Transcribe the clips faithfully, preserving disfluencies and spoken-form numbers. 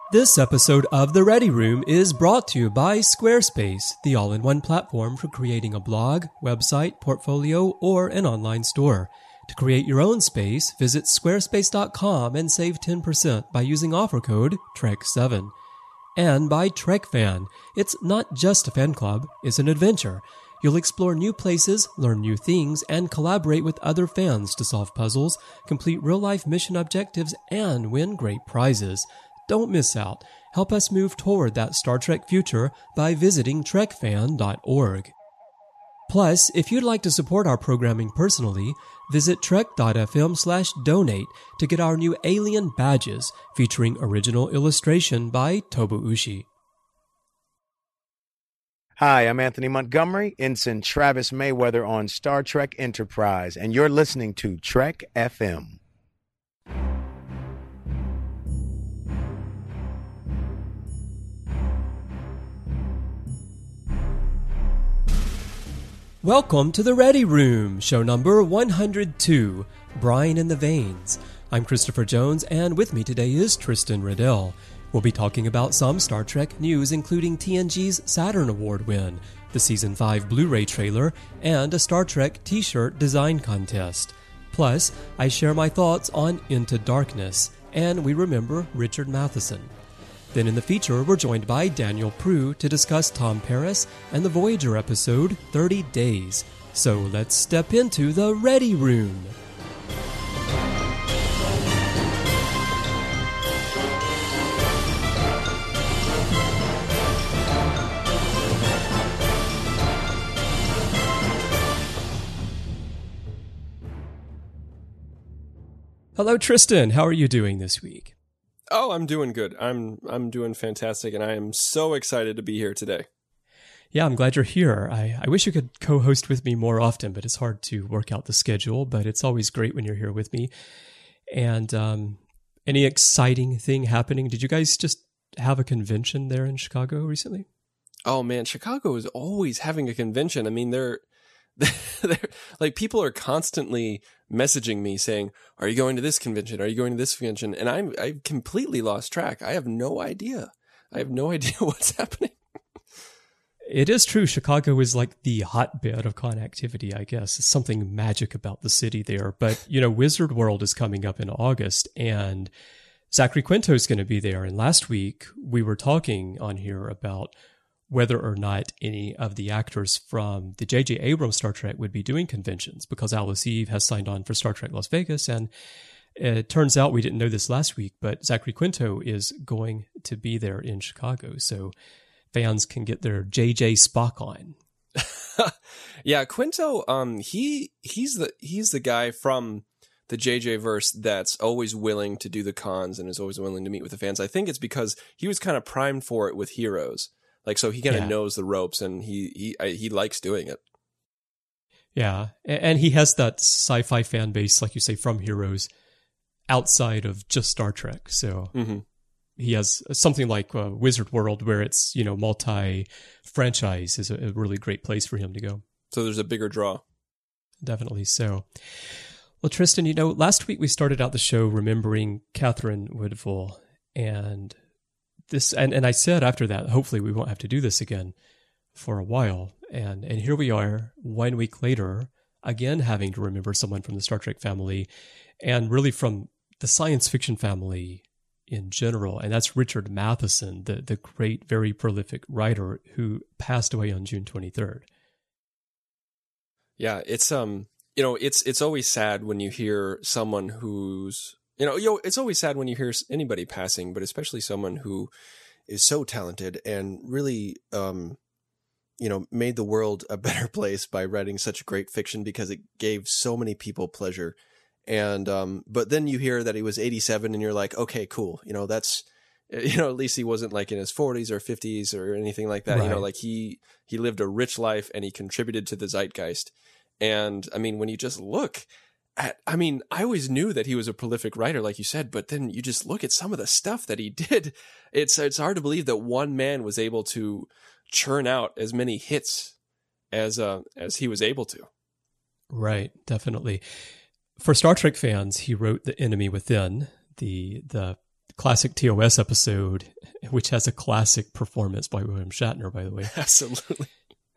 This episode of The Ready Room is brought to you by Squarespace, the all-in-one platform for creating a blog, website, portfolio, or an online store. To create your own space, visit squarespace dot com and save ten percent by using offer code Trek seven. And by TrekFan. It's not just a fan club, it's an adventure. You'll explore new places, learn new things, and collaborate with other fans to solve puzzles, complete real-life mission objectives, and win great prizes. Don't miss out. Help us move toward that Star Trek future by visiting trek fan dot org. Plus, if you'd like to support our programming personally, visit trek dot f m slash donate to get our new Alien badges featuring original illustration by Tobu Ushi. Hi, I'm Anthony Montgomery, Ensign Travis Mayweather on Star Trek Enterprise, and you're listening to Trek F M. Welcome to The Ready Room, show number one hundred two, Brine in the Veins. I'm Christopher Jones, and with me today is Tristan Riddell. We'll be talking about some Star Trek news, including T N G's Saturn Award win, the Season five Blu-ray trailer, and a Star Trek t-shirt design contest. Plus, I share my thoughts on Into Darkness, and we remember Richard Matheson. Then in the feature, we're joined by Daniel Prue to discuss Tom Paris and the Voyager episode thirty days. So let's step into the Ready Room. Hello, Tristan. How are you doing this week? Oh, I'm doing good. I'm I'm doing fantastic, and I am so excited to be here today. Yeah, I'm glad you're here. I, I wish you could co-host with me more often, but it's hard to work out the schedule, but it's always great when you're here with me. And um, any exciting thing happening? Did you guys just have a convention there in Chicago recently? Oh, man, Chicago is always having a convention. I mean, they're, they're like, people are constantly messaging me saying, are you going to this convention? Are you going to this convention? And I'm, I've completely lost track. I have no idea. I have no idea what's happening. It is true. Chicago is like the hotbed of con activity, I guess. It's something magic about the city there. But, you know, Wizard World is coming up in August, and Zachary Quinto is going to be there. And last week, we were talking on here about whether or not any of the actors from the J J Abrams Star Trek would be doing conventions, because Alice Eve has signed on for Star Trek Las Vegas. And it turns out, we didn't know this last week, but Zachary Quinto is going to be there in Chicago. So fans can get their J J Spock on. Yeah, Quinto, um, he he's the he's the guy from the J J verse that's always willing to do the cons and is always willing to meet with the fans. I think it's because he was kind of primed for it with Heroes. Like, so he kind of yeah. knows the ropes, and he he I, he likes doing it. Yeah, and he has that sci-fi fan base, like you say, from Heroes, outside of just Star Trek. So mm-hmm. he has something like uh, Wizard World, where it's, you know, multi-franchise is a, a really great place for him to go. So there's a bigger draw. Definitely so. Well, Tristan, you know, last week we started out the show remembering Catherine Woodville, and This and, and I said after that, hopefully we won't have to do this again for a while. And and here we are, one week later, again having to remember someone from the Star Trek family, and really from the science fiction family in general. And that's Richard Matheson, the, the great, very prolific writer who passed away on June twenty-third. Yeah, it's um, you know, it's it's always sad when you hear someone who's You know, you know, it's always sad when you hear anybody passing, but especially someone who is so talented and really, um, you know, made the world a better place by writing such great fiction, because it gave so many people pleasure. And um, but then you hear that he was eighty-seven, and you're like, okay, cool. You know, that's, you know, at least he wasn't like in his forties or fifties or anything like that. Right. You know, like he he lived a rich life, and he contributed to the zeitgeist. And I mean, when you just look at, I mean, I always knew that he was a prolific writer, like you said, but then you just look at some of the stuff that he did. It's it's hard to believe that one man was able to churn out as many hits as uh, as he was able to. Right, definitely. For Star Trek fans, he wrote The Enemy Within, the the classic T O S episode, which has a classic performance by William Shatner, by the way. Absolutely.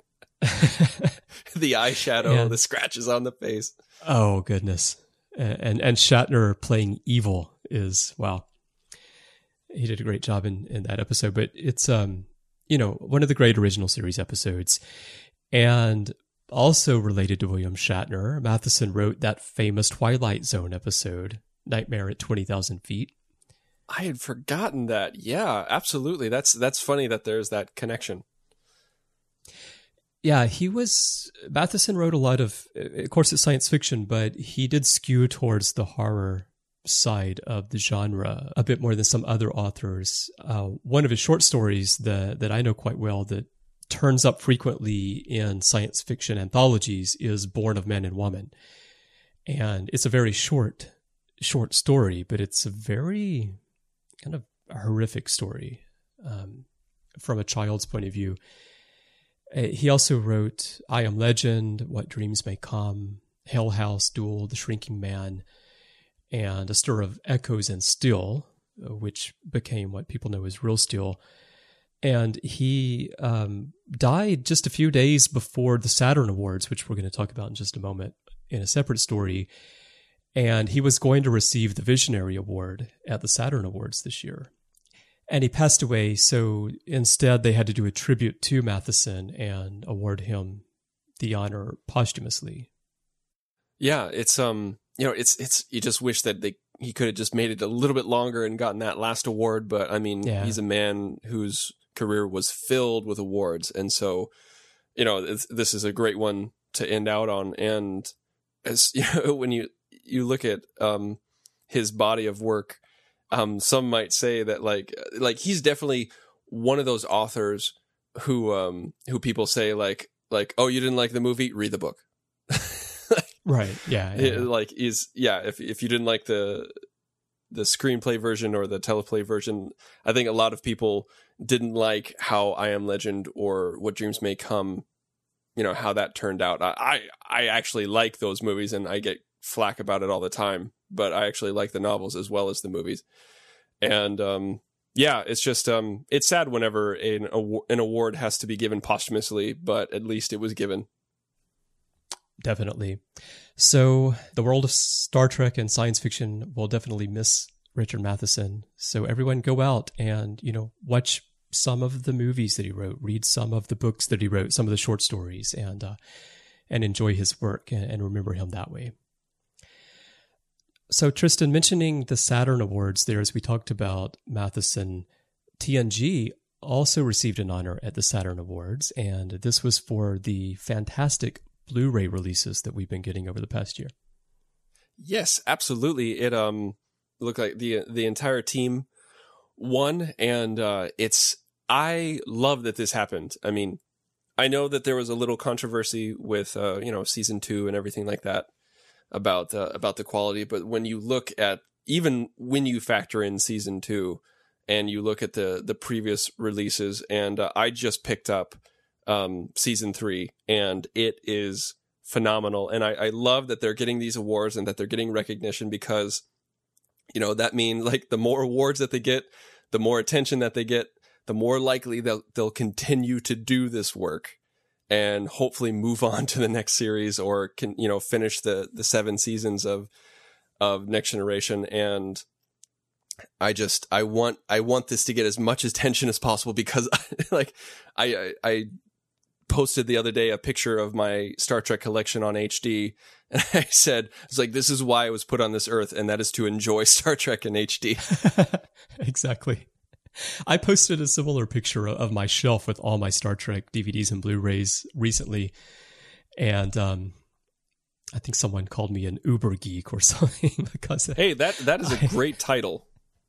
The eyeshadow, and, the scratches on the face. Oh, goodness. And and Shatner playing evil is, wow. He did a great job in, in that episode. But it's, um, you know, one of the great original series episodes. And also related to William Shatner, Matheson wrote that famous Twilight Zone episode, Nightmare at twenty thousand feet. I had forgotten that. Yeah, absolutely. That's that's funny that there's that connection. Yeah, he was, Matheson wrote a lot of, of course it's science fiction, but he did skew towards the horror side of the genre a bit more than some other authors. Uh, one of his short stories that, that I know quite well that turns up frequently in science fiction anthologies is Born of Man and Woman. And it's a very short, short story, but it's a very kind of horrific story um, from a child's point of view. Uh, he also wrote I Am Legend, What Dreams May Come, Hell House, Duel, The Shrinking Man, and A Stir of Echoes and Steel, which became what people know as Real Steel. And he um, died just a few days before the Saturn Awards, which we're going to talk about in just a moment in a separate story. And he was going to receive the Visionary Award at the Saturn Awards this year. And he passed away, so instead they had to do a tribute to Matheson and award him the honor posthumously. Yeah, it's um, you know, it's it's you just wish that they he could have just made it a little bit longer and gotten that last award. But I mean, yeah. He's a man whose career was filled with awards, and so you know, this is a great one to end out on. And as you know, when you you look at um his body of work. Um, some might say that like, like he's definitely one of those authors who, um, who people say like, like, oh, you didn't like the movie? Read the book. Right. Yeah. yeah. It, like is, yeah. If, if you didn't like the, the screenplay version or the teleplay version, I think a lot of people didn't like how I Am Legend or What Dreams May Come, you know, how that turned out. I, I, I actually like those movies and I get flack about it all the time, but I actually like the novels as well as the movies. And um, yeah, it's just um, it's sad whenever an, an award has to be given posthumously, but at least it was given. Definitely. So the world of Star Trek and science fiction will definitely miss Richard Matheson. So everyone go out and, you know, watch some of the movies that he wrote, read some of the books that he wrote, some of the short stories, and uh, and enjoy his work and, and remember him that way. So, Tristan, mentioning the Saturn Awards there, as we talked about Matheson, T N G also received an honor at the Saturn Awards, and this was for the fantastic Blu-ray releases that we've been getting over the past year. Yes, absolutely. It um looked like the the entire team won, and uh, it's I love that this happened. I mean, I know that there was a little controversy with uh, you know season two and everything like that. about uh, about the quality, but when you look at, even when you factor in season two and you look at the the previous releases, and uh, I just picked up um season three and it is phenomenal, and I, I love that they're getting these awards and that they're getting recognition, because you know that means like the more awards that they get, the more attention that they get, the more likely they'll they'll continue to do this work and hopefully move on to the next series, or can, you know, finish the, the seven seasons of, of Next Generation. And I just, I want, I want this to get as much attention as possible, because like I, I, I posted the other day a picture of my Star Trek collection on H D. And I said, it's like, this is why I was put on this earth. And that is to enjoy Star Trek in H D. Exactly. I posted a similar picture of my shelf with all my Star Trek D V Ds and Blu-rays recently. And um, I think someone called me an Uber geek or something. because Hey, that that is a I, great title.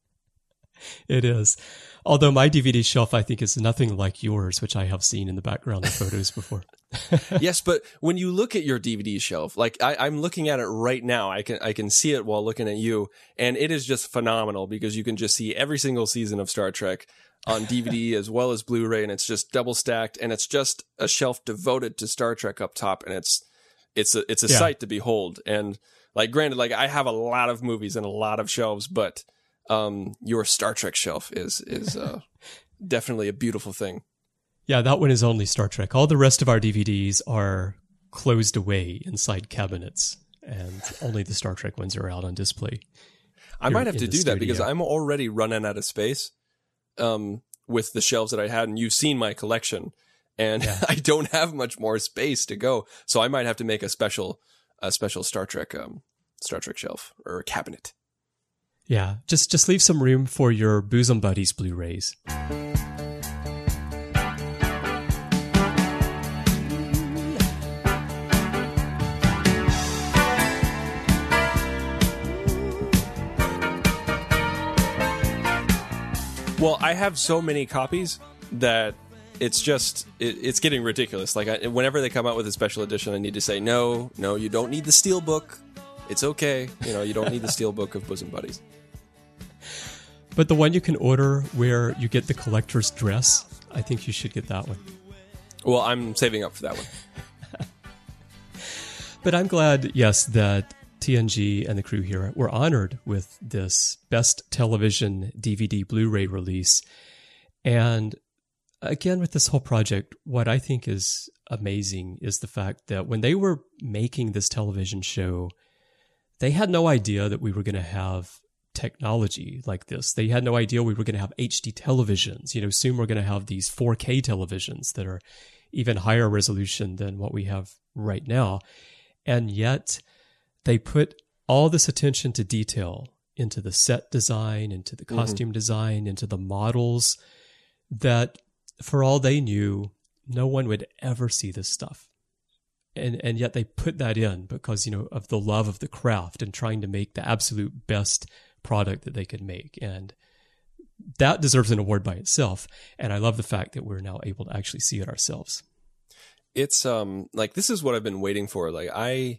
It is. Although my D V D shelf, I think, is nothing like yours, which I have seen in the background of photos before. Yes, but when you look at your D V D shelf, like I, I'm looking at it right now, I can I can see it while looking at you, and it is just phenomenal, because you can just see every single season of Star Trek on D V D as well as Blu-ray, and it's just double stacked, and it's just a shelf devoted to Star Trek up top, and it's it's a it's a yeah. sight to behold. And like, granted, like I have a lot of movies and a lot of shelves, but um, your Star Trek shelf is is uh, definitely a beautiful thing. Yeah, that one is only Star Trek. All the rest of our D V Ds are closed away inside cabinets, and only the Star Trek ones are out on display. I might have to do that because I'm already running out of space um, with the shelves that I had, and you've seen my collection, and yeah. I don't have much more space to go. So I might have to make a special, a special Star Trek, um, Star Trek shelf or a cabinet. Yeah, just just leave some room for your bosom buddies Blu-rays. Well, I have so many copies that it's just, it, it's getting ridiculous. Like, I, whenever they come out with a special edition, I need to say, no, no, you don't need the Steelbook. It's okay. You know, you don't need the Steelbook of Bosom Buddies. But the one you can order where you get the collector's dress, I think you should get that one. Well, I'm saving up for that one. But I'm glad, yes, that T N G and the crew here were honored with this Best Television D V D Blu-ray release. And again, with this whole project, what I think is amazing is the fact that when they were making this television show, they had no idea that we were going to have technology like this. They had no idea we were going to have H D televisions. You know, soon we're going to have these four K televisions that are even higher resolution than what we have right now. And yet they put all this attention to detail into the set design, into the costume mm-hmm. design, into the models, that for all they knew, no one would ever see this stuff. And and yet they put that in because, you know, of the love of the craft and trying to make the absolute best product that they could make. And that deserves an award by itself. And I love the fact that we're now able to actually see it ourselves. It's um like, this is what I've been waiting for. Like, I...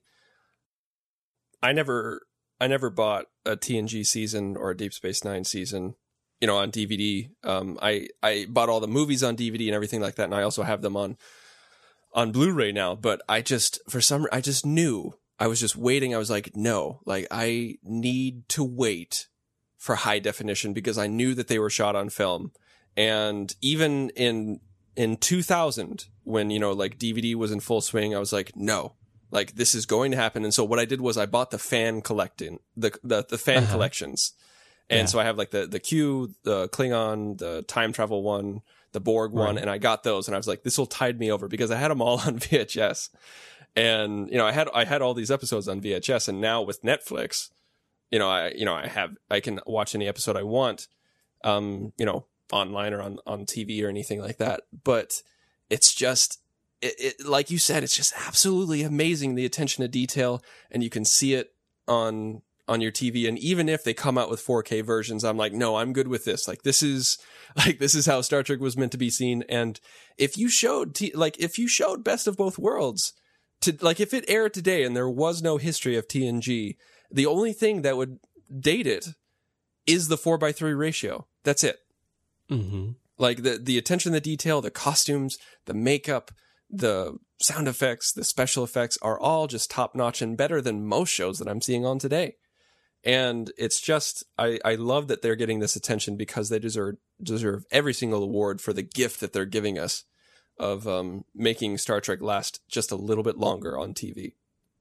I never, I never bought a T N G season or a Deep Space Nine season, you know, on D V D. Um, I, I bought all the movies on D V D and everything like that, and I also have them on, on Blu-ray now. But I just, for some, I just knew I was just waiting. I was like, no, like I need to wait for high definition because I knew that they were shot on film, and even in in two thousand when you know like D V D was in full swing, I was like, no. Like, this is going to happen. And so what I did was I bought the fan collecting, the the, the fan uh-huh. collections. And yeah. so I have like the, the Q, the Klingon, the time travel one, the Borg right. one. And I got those. And I was like, this will tide me over because I had them all on V H S. And, you know, I had I had all these episodes on V H S. And now with Netflix, you know, I you know, I have I can watch any episode I want, um, you know, online or on, on T V or anything like that. But it's just... It, it, like you said, it's just absolutely amazing, the attention to detail, and you can see it on on your T V. And even if they come out with four K versions, I'm like, no, I'm good with this. Like, this is like this is how Star Trek was meant to be seen. And if you showed T- like if you showed Best of Both Worlds to like if it aired today and there was no history of T N G, the only thing that would date it is the four by three ratio. That's it. Mm-hmm. Like the the attention to detail, the costumes, the makeup, the sound effects, the special effects are all just top notch and better than most shows that I'm seeing on today. And it's just, I, I love that they're getting this attention because they deserve, deserve every single award for the gift that they're giving us of um, making Star Trek last just a little bit longer on T V.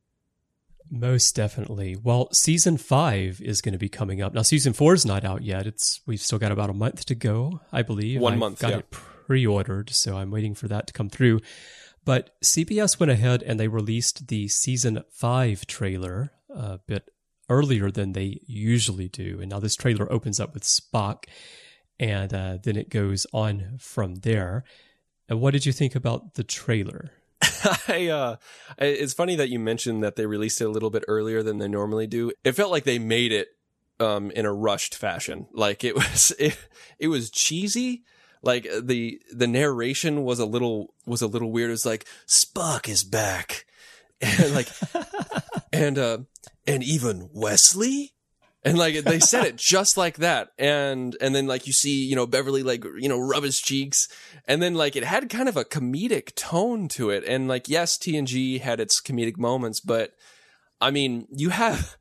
Most definitely. Well, season five is going to be coming up. Now, season four is not out yet. It's, we've still got about a month to go, I believe. One I've month, got yeah. it pre-ordered, so I'm waiting for that to come through. But C B S went ahead and they released the season five trailer a bit earlier than they usually do. And now this trailer opens up with Spock, and uh, then it goes on from there. And what did you think about the trailer? I, uh, it's funny that you mentioned that they released it a little bit earlier than they normally do. It felt like they made it um, in a rushed fashion. Like it was, it, it was cheesy. Like the the narration was a little was a little weird. It was like Spock is back, and like and uh and even Wesley, and like they said it just like that. And and then like you see you know Beverly like you know rub his cheeks, and then like it had kind of a comedic tone to it. And like yes, T N G had its comedic moments, but I mean you have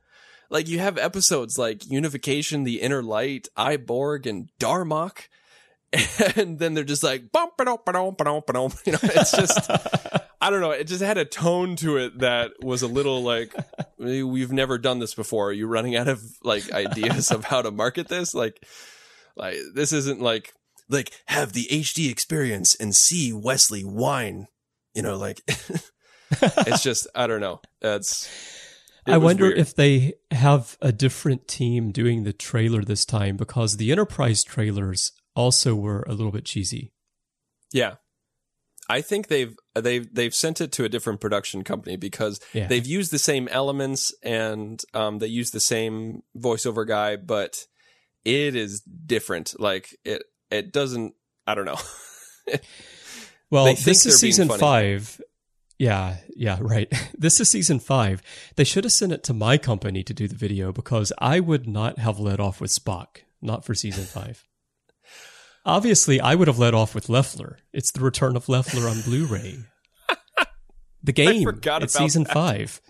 like you have episodes like Unification, The Inner Light, Iborg, and Darmok, and then they're just like bump it up, you know, it's just I don't know, it just had a tone to it that was a little like, we've never done this before. Are you running out of like ideas of how to market this? Like, like this isn't like like have the H D experience and see Wesley whine, you know, like it's just I don't know. That's I wonder weird. if they have a different team doing the trailer this time, because the Enterprise trailers also were a little bit cheesy. Yeah. I think they've they've they've sent it to a different production company because Yeah. they've used the same elements and um, they use the same voiceover guy, but it is different. Like it it doesn't. I don't know. Well, They think this they're is being season funny. five. Yeah, yeah, right. This is season five. They should have sent it to my company to do the video, because I would not have led off with Spock, not for season five. Obviously, I would have led off with Leffler. It's the return of Leffler on Blu-ray. The game. forgot It's about season that. five.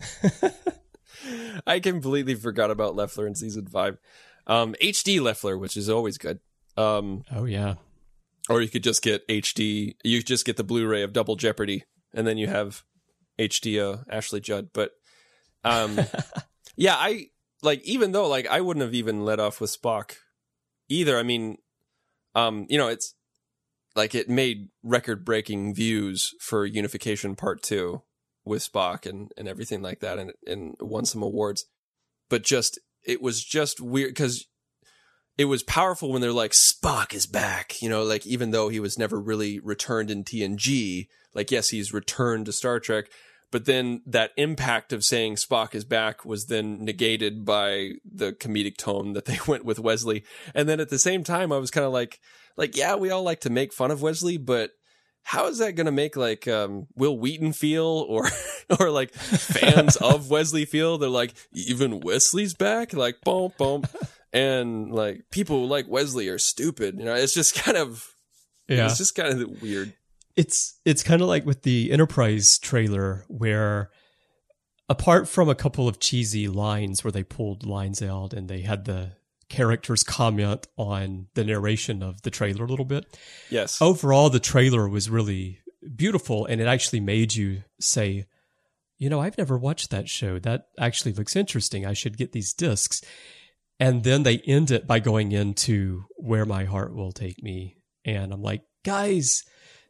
I completely forgot about Leffler in season five. Um, H D Leffler, which is always good. Um, Oh, yeah. or you could just get H D. You could just get the Blu-ray of Double Jeopardy, and then you have H D uh, Ashley Judd. But um, yeah, I like even though like I wouldn't have even let off with Spock either. I mean, um, you know, it's like it made record-breaking views for Unification Part Two with Spock and, and everything like that, and and won some awards. But just it was just weird because it was powerful when they're like, Spock is back, you know, like even though he was never really returned in T N G, like yes, he's returned to Star Trek, but then that impact of saying Spock is back was then negated by the comedic tone that they went with Wesley. And then at the same time, I was kind of like, like, yeah, we all like to make fun of Wesley, but how is that going to make like um, Will Wheaton feel, or or like fans of Wesley feel? They're like, even Wesley's back, like boom, boom, and like people who like Wesley are stupid. You know, it's just kind of, Yeah. it's just kind of weird. It's it's kind of like with the Enterprise trailer, where apart from a couple of cheesy lines where they pulled lines out and they had the characters comment on the narration of the trailer a little bit, Yes. overall the trailer was really beautiful, and it actually made you say, you know, I've never watched that show. That actually looks interesting. I should get these discs. And then they end it by going into Where My Heart Will Take Me. And I'm like, guys,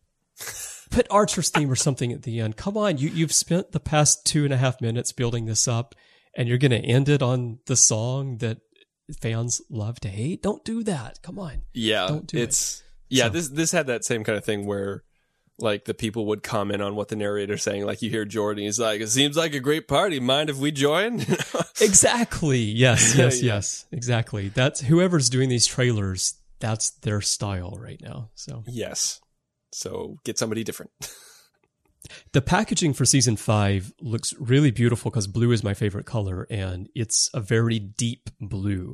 put Archer's theme or something at the end. Come on, you, you've spent the past two and a half minutes building this up, and you're going to end it on the song that fans love to hate? Don't do that. Come on. Yeah, Don't do it's it. yeah. So- This this had that same kind of thing where, like, the people would comment on what the narrator's saying. Like, you hear Jordan, he's like, "It seems like a great party. Mind if we join?" Exactly. Yes, yes, Yeah. yes. Exactly. That's whoever's doing these trailers, that's their style right now. So Yes. So get somebody different. the packaging for season five looks really beautiful because blue is my favorite color, and it's a very deep blue.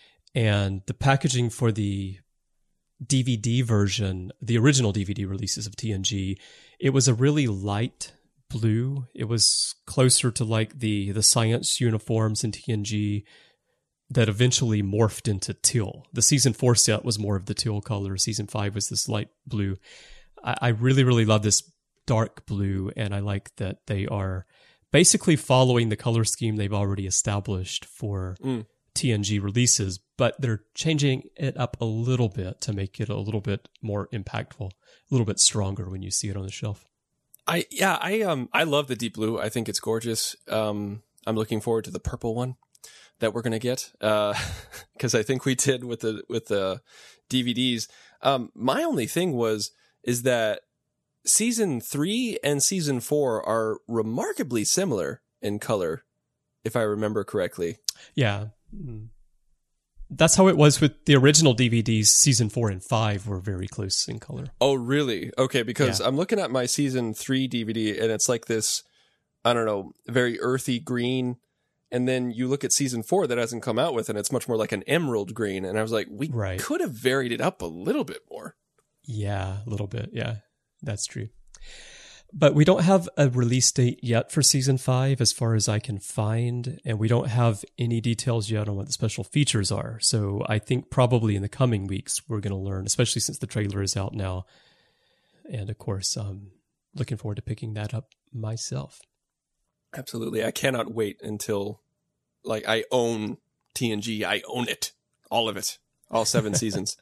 And the packaging for the D V D version, the original D V D releases of T N G, it was a really light blue. It was closer to like the the science uniforms in T N G that eventually morphed into teal. The season four set was more of the teal color. Season five was this light blue. I, I really, really love this dark blue, and I like that they are basically following the color scheme they've already established for Mm. T N G releases, but they're changing it up a little bit to make it a little bit more impactful, a little bit stronger when you see it on the shelf. I yeah, I um I love the deep blue. I think it's gorgeous. Um I'm looking forward to the purple one that we're gonna get. Uh because I think we did with the with the D V Ds. Um my only thing was is that season three and season four are remarkably similar in color, if I remember correctly. Yeah. Mm. That's how it was with the original D V Ds. Season four and five were very close in color. Oh, really? Okay, because Yeah. I'm looking at my season three D V D and it's like this, I don't know, very earthy green. And then you look at season four that hasn't come out with, and it's much more like an emerald green. And I was like, we Right. could have varied it up a little bit more. Yeah, a little bit. Yeah, that's true. But we don't have a release date yet for season five, as far as I can find, and we don't have any details yet on what the special features are. So I think probably in the coming weeks we're going to learn, especially since the trailer is out now. And of course, um, looking forward to picking that up myself. Absolutely. I cannot wait until, like, I own T N G. I own it. All of it. All seven seasons.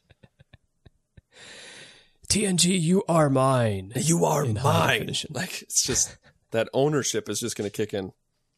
T N G, you are mine. You are mine. Like, it's just, that ownership is just going to kick in.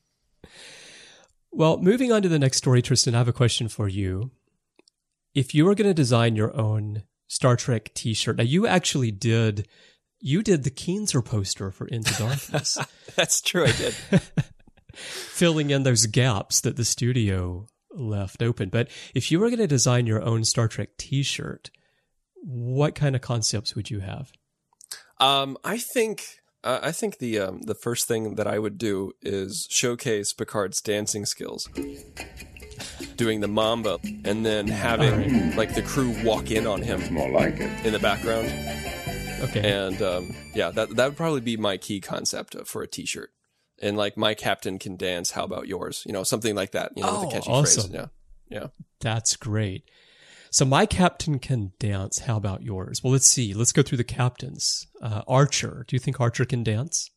Well, moving on to the next story, Tristan, I have a question for you. If you were going to design your own Star Trek t-shirt, now you actually did, you did the Keenser poster for Into Darkness. That's true, I did. Filling in those gaps that the studio left open. But if you were going to design your own Star Trek t-shirt, what kind of concepts would you have? Um, I think uh, I think the um, the first thing that I would do is showcase Picard's dancing skills, doing the Mamba, and then having right. like the crew walk in on him more like it. in the background. Okay, and um, yeah, that that would probably be my key concept for a T-shirt. And like, my captain can dance. How about yours? You know, something like that. You know, oh, with the catchy awesome. phrase. Yeah, yeah, that's great. So my captain can dance. How about yours? Well, let's see. Let's go through the captains. Uh, Archer. Do you think Archer can dance?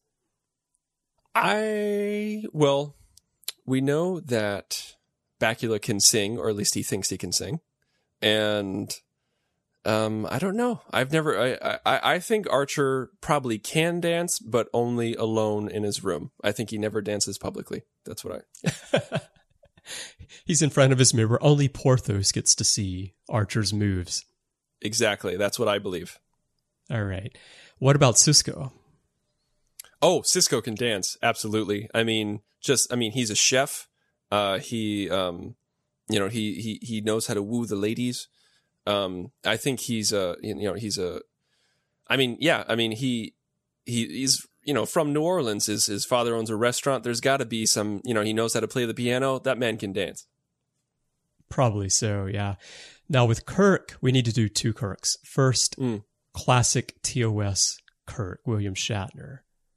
I, well, we know that Bakula can sing, or at least he thinks he can sing. And um, I don't know. I've never, I, I, I think Archer probably can dance, but only alone in his room. I think he never dances publicly. That's what I... He's in front of his mirror. Only Porthos gets to see Archer's moves. Exactly. That's what I believe. All right. What about Sisko? Oh, Sisko can dance. Absolutely. I mean, just, I mean, he's a chef. Uh, he, um, you know, he, he, he knows how to woo the ladies. Um, I think he's a, you know, he's a, I mean, yeah, I mean, he, he, he's, you know, from New Orleans. His, his father owns a restaurant. There's got to be some, you know, he knows how to play the piano. That man can dance. Probably so, yeah. Now with Kirk, we need to do two Kirks. First, mm. classic T O S Kirk, William Shatner.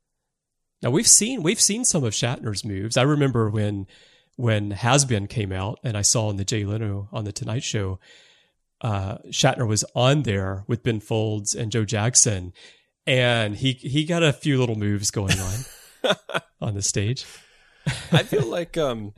Now we've seen we've seen some of Shatner's moves. I remember when when Has Been came out, and I saw on the Jay Leno on the Tonight Show, uh, Shatner was on there with Ben Folds and Joe Jackson, and he he got a few little moves going on on the stage. I feel like um.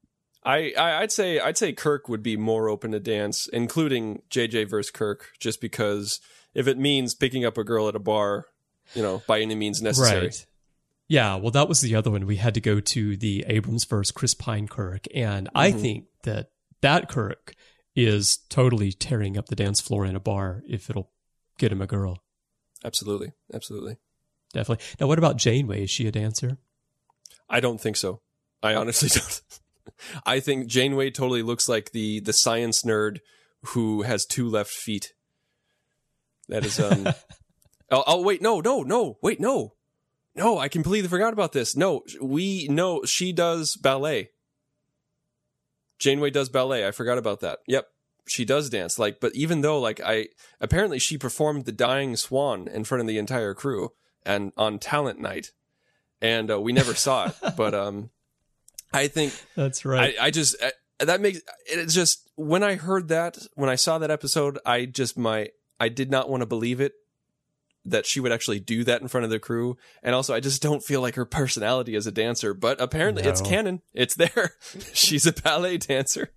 I, I, I'd say I'd say Kirk would be more open to dance, including J J versus Kirk, just because if it means picking up a girl at a bar, you know, by any means necessary. Right. Yeah, well, that was the other one. We had to go to the Abrams versus Chris Pine Kirk, and mm-hmm. I think that that Kirk is totally tearing up the dance floor in a bar if it'll get him a girl. Absolutely, absolutely, definitely. Now, what about Janeway? Is she a dancer? I don't think so. I honestly don't. I think Janeway totally looks like the the science nerd who has two left feet. That is um. oh, oh wait, no, no, no, wait, no, no! I completely forgot about this. No, we know she does ballet. Janeway does ballet. I forgot about that. Yep, she does dance. Like, but even though, like, I apparently she performed the Dying Swan in front of the entire crew and on talent night, and uh, we never saw it. But um. I think that's right. I, I just I, that makes it's just when I heard that when I saw that episode, I just my I did not want to believe it that she would actually do that in front of the crew, and also I just don't feel like her personality as a dancer. But apparently, no. It's canon. It's there. She's a ballet dancer.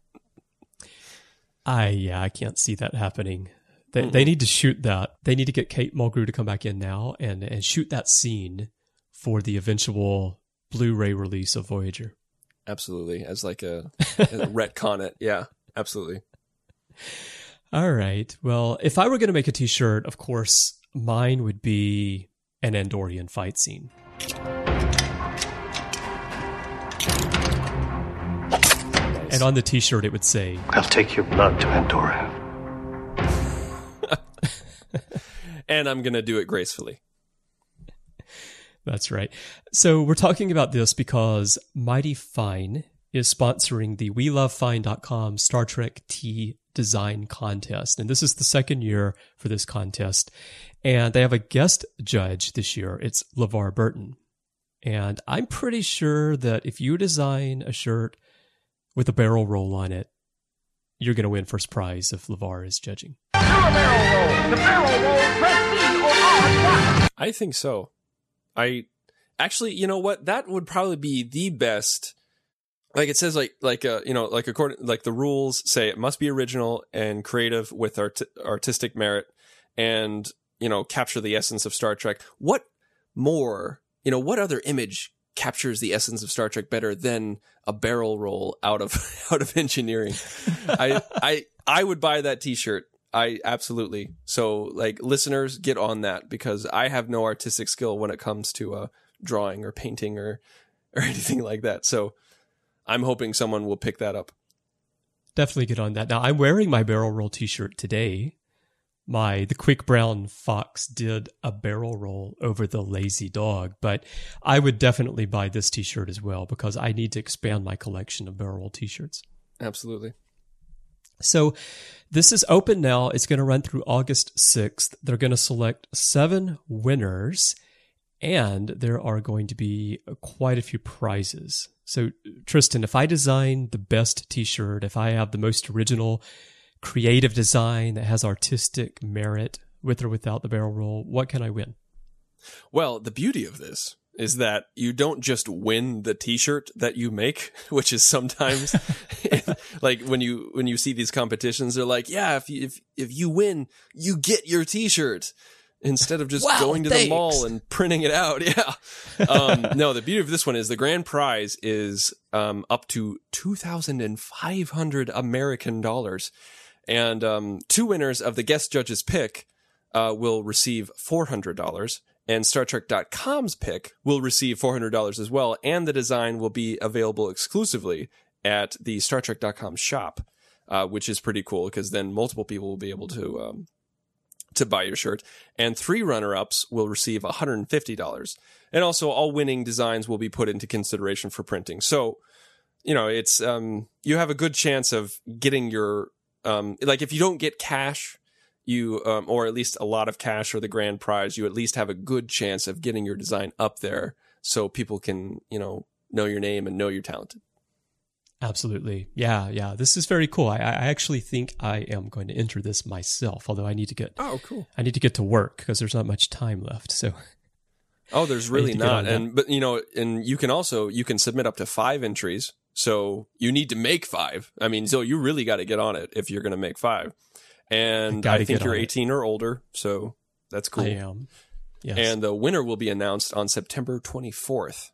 I yeah, I can't see that happening. They mm-hmm. they need to shoot that. They need to get Kate Mulgrew to come back in now and and shoot that scene for the eventual Blu-ray release of Voyager. Absolutely. As like a, a retcon it. Yeah, absolutely. All right. Well, if I were going to make a t-shirt, of course, mine would be an Andorian fight scene. Nice. And on the t-shirt, it would say, I'll take your blood to Andorra. And I'm going to do it gracefully. That's right. So we're talking about this because Mighty Fine is sponsoring the we love fine dot com Star Trek Tea design contest. And this is the second year for this contest. And they have a guest judge this year. It's LeVar Burton. And I'm pretty sure that if you design a shirt with a barrel roll on it, you're going to win first prize if LeVar is judging. Do a barrel roll. The barrel roll, press C or R. I think so. I actually, you know what? That would probably be the best. Like it says, like like uh, you know, like according like the rules say, it must be original and creative with art- artistic merit, and you know, capture the essence of Star Trek. What more? You know, what other image captures the essence of Star Trek better than a barrel roll out of out of engineering? I I I would buy that T-shirt. I absolutely. So, like, listeners, get on that, because I have no artistic skill when it comes to uh, drawing or painting or or anything like that. So, I'm hoping someone will pick that up. Definitely get on that. Now, I'm wearing my barrel roll T-shirt today. My the Quick Brown Fox did a barrel roll over the Lazy Dog, but I would definitely buy this T-shirt as well, because I need to expand my collection of barrel roll T-shirts. Absolutely. So this is open now. It's going to run through August sixth. They're going to select seven winners, and there are going to be quite a few prizes. So, Tristan, if I design the best T-shirt, if I have the most original creative design that has artistic merit with or without the barrel roll, what can I win? Well, the beauty of this is that you don't just win the T-shirt that you make, which is sometimes like when you when you see these competitions, they're like, yeah, if you, if if you win, you get your T-shirt, instead of just wow, going to thanks. the mall and printing it out. Yeah. Um, no, the beauty of this one is the grand prize is um, up to two thousand five hundred American dollars. And um, two winners of the guest judge's pick uh, will receive four hundred dollars. And Star Trek dot com's pick will receive four hundred dollars as well. And the design will be available exclusively at the Star Trek dot com shop, uh, which is pretty cool, because then multiple people will be able to um, to buy your shirt. And three runner-ups will receive one hundred fifty dollars. And also all winning designs will be put into consideration for printing. So, you know, it's um, you have a good chance of getting your, um, like if you don't get cash, you um, or at least a lot of cash or the grand prize, you at least have a good chance of getting your design up there so people can, you know, know your name and know you're talented. Absolutely. Yeah, yeah. This is very cool. I, I actually think I am going to enter this myself, although I need to get oh, cool. I need to get to work because there's not much time left. So oh, there's really not. And but you know, and you can also you can submit up to five entries. So you need to make five. I mean, so you really got to get on it if you're going to make five. And I think you're eighteen or older, so that's cool. I am. Yes. And the winner will be announced on September twenty-fourth.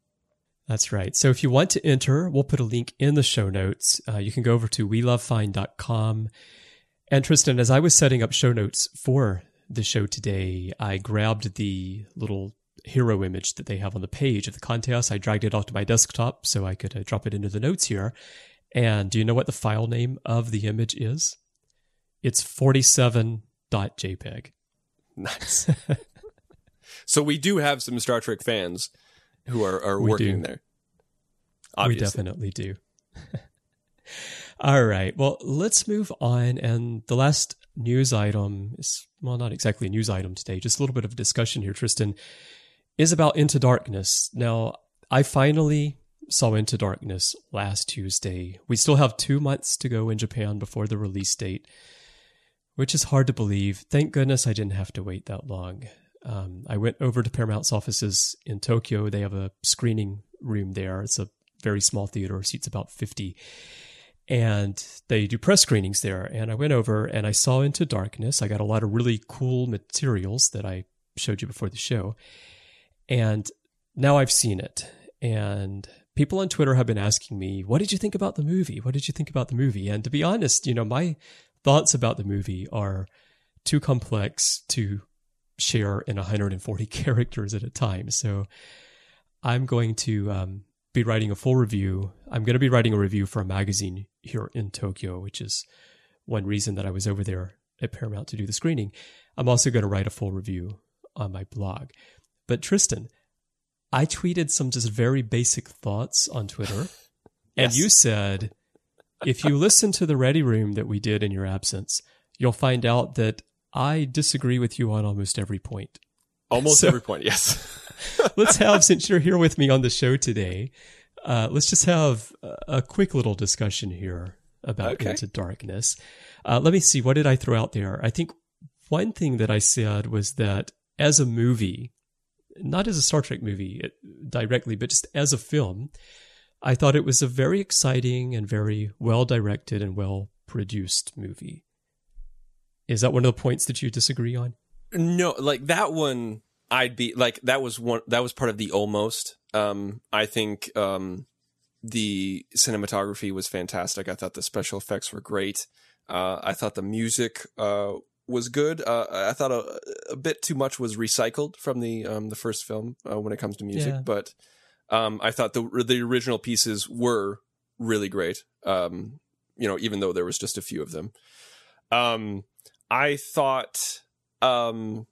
That's right. So if you want to enter, we'll put a link in the show notes. Uh, you can go over to we love fine dot com. And Tristan, as I was setting up show notes for the show today, I grabbed the little hero image that they have on the page of the contest. I dragged it off to my desktop so I could uh, drop it into the notes here. And do you know what the file name of the image is? It's forty-seven dot J P G. Nice. So we do have some Star Trek fans who are, are we working do. there. Obviously. We definitely do. All right. Well, let's move on. And the last news item is, well, not exactly a news item today, just a little bit of a discussion here, Tristan, is about Into Darkness. Now, I finally saw Into Darkness last Tuesday. We still have two months to go in Japan before the release date, which is hard to believe. Thank goodness I didn't have to wait that long. Um, I went over to Paramount's offices in Tokyo. They have a screening room there. It's a very small theater, seats about fifty. And they do press screenings there. And I went over and I saw Into Darkness. I got a lot of really cool materials that I showed you before the show. And now I've seen it. And people on Twitter have been asking me, what did you think about the movie? What did you think about the movie? And to be honest, you know, my thoughts about the movie are too complex to share in one hundred forty characters at a time. So I'm going to um, be writing a full review. I'm going to be writing a review for a magazine here in Tokyo, which is one reason that I was over there at Paramount to do the screening. I'm also going to write a full review on my blog. But Tristan, I tweeted some just very basic thoughts on Twitter, and Yes. you said, if you listen to the Ready Room that we did in your absence, you'll find out that I disagree with you on almost every point. Almost So- every point, yes. Let's have, since you're here with me on the show today, uh, let's just have a, a quick little discussion here about Okay. Into Darkness. Uh, let me see, what did I throw out there? I think one thing that I said was that as a movie, not as a Star Trek movie it- directly, but just as a film, I thought it was a very exciting and very well-directed and well-produced movie. Is that one of the points that you disagree on? No, like that one, I'd be like that was one that was part of the almost. Um, I think um, the cinematography was fantastic. I thought the special effects were great. Uh, I thought the music uh, was good. Uh, I thought a, a bit too much was recycled from the um, the first film uh, when it comes to music, Yeah. but um, I thought the the original pieces were really great. Um, you know, even though there was just a few of them. Um, I thought. Um,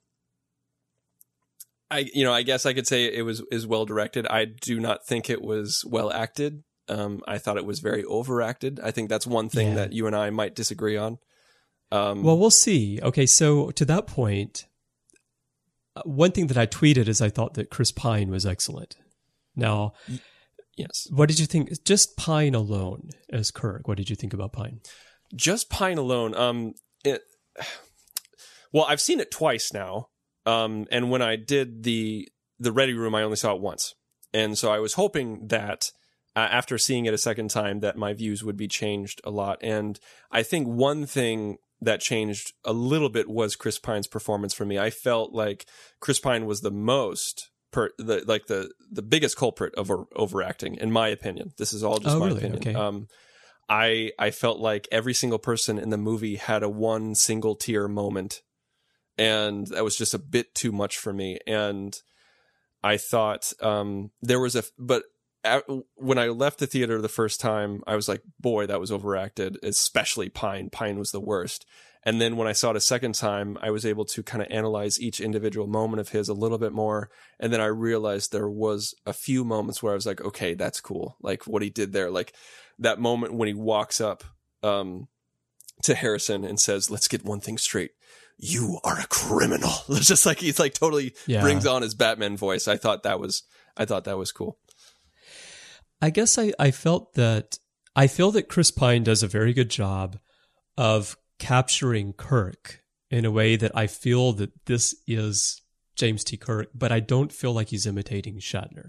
I you know I guess I could say it was is well directed. I do not think it was well acted. Um, I thought it was very overacted. I think that's one thing Yeah. that you and I might disagree on. Um, Well, we'll see. Okay, so to that point, uh, one thing that I tweeted is I thought that Chris Pine was excellent. Now, yes, what did you think? Just Pine alone as Kirk, what did you think about Pine? just Pine alone. Um, it, well, I've seen it twice now. Um, and when I did the the Ready Room, I only saw it once, and so I was hoping that uh, after seeing it a second time, that my views would be changed a lot. And I think one thing that changed a little bit was Chris Pine's performance for me. I felt like Chris Pine was the most per the like the the biggest culprit of over, overacting, in my opinion. This is all just Oh, my really? opinion. Okay. Um, I I felt like every single person in the movie had a one single tear moment, and that was just a bit too much for me. And I thought um, there was a but at, when I left the theater the first time, I was like, boy, that was overacted. Especially Pine. Pine was the worst. And then when I saw it a second time, I was able to kind of analyze each individual moment of his a little bit more. And then I realized there was a few moments where I was like, okay, that's cool. Like what he did there, like that moment when he walks up um, to Harrison and says, let's get one thing straight. You are a criminal. It's just like, he's like totally Yeah. brings on his Batman voice. I thought that was, I thought that was cool. I guess I, I felt that, I feel that Chris Pine does a very good job of capturing Kirk in a way that I feel that this is James T. Kirk, but I don't feel like he's imitating Shatner.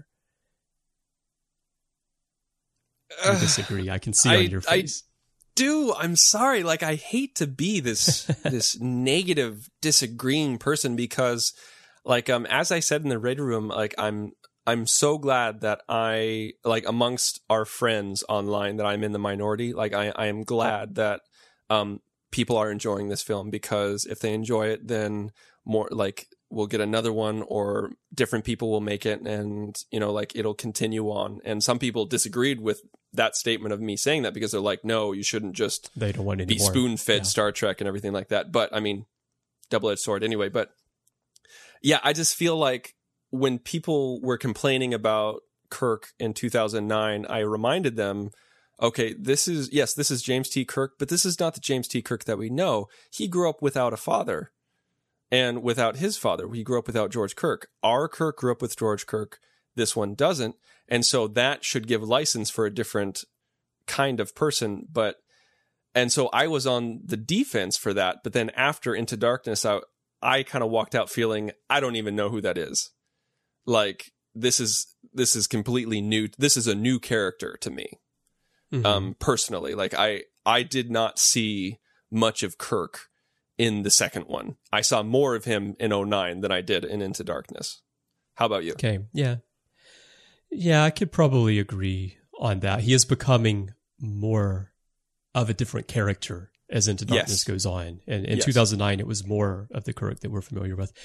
You Uh, disagree. I can see I- on your I- face. Do I'm sorry. Like I hate to be this this negative disagreeing person because, like um as I said in the Ready Room, like I'm I'm so glad that I like amongst our friends online that I'm in the minority. Like I I am glad that um people are enjoying this film, because if they enjoy it, then more like we'll get another one, or different people will make it, and you know like it'll continue on. And some people disagreed with that statement of me saying that because they're like, no, you shouldn't just They don't want any be more. spoon fed Yeah. Star Trek and everything like that. But I mean, double edged sword anyway. But yeah, I just feel like when people were complaining about Kirk in two thousand nine, I reminded them, okay, this is, yes, this is James T. Kirk, but this is not the James T. Kirk that we know. He grew up without a father and without his father. He grew up without George Kirk. Our Kirk grew up with George Kirk. This one doesn't. And so that should give license for a different kind of person. But, and so I was on the defense for that. But then after Into Darkness, I, I kind of walked out feeling, I don't even know who that is. Like, this is, this is completely new. This is a new character to me. Mhm. Um, personally, like I, I did not see much of Kirk in the second one. I saw more of him in oh nine than I did in Into Darkness. How about you? Okay, yeah. Yeah, I could probably agree on that. He is becoming more of a different character as Into Darkness Yes. goes on. And in Yes. two thousand nine, it was more of the Kirk that we're familiar with.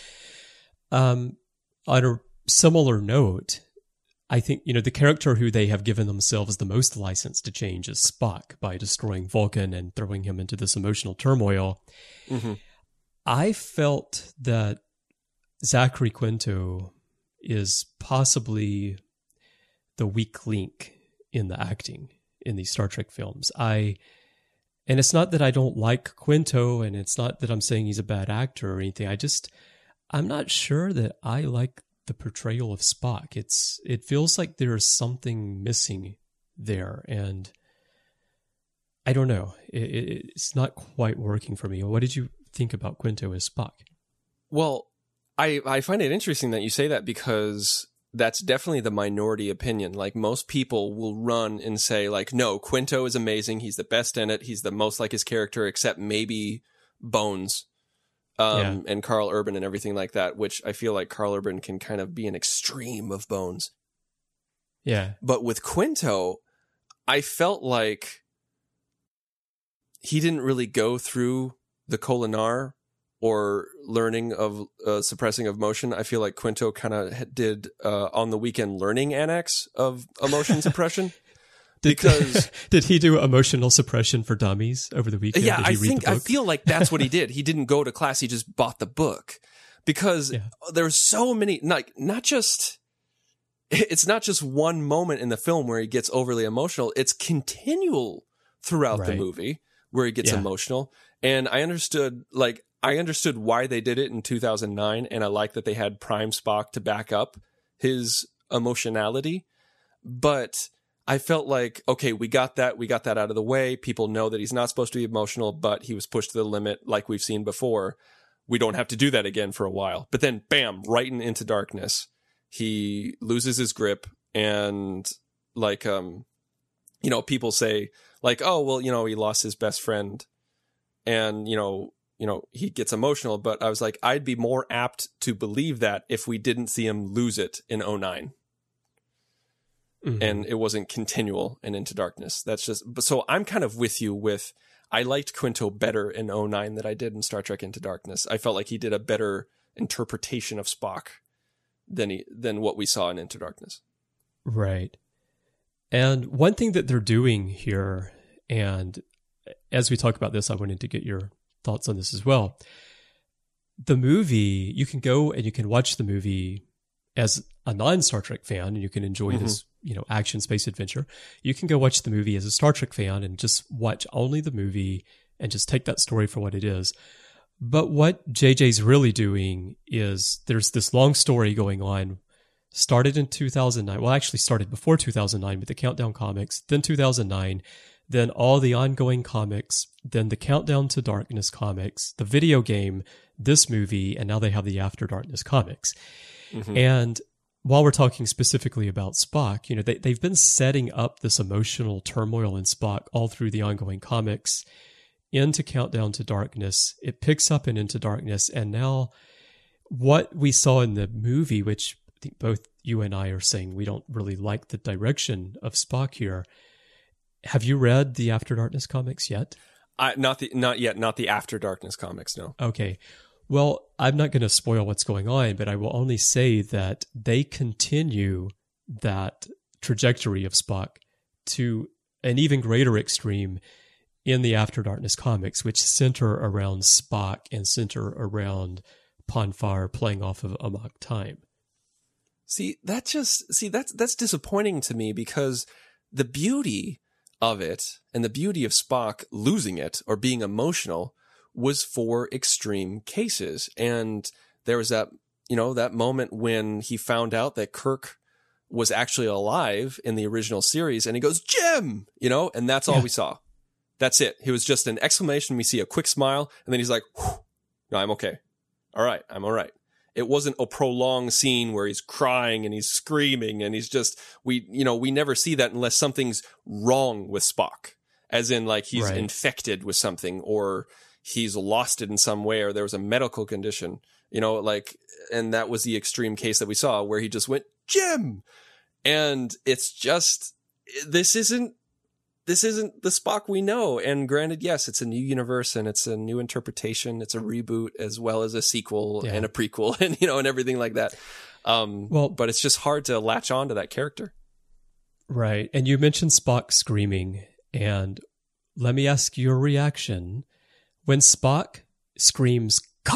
Um, on a similar note, I think, you know, the character who they have given themselves the most license to change is Spock by destroying Vulcan and throwing him into this emotional turmoil. Mm-hmm. I felt that Zachary Quinto is possibly the weak link in the acting in these Star Trek films. I, and it's not that I don't like Quinto, and it's not that I'm saying he's a bad actor or anything. I just, I'm not sure that I like the portrayal of Spock. It's, it feels like there's something missing there, and I don't know. It, it, it's not quite working for me. What did you think about Quinto as Spock? Well, I, I find it interesting that you say that, because that's definitely the minority opinion. Like, most people will run and say, like, no, Quinto is amazing. He's the best in it. He's the most like his character, except maybe Bones um, yeah. and Carl Urban and everything like that, which I feel like Carl Urban can kind of be an extreme of Bones. Yeah. But with Quinto, I felt like he didn't really go through the Kolinar or learning of uh, suppressing of motion. I feel like Quinto kind of did uh, on the weekend learning annex of emotion suppression. Did, because did he do emotional suppression for dummies over the weekend? Yeah, did he I read think the book? I feel like that's what he did. He didn't go to class. He just bought the book, because yeah. there's so many, like, not just, it's not just one moment in the film where he gets overly emotional. It's continual throughout right. the movie where he gets yeah. emotional. And I understood, like, I understood why they did it in two thousand nine, and I like that they had Prime Spock to back up his emotionality. But I felt like, okay, we got that. We got that out of the way. People know that he's not supposed to be emotional, but he was pushed to the limit like we've seen before. We don't have to do that again for a while. But then, bam, right in Into Darkness, he loses his grip, and, like, um, you know, people say, like, oh, well, you know, he lost his best friend, and, you know, you know, he gets emotional. But I was like, I'd be more apt to believe that if we didn't see him lose it in oh nine. Mm-hmm. And it wasn't continual and Into Darkness. That's just, so I'm kind of with you with, I liked Quinto better in oh nine than I did in Star Trek Into Darkness. I felt like he did a better interpretation of Spock than he, than what we saw in Into Darkness. Right. And one thing that they're doing here, and as we talk about this, I wanted to get your thoughts on this as well. The movie, you can go and you can watch the movie as a non-Star Trek fan, and you can enjoy mm-hmm. this, you know, action space adventure. You can go watch the movie as a Star Trek fan and just watch only the movie and just take that story for what it is. But what J J's really doing is there's this long story going on, started in two thousand nine. Well, actually started before two thousand nine with the Countdown comics, then two thousand nine, then all the ongoing comics, then the Countdown to Darkness comics, the video game, this movie, and now they have the After Darkness comics. Mm-hmm. And while we're talking specifically about Spock, you know, they, they've been setting up this emotional turmoil in Spock all through the ongoing comics into Countdown to Darkness. It picks up in Into Darkness. And now what we saw in the movie, which I think both you and I are saying we don't really like the direction of Spock here. Have you read the After Darkness comics yet? I, not the not yet, not the After Darkness comics, no. Okay. Well, I'm not going to spoil what's going on, but I will only say that they continue that trajectory of Spock to an even greater extreme in the After Darkness comics, which center around Spock and center around Ponfar playing off of Amok Time. See, that just see that's that's disappointing to me, because the beauty of it and the beauty of Spock losing it or being emotional was for extreme cases. And there was that, you know, that moment when he found out that Kirk was actually alive in the original series, and he goes, Jim, you know, and that's all yeah. we saw. That's it. He was just an exclamation. We see a quick smile, and then he's like, no, I'm okay. All right. I'm all right. It wasn't a prolonged scene where he's crying and he's screaming and he's just, we, you know, we never see that unless something's wrong with Spock, as in like he's right. infected with something, or he's lost it in some way, or there was a medical condition, you know, like, and that was the extreme case that we saw where he just went, Jim. And it's just, this isn't, this isn't the Spock we know. And granted, yes, it's a new universe and it's a new interpretation. It's a reboot as well as a sequel yeah. and a prequel and, you know, and everything like that. Um, well, but it's just hard to latch on to that character. Right. And you mentioned Spock screaming, and let me ask your reaction. When Spock screams,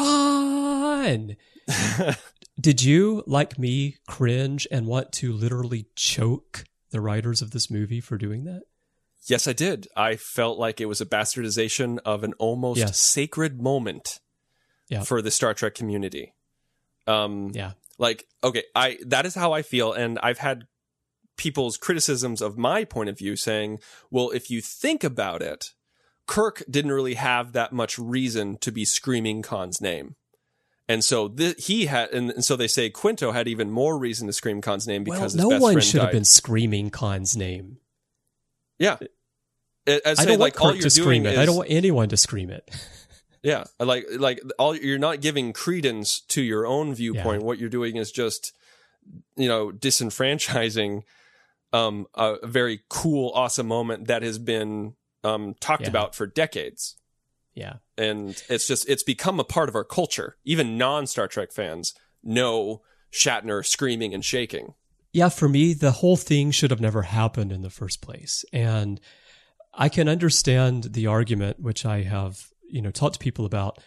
Khan, did you, like me, cringe and want to literally choke the writers of this movie for doing that? Yes, I did. I felt like it was a bastardization of an almost Yes. sacred moment Yeah. for the Star Trek community. Um, Yeah. Like, okay, I that is how I feel, and I've had people's criticisms of my point of view saying, well, if you think about it, Kirk didn't really have that much reason to be screaming Khan's name. And so th- he had, and, and so they say Quinto had even more reason to scream Khan's name because well, his no best one friend should died. have been screaming Khan's name. Yeah. I, I'd I say, don't like, want all Kirk you're to doing scream it. is, I don't want anyone to scream it. yeah, like, like all you're not giving credence to your own viewpoint. Yeah. What you're doing is just, you know, disenfranchising um, a very cool, awesome moment that has been um, talked Yeah. about for decades. Yeah. And it's just, it's become a part of our culture. Even non-Star Trek fans know Shatner screaming and shaking. Yeah, for me, the whole thing should have never happened in the first place. And I can understand the argument, which I have, you know, talked to people about,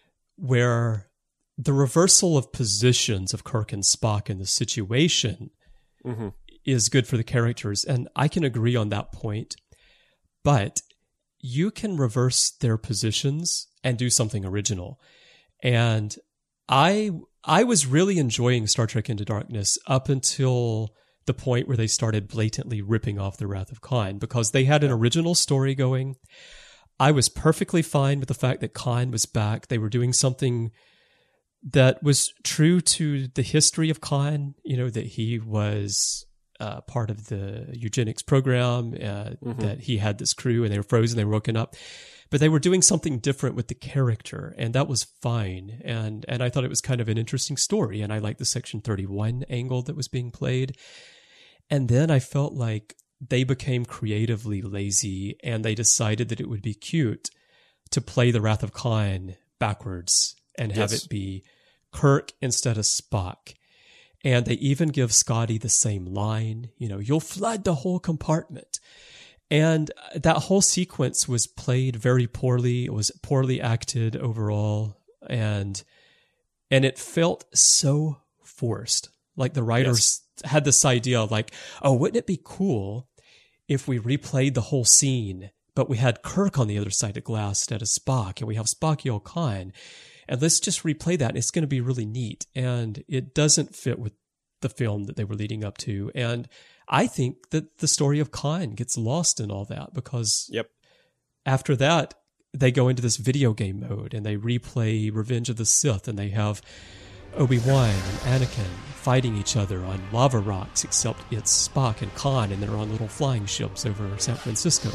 where the reversal of positions of Kirk and Spock in the situation Mm-hmm. is good for the characters. And I can agree on that point. But you can reverse their positions and do something original. And I I was really enjoying Star Trek Into Darkness up until the point where they started blatantly ripping off the Wrath of Khan, because they had an original story going. I was perfectly fine with the fact that Khan was back. They were doing something that was true to the history of Khan, you know, that he was uh, part of the eugenics program, uh, Mm-hmm. that he had this crew and they were frozen, they were woken up. But they were doing something different with the character, and that was fine. And and I thought it was kind of an interesting story, and I liked the Section thirty-one angle that was being played. And then I felt like they became creatively lazy, and they decided that it would be cute to play the Wrath of Khan backwards and have Yes. it be Kirk instead of Spock. And they even give Scotty the same line, you know, you'll flood the whole compartment. And that whole sequence was played very poorly. It was poorly acted overall. And and it felt so forced. Like the writers yes. had this idea of like, oh, wouldn't it be cool if we replayed the whole scene, but we had Kirk on the other side of glass instead of Spock, and we have Spock Yo Khan. And let's just replay that. And it's going to be really neat. And it doesn't fit with the film that they were leading up to. And I think that the story of Khan gets lost in all that, because yep. after that, they go into this video game mode and they replay Revenge of the Sith, and they have Obi-Wan and Anakin fighting each other on lava rocks, except it's Spock and Khan, and they're on little flying ships over San Francisco.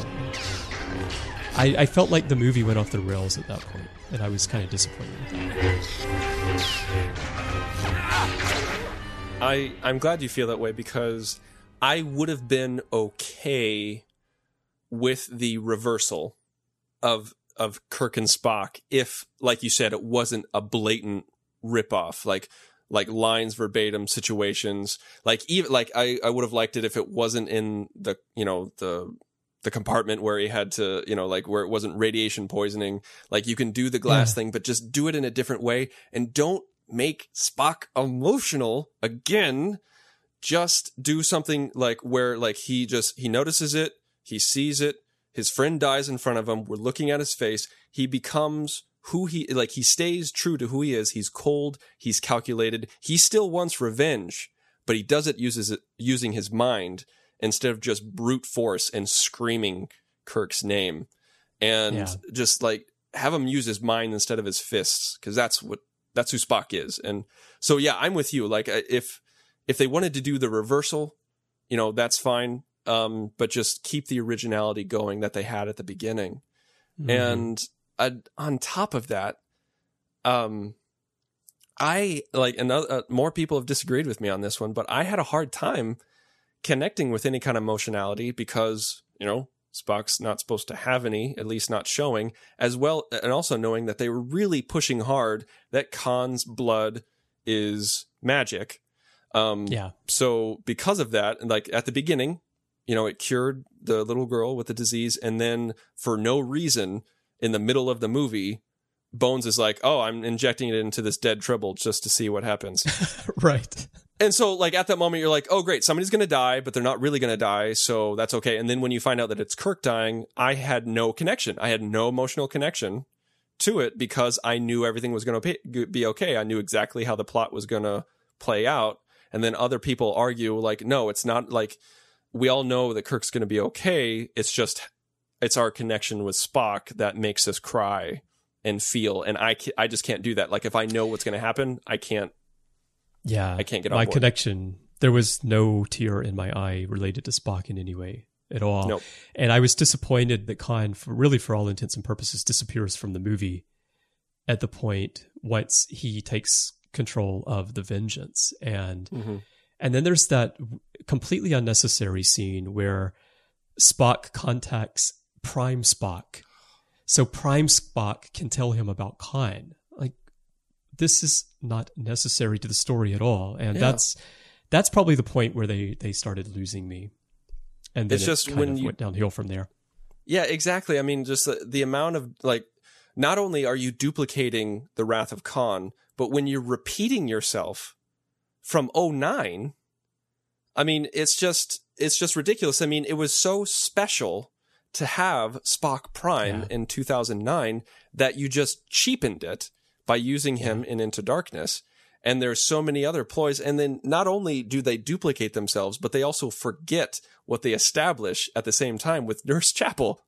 I, I felt like the movie went off the rails at that point, and I was kind of disappointed with that. I, I'm glad you feel that way, because I would have been okay with the reversal of of Kirk and Spock if, like you said, it wasn't a blatant ripoff, like like lines verbatim situations. Like even like I, I would have liked it if it wasn't in the you know the the compartment where he had to, you know, like where it wasn't radiation poisoning. Like you can do the glass yeah. thing, but just do it in a different way, and don't make Spock emotional again. Just do something like where like he just he notices it, he sees it, his friend dies in front of him, we're looking at his face, he becomes who he like he stays true to who he is. He's cold, he's calculated, he still wants revenge, but he does it uses it using his mind instead of just brute force and screaming Kirk's name. And yeah. just like have him use his mind instead of his fists, because that's what that's who Spock is. And so yeah, I'm with you. Like if if they wanted to do the reversal, you know, that's fine. Um, but just keep the originality going that they had at the beginning. Mm-hmm. And uh, on top of that, um, I like another uh, more people have disagreed with me on this one, but I had a hard time connecting with any kind of emotionality because, you know, Spock's not supposed to have any, at least not showing, as well, and also knowing that they were really pushing hard that Khan's blood is magic. Um, yeah. So because of that, like at the beginning, you know, it cured the little girl with the disease, and then for no reason, in the middle of the movie, Bones is like, "Oh, I'm injecting it into this dead Tribble just to see what happens." Right. And so, like, at that moment, you're like, oh, great, somebody's going to die, but they're not really going to die, so that's okay. And then when you find out that it's Kirk dying, I had no connection. I had no emotional connection to it because I knew everything was going to be okay. I knew exactly how the plot was going to play out. And then other people argue, like, no, it's not like we all know that Kirk's going to be okay. It's just, it's our connection with Spock that makes us cry and feel. And I, I just can't do that. Like, if I know what's going to happen, I can't. Yeah, I can't get on my board. connection. There was no tear in my eye related to Spock in any way at all. Nope. And I was disappointed that Khan, for really for all intents and purposes, disappears from the movie at the point once he takes control of the Vengeance. And Mm-hmm. and then there's that completely unnecessary scene where Spock contacts Prime Spock, so Prime Spock can tell him about Khan. Like, this is not necessary to the story at all, and Yeah. that's that's probably the point where they they started losing me, and then It's it just kind when of you- went downhill from there. Yeah, exactly. I mean, just the, the amount of, like, not only are you duplicating the Wrath of Khan, but when you're repeating yourself from oh nine, I mean, it's just, it's just ridiculous. I mean, it was so special to have Spock Prime Yeah. in two thousand nine that you just cheapened it by using him in Into Darkness. And there's so many other ploys. And then not only do they duplicate themselves, but they also forget what they establish at the same time with Nurse Chapel.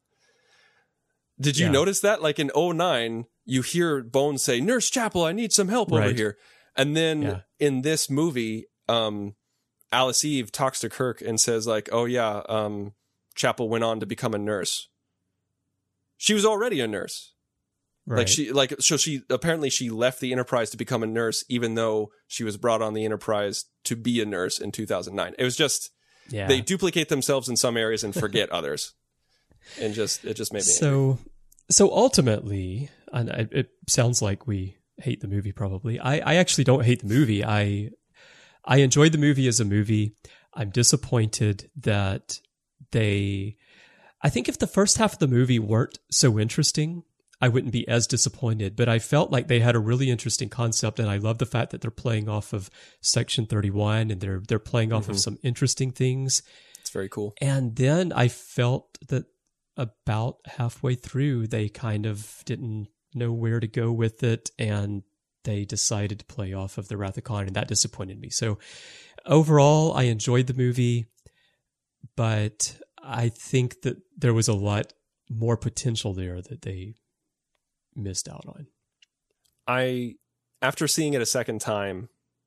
Did you Yeah. notice that? Like in oh nine, you hear Bones say, Nurse Chapel, I need some help over Right. here. And then Yeah. in this movie, um, Alice Eve talks to Kirk and says, like, oh yeah, um, Chapel went on to become a nurse. She was already a nurse. Right. Like she, like, so she, apparently she left the Enterprise to become a nurse, even though she was brought on the Enterprise to be a nurse in two thousand nine. It was just, yeah. they duplicate themselves in some areas and forget others. And just, it just made me angry. So, so ultimately, and it, it sounds like we hate the movie. Probably, I, I actually don't hate the movie. I, I enjoyed the movie as a movie. I'm disappointed that they. I think if the first half of the movie weren't so interesting, I wouldn't be as disappointed. But I felt like they had a really interesting concept, and I love the fact that they're playing off of Section thirty-one, and they're they're playing off Mm-hmm. of some interesting things. It's very cool. And then I felt that about halfway through, they kind of didn't know where to go with it, and they decided to play off of the Wrath of Khan, and that disappointed me. So overall, I enjoyed the movie, but I think that there was a lot more potential there that they missed out on. I, after seeing it a second time,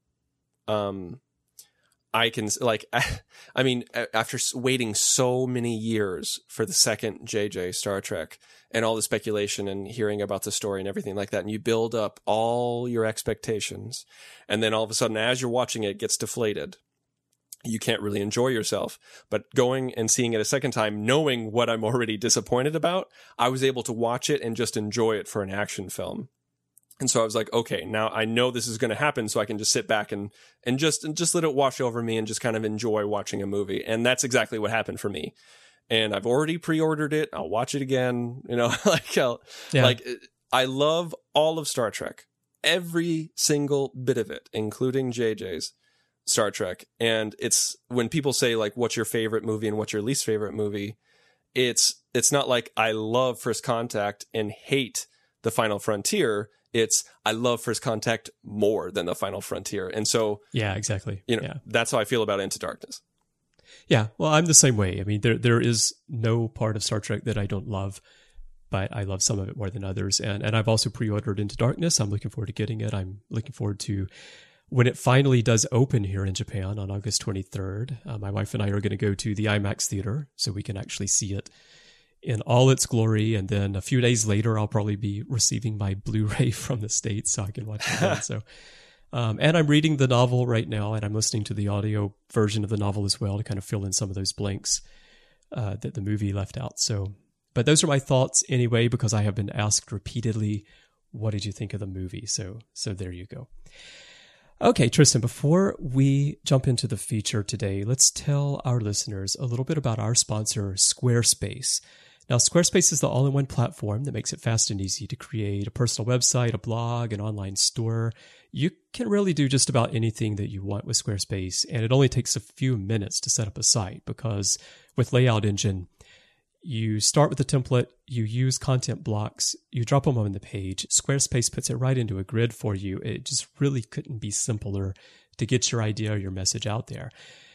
um, I can, like, I mean, after waiting so many years for the second J J Star Trek and all the speculation and hearing about the story and everything like that, and you build up all your expectations, and then all of a sudden, as you're watching it, it gets deflated. You can't really enjoy yourself. But going and seeing it a second time, knowing what I'm already disappointed about, I was able to watch it and just enjoy it for an action film. And so I was like, okay, now I know this is going to happen, so I can just sit back and and just and just let it wash over me and just kind of enjoy watching a movie. And that's exactly what happened for me. And I've already pre-ordered it. I'll watch it again. You know, like I'll, Yeah. like I love all of Star Trek, every single bit of it, including J J's Star Trek. And it's when people say, like, what's your favorite movie and what's your least favorite movie, it's it's not like I love First Contact and hate The Final Frontier. It's I love First Contact more than The Final Frontier. And so, Yeah, exactly. you know, yeah. that's how I feel about Into Darkness. Yeah, well, I'm the same way. I mean, there there is no part of Star Trek that I don't love, but I love some of it more than others. And and I've also pre-ordered Into Darkness. I'm looking forward to getting it. I'm looking forward to when it finally does open here in Japan on August twenty-third. Uh, my wife and I are going to go to the IMAX theater so we can actually see it in all its glory. And then a few days later, I'll probably be receiving my Blu-ray from the States so I can watch it then. So. Um, and I'm reading the novel right now, and I'm listening to the audio version of the novel as well to kind of fill in some of those blanks uh, that the movie left out. So, but those are my thoughts anyway, because I have been asked repeatedly, what did you think of the movie? So, so there you go. Okay, Tristan, before we jump into the feature today, let's tell our listeners a little bit about our sponsor, Squarespace. Now, Squarespace is the all-in-one platform that makes it fast and easy to create a personal website, a blog, an online store. You can really do just about anything that you want with Squarespace, and it only takes a few minutes to set up a site because with Layout Engine, you start with a template, you use content blocks, you drop them on the page. Squarespace puts it right into a grid for you. It just really couldn't be simpler to get your idea or your message out there.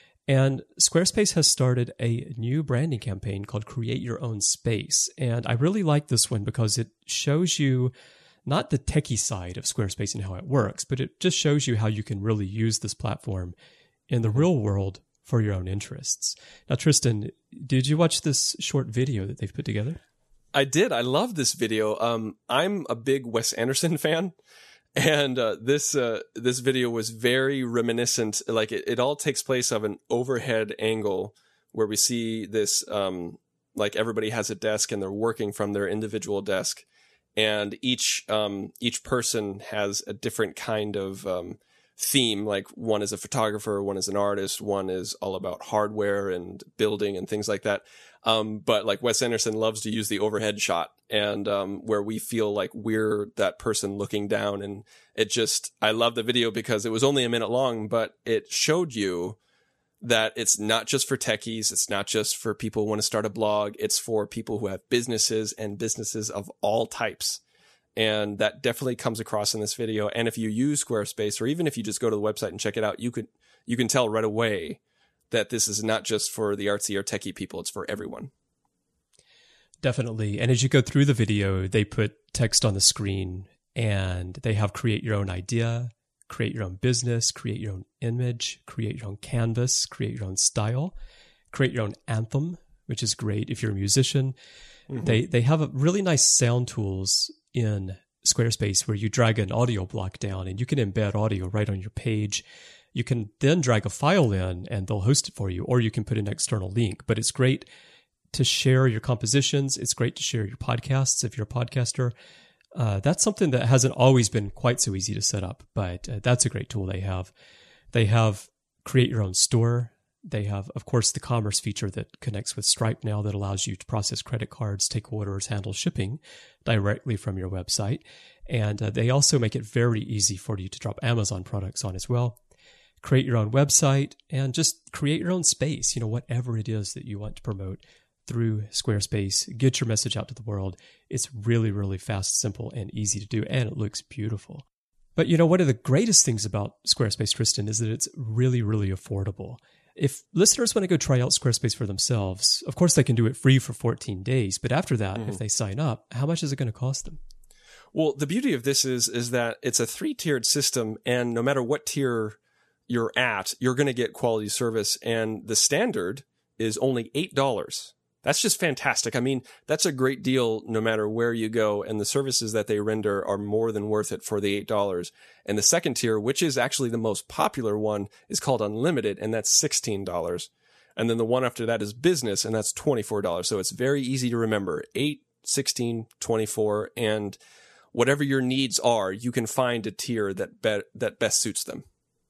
And Squarespace has started a new branding campaign called Create Your Own Space. And I really like this one because it shows you not the techie side of Squarespace and how it works, but it just shows you how you can really use this platform in the real world for your own interests. Now, Tristan, did you watch this short video that they've put together? I did. I love this video. Um, I'm a big Wes Anderson fan. And uh, this uh, this video was very reminiscent. Like it, it all takes place of an overhead angle where we see this, um, like everybody has a desk and they're working from their individual desk, and each um, each person has a different kind of um, theme. Like one is a photographer, one is an artist, one is all about hardware and building and things like that. Um, but like Wes Anderson loves to use the overhead shot, and um, where we feel like we're that person looking down. And it just, I love the video because it was only a minute long, but it showed you that it's not just for techies. It's not just for people who want to start a blog. It's for people who have businesses and businesses of all types. And that definitely comes across in this video. And if you use Squarespace, or even if you just go to the website and check it out, you could, you can tell right away that this is not just for the artsy or techie people, it's for everyone. Definitely. And as you go through the video, they put text on the screen and they have create your own idea, create your own business, create your own image, create your own canvas, create your own style, create your own anthem, which is great if you're a musician. Mm-hmm. They they have a really nice sound tools in Squarespace where you drag an audio block down and you can embed audio right on your page. You can then drag a file in and they'll host it for you, or you can put an external link. But it's great to share your compositions. It's great to share your podcasts if you're a podcaster. Uh, that's something that hasn't always been quite so easy to set up, but uh, that's a great tool they have. They have create your own store. They have, of course, the commerce feature that connects with Stripe now that allows you to process credit cards, take orders, handle shipping directly from your website. And uh, they also make it very easy for you to drop Amazon products on as well. Create your own website and just create your own space, you know, whatever it is that you want to promote through Squarespace. Get your message out to the world. It's really, really fast, simple, and easy to do, and it looks beautiful. But, you know, one of the greatest things about Squarespace, Tristan, is that it's really, really affordable. If listeners want to go try out Squarespace for themselves, of course, they can do it free for fourteen days. But after that, mm-hmm. if they sign up, how much is it going to cost them? Well, the beauty of this is, is that it's a three-tiered system, and no matter what tier you're at, you're going to get quality service. And the standard is only eight dollars. That's just fantastic. I mean, that's a great deal no matter where you go. And the services that they render are more than worth it for the eight dollars. And the second tier, which is actually the most popular one, is called Unlimited, and that's sixteen dollars. And then the one after that is Business, and that's twenty-four dollars. So it's very easy to remember. eight, sixteen, twenty-four, and whatever your needs are, you can find a tier that be- that best suits them.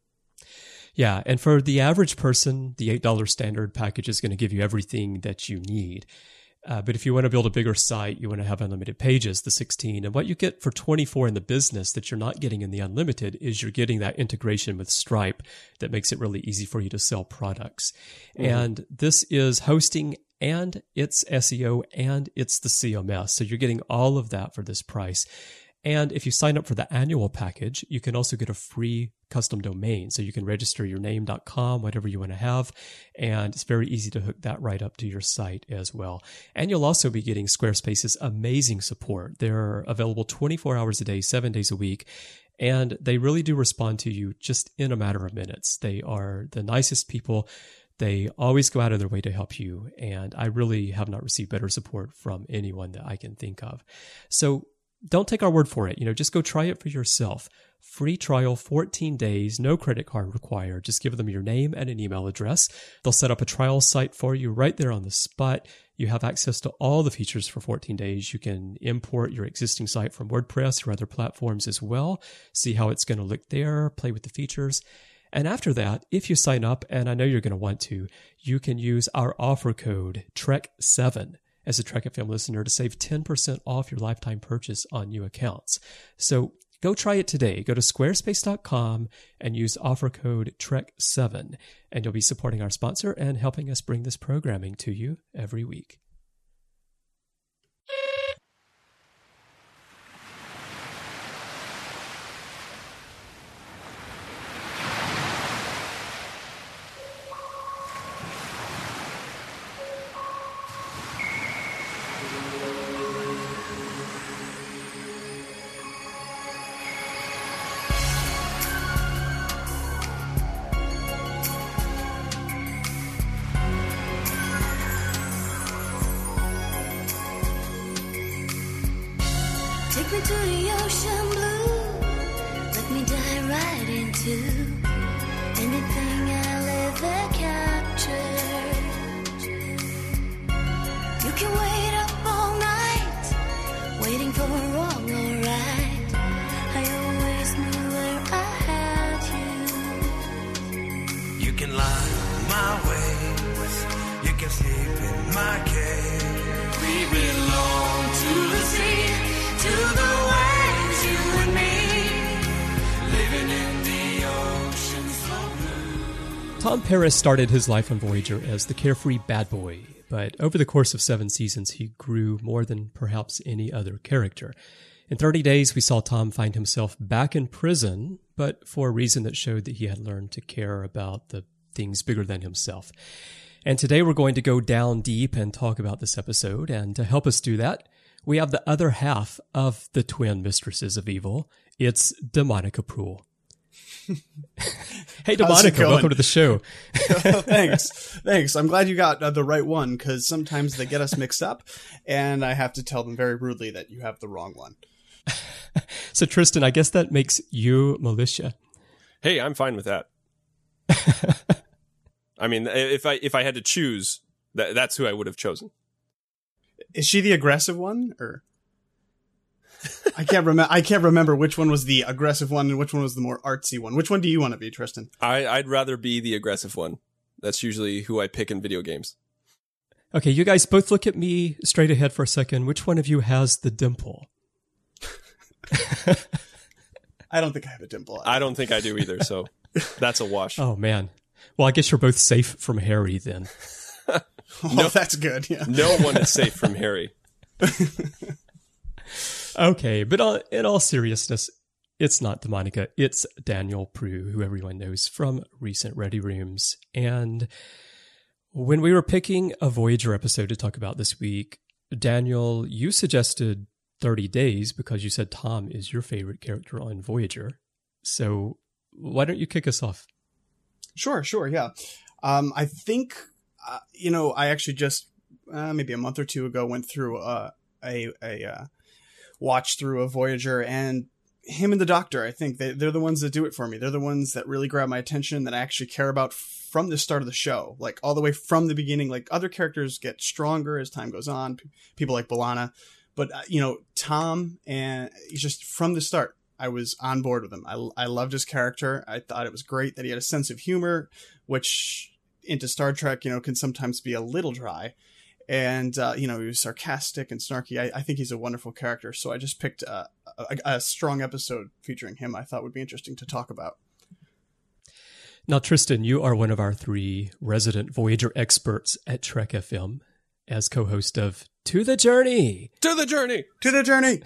Yeah, and for the average person, the eight dollars standard package is going to give you everything that you need. Uh, but if you want to build a bigger site, you want to have unlimited pages, the sixteen. And what you get for twenty-four in the Business that you're not getting in the Unlimited is you're getting that integration with Stripe that makes it really easy for you to sell products. Mm-hmm. And this is hosting, and it's S E O, and it's the C M S. So you're getting all of that for this price. And if you sign up for the annual package, you can also get a free custom domain. So you can register your name dot com, whatever you want to have. And it's very easy to hook that right up to your site as well. And you'll also be getting Squarespace's amazing support. They're available twenty-four hours a day, seven days a week. And they really do respond to you just in a matter of minutes. They are the nicest people. They always go out of their way to help you. And I really have not received better support from anyone that I can think of. So don't take our word for it. You know, just go try it for yourself. Free trial, fourteen days, no credit card required. Just give them your name and an email address. They'll set up a trial site for you right there on the spot. You have access to all the features for fourteen days. You can import your existing site from WordPress or other platforms as well. See how it's going to look there, play with the features. And after that, if you sign up, and I know you're going to want to, you can use our offer code, Trek seven. as a Trek F M listener to save ten percent off your lifetime purchase on new accounts. So go try it today. Go to squarespace dot com and use offer code Trek seven, and you'll be supporting our sponsor and helping us bring this programming to you every week. Take me to the ocean blue. Let me dive right into anything I'll ever capture. You can wait up all night, waiting for a all alright. I always knew where I had you. You can lie my ways, you can sleep in my cave. We belong to the sea. To the waves, you and me, living in the ocean so blue. Tom Paris started his life on Voyager as the carefree bad boy, but over the course of seven seasons, he grew more than perhaps any other character. In thirty days, we saw Tom find himself back in prison, but for a reason that showed that he had learned to care about the things bigger than himself. And today we're going to go down deep and talk about this episode, and to help us do that, we have the other half of the twin mistresses of evil. It's DeMonica Proul. Hey, DeMonica, welcome to the show. Thanks. Thanks. I'm glad you got uh, the right one, because sometimes they get us mixed up, and I have to tell them very rudely that you have the wrong one. So, Tristan, I guess that makes you Militia. Hey, I'm fine with that. I mean, if I if I had to choose, that that's who I would have chosen. Is she the aggressive one, or I can't remember? I can't remember which one was the aggressive one and which one was the more artsy one. Which one do you want to be, Tristan? I, I'd rather be the aggressive one. That's usually who I pick in video games. Okay, you guys both look at me straight ahead for a second. Which one of you has the dimple? I don't think I have a dimple. I don't think I do either, so that's a wash. Oh, man. Well, I guess you're both safe from Harry then. Oh, no, that's good. Yeah. No one is safe from Harry. Okay, but uh, in all seriousness, it's not DeMonica. It's Daniel Proulx, who everyone knows from recent Ready Rooms. And when we were picking a Voyager episode to talk about this week, Daniel, you suggested thirty days because you said Tom is your favorite character on Voyager. So why don't you kick us off? Sure, sure, yeah. Um, I think... Uh, you know, I actually just uh, maybe a month or two ago went through uh, a a uh, watch through of Voyager, and him and the Doctor, I think they, they're the ones that do it for me. They're the ones that really grab my attention, that I actually care about from the start of the show, like all the way from the beginning. Like other characters get stronger as time goes on, P- people like B'Elanna, but uh, you know, Tom, and he's just from the start, I was on board with him. I I loved his character. I thought it was great that he had a sense of humor, which into Star Trek, you know, can sometimes be a little dry. And, uh, you know, he was sarcastic and snarky. I, I think he's a wonderful character. So I just picked uh, a, a strong episode featuring him I thought would be interesting to talk about. Now, Tristan, you are one of our three resident Voyager experts at Trek F M as co-host of To the Journey. To the Journey! To the Journey!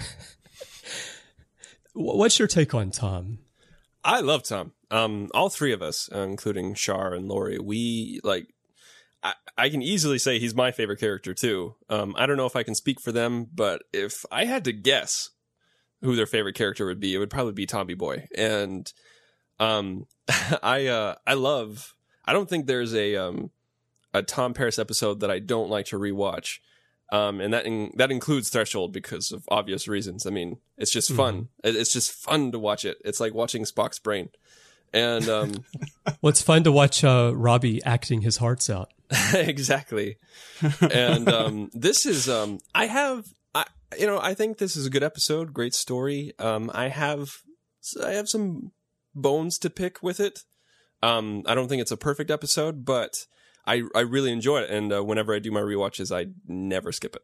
What's your take on Tom? I love Tom. Um, all three of us, uh, including Shar and Lori, we like. I, I can easily say he's my favorite character too. Um, I don't know if I can speak for them, but if I had to guess who their favorite character would be, it would probably be Tommy Boy. And um, I uh, I love. I don't think there's a um, a Tom Paris episode that I don't like to rewatch. Um, and that in, that includes Threshold because of obvious reasons. I mean, it's just fun. Mm-hmm. It's just fun to watch it. It's like watching Spock's brain. And um, well, it's fun to watch uh, Robbie acting his hearts out. Exactly. And um, this is um, I have I you know I think this is a good episode. Great story. Um, I have I have some bones to pick with it. Um, I don't think it's a perfect episode, but I, I really enjoy it. And uh, whenever I do my rewatches, I never skip it.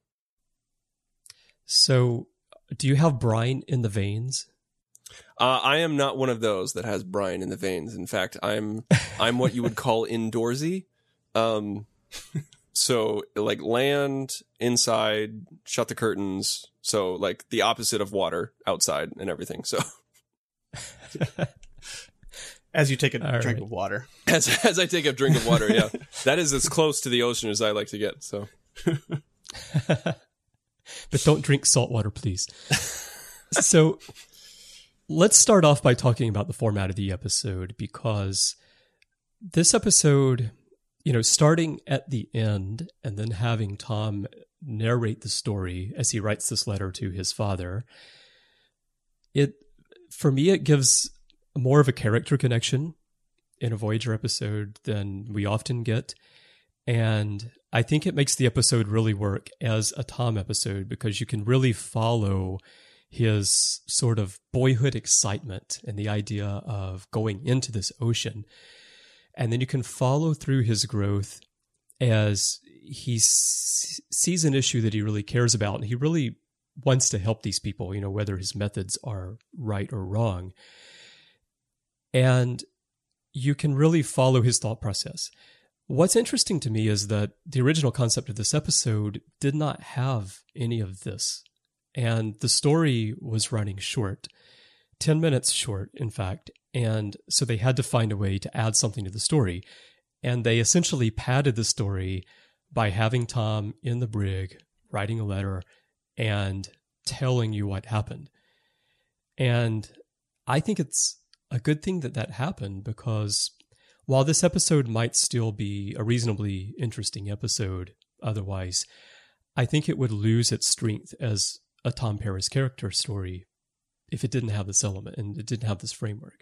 So do you have brine in the veins? Uh, I am not one of those that has brine in the veins. In fact, I'm I'm what you would call indoorsy. Um, so like land inside, shut the curtains. So like the opposite of water outside and everything. So as you take a All drink right. of water, as as I take a drink of water, yeah, that is as close to the ocean as I like to get. So, But don't drink salt water, please. So let's start off by talking about the format of the episode, because this episode, you know, starting at the end and then having Tom narrate the story as he writes this letter to his father, it, for me, it gives more of a character connection in a Voyager episode than we often get. And I think it makes the episode really work as a Tom episode, because you can really follow his sort of boyhood excitement and the idea of going into this ocean. And then you can follow through his growth as he s- sees an issue that he really cares about. And he really wants to help these people, you know, whether his methods are right or wrong. And you can really follow his thought process. What's interesting to me is that the original concept of this episode did not have any of this. And the story was running short, ten minutes short, in fact. And so they had to find a way to add something to the story. And they essentially padded the story by having Tom in the brig, writing a letter, and telling you what happened. And I think it's a good thing that that happened, because while this episode might still be a reasonably interesting episode otherwise, I think it would lose its strength as a Tom Paris character story if it didn't have this element and it didn't have this framework.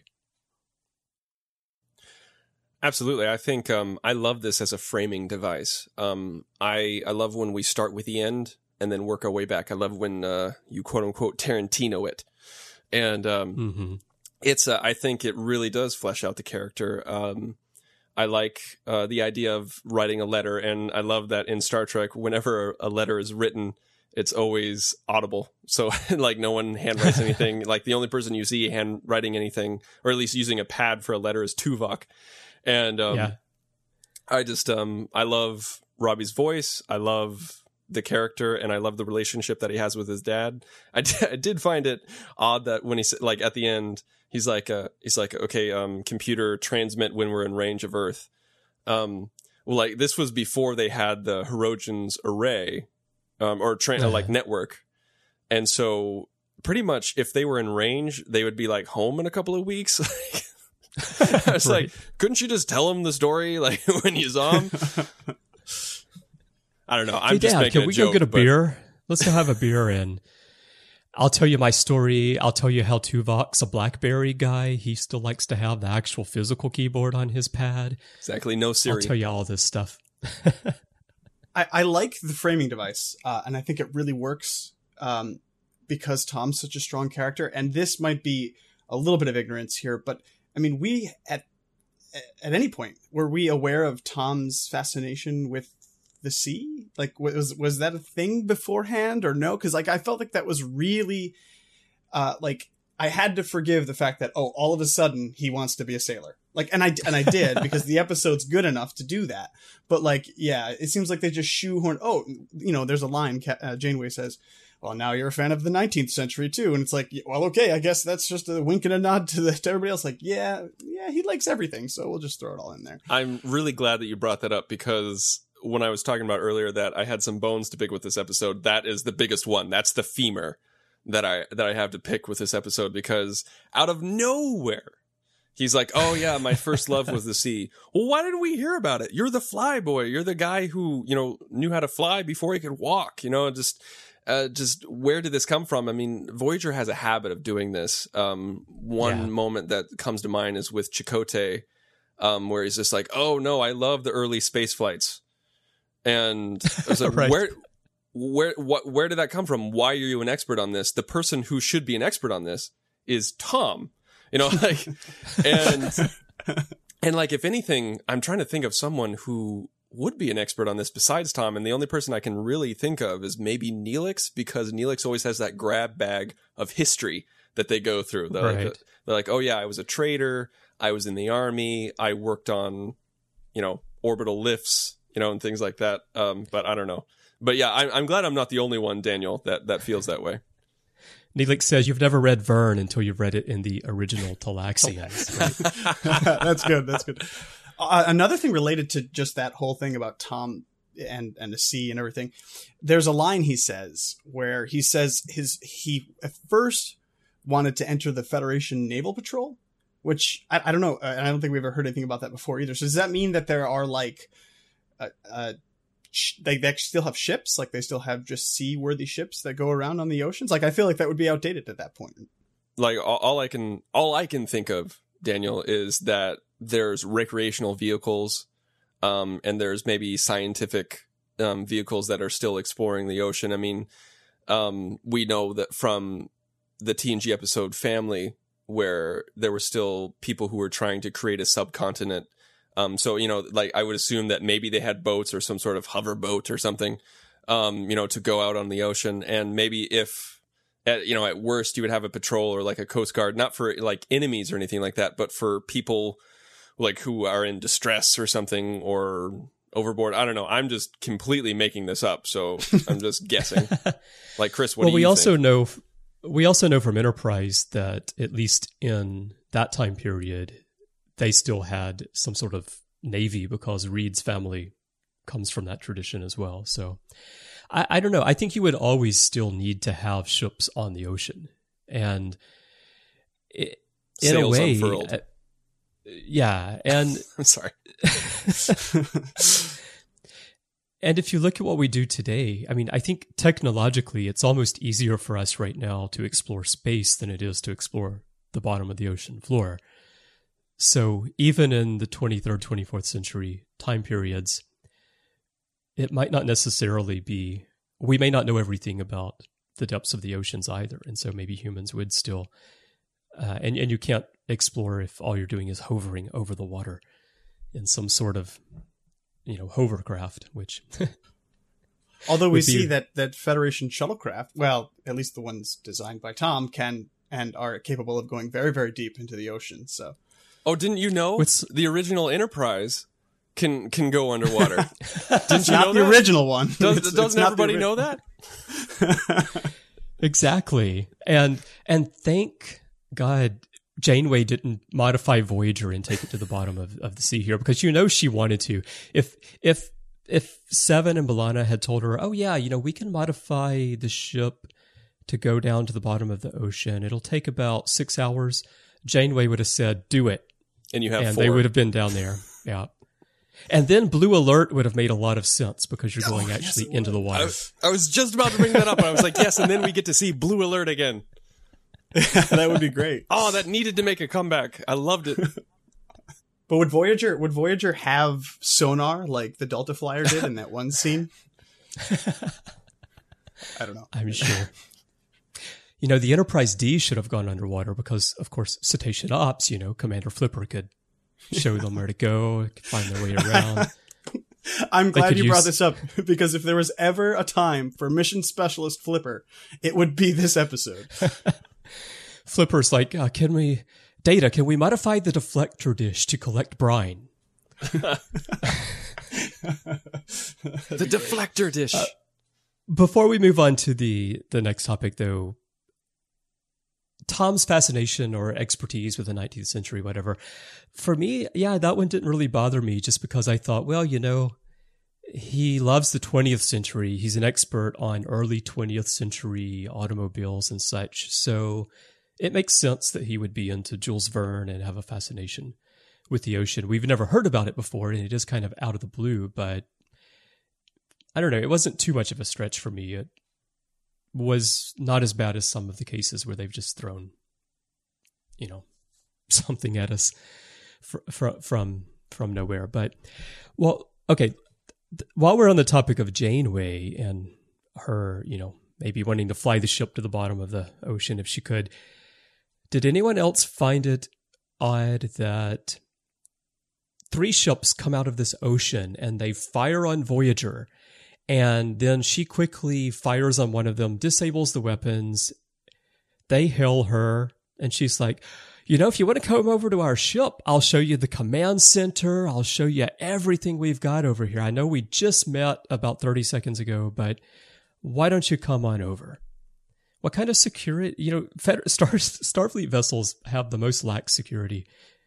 Absolutely. I think um, I love this as a framing device. Um, I, I love when we start with the end and then work our way back. I love when uh, you quote unquote Tarantino it. And um, Mm-hmm. it's, uh, I think it really does flesh out the character. Um, I like uh, the idea of writing a letter. And I love that in Star Trek, whenever a letter is written, it's always audible. So like no one handwrites anything. Like the only person you see handwriting anything, or at least using a pad for a letter, is Tuvok. And um, Yeah. I just, um, I love Robbie's voice. I love the character, and I love the relationship that he has with his dad. I, d- I did find it odd that when he said, like at the end, he's like, uh, he's like, okay, um, computer transmit when we're in range of Earth. Um, well, like this was before they had the Hirogen's array, um, or tra- Uh-huh. like network. And so pretty much if they were in range, they would be like home in a couple of weeks. I was Right. like, couldn't you just tell him the story like when you saw him? I don't know. I'm Hey, just Dad, making can a we joke. go get a but- beer? Let's go have a beer, and I'll tell you my story. I'll tell you how Tuvok's a BlackBerry guy. He still likes to have the actual physical keyboard on his pad. Exactly. No I'll Siri. tell you all this stuff. I, I like the framing device, uh, and I think it really works um, because Tom's such a strong character. And this might be a little bit of ignorance here, but I mean, we at at any point were we aware of Tom's fascination with the sea? Like, was was that a thing beforehand or no? Because like I felt like that was really uh, like I had to forgive the fact that oh, all of a sudden he wants to be a sailor. Like, and I and I did because the episode's good enough to do that. But like, yeah, it seems like they just shoehorn. Oh, you know, there's a line uh, Janeway says, "Well, now you're a fan of the nineteenth century too," and it's like, well, okay, I guess that's just a wink and a nod to, the, to everybody else. Like, yeah, yeah, he likes everything, so we'll just throw it all in there. I'm really glad that you brought that up, because when I was talking about earlier that I had some bones to pick with this episode, that is the biggest one. That's the femur that I that I have to pick with this episode, because out of nowhere, he's like, oh yeah, my first love was the sea. Well, why didn't we hear about it? You're the fly boy. You're the guy who, you know, knew how to fly before he could walk, you know, just, uh, just where did this come from? I mean, Voyager has a habit of doing this. Um, one Yeah. moment that comes to mind is with Chakotay, um, where he's just like, oh no, I love the early space flights. And I was like, Right. where, where, what, where did that come from? Why are you an expert on this? The person who should be an expert on this is Tom. You know, like, and And like, if anything, I'm trying to think of someone who would be an expert on this besides Tom. And the only person I can really think of is maybe Neelix, because Neelix always has that grab bag of history that they go through. They're, Right. like, they're like, oh yeah, I was a trader. I was in the army. I worked on, you know, orbital lifts, you know, and things like that. Um, but I don't know. But yeah, I'm, I'm glad I'm not the only one, Daniel, that, that feels that way. Neelix says you've never read Verne until you've read it in the original Talaxians. Right? That's good. That's good. Uh, another thing related to just that whole thing about Tom and and the sea and everything. There's a line he says where he says his he at first wanted to enter the Federation Naval Patrol, which I, I don't know, and I don't think we've ever heard anything about that before either. So does that mean that there are like, uh, uh sh- they they still have ships, like they still have just seaworthy ships that go around on the oceans? Like I feel like that would be outdated at that point. Like all, all I can all I can think of, Daniel, is that there's recreational vehicles, um, and there's maybe scientific um, vehicles that are still exploring the ocean. I mean, um, we know that from the T N G episode Family, where there were still people who were trying to create a subcontinent. Um, so, you know, like I would assume that maybe they had boats or some sort of hover boat or something, um, you know, to go out on the ocean. And maybe if, at, you know, at worst, you would have a patrol or like a coast guard, not for like enemies or anything like that, but for people like who are in distress or something or overboard. I don't know. I'm just completely making this up. So I'm just guessing. Like, Chris, what well, do we you also think? know we also know from Enterprise that at least in that time period, they still had some sort of navy because Reed's family comes from that tradition as well. So I, I don't know. I think you would always still need to have ships on the ocean, and it, in Sails a way, unfurled. uh, yeah. And I'm sorry. And if you look at what we do today, I mean, I think technologically it's almost easier for us right now to explore space than it is to explore the bottom of the ocean floor. So even in the twenty-third, twenty-fourth century time periods, it might not necessarily be, we may not know everything about the depths of the oceans either. And so maybe humans would still, uh, and, and you can't explore if all you're doing is hovering over the water in some sort of, you know, hovercraft, which Although we would be- see that, that Federation shuttlecraft, well, at least the ones designed by Tom, can and are capable of going very, very deep into the ocean. So, Oh, didn't you know What's- the original Enterprise can can go underwater? Didn't you not know the that? original one. Does, It's- doesn't it's not the everybody ori- know that? exactly. And, and thank God Janeway didn't modify Voyager and take it to the bottom of, of the sea here, because you know she wanted to. If if if Seven and B'Elanna had told her, oh yeah, you know, we can modify the ship to go down to the bottom of the ocean, it'll take about six hours, Janeway would have said, do it. And you have And four. they would have been down there. Yeah. And then Blue Alert would have made a lot of sense because you're going actually into the I, water. was- I was just about to bring that up. And I was like, yes, and then we get to see Blue Alert again. That would be great. Oh, that needed to make a comeback. I loved it. But would Voyager would Voyager have sonar like the Delta Flyer did in that one scene? I don't know. I'm sure. You know, the Enterprise D should have gone underwater because, of course, Cetacean Ops, you know, Commander Flipper could show them where to go, could find their way around. I'm glad could you brought use- this up, because if there was ever a time for Mission Specialist Flipper, it would be this episode. Flipper's like, uh, can we, Data, can we modify the deflector dish to collect brine? The deflector dish. Before we move on to the, the next topic, though, Tom's fascination or expertise with the nineteenth century, whatever, for me, yeah, that one didn't really bother me just because I thought, well, you know, he loves the twentieth century. He's an expert on early twentieth century automobiles and such. So it makes sense that he would be into Jules Verne and have a fascination with the ocean. We've never heard about it before, and it is kind of out of the blue, but I don't know. It wasn't too much of a stretch for me. It was not as bad as some of the cases where they've just thrown, you know, something at us fr- fr- from from nowhere. But, well, okay. Th- while we're on the topic of Janeway and her, you know, maybe wanting to fly the ship to the bottom of the ocean if she could, did anyone else find it odd that three ships come out of this ocean and they fire on Voyager. And then she quickly fires on one of them, disables the weapons. They hail her, and she's like, you know, if you want to come over to our ship, I'll show you the command center. I'll show you everything we've got over here. I know we just met about thirty seconds ago, but why don't you come on over? What kind of security? You know, Fed- Star- Starfleet vessels have the most lax security.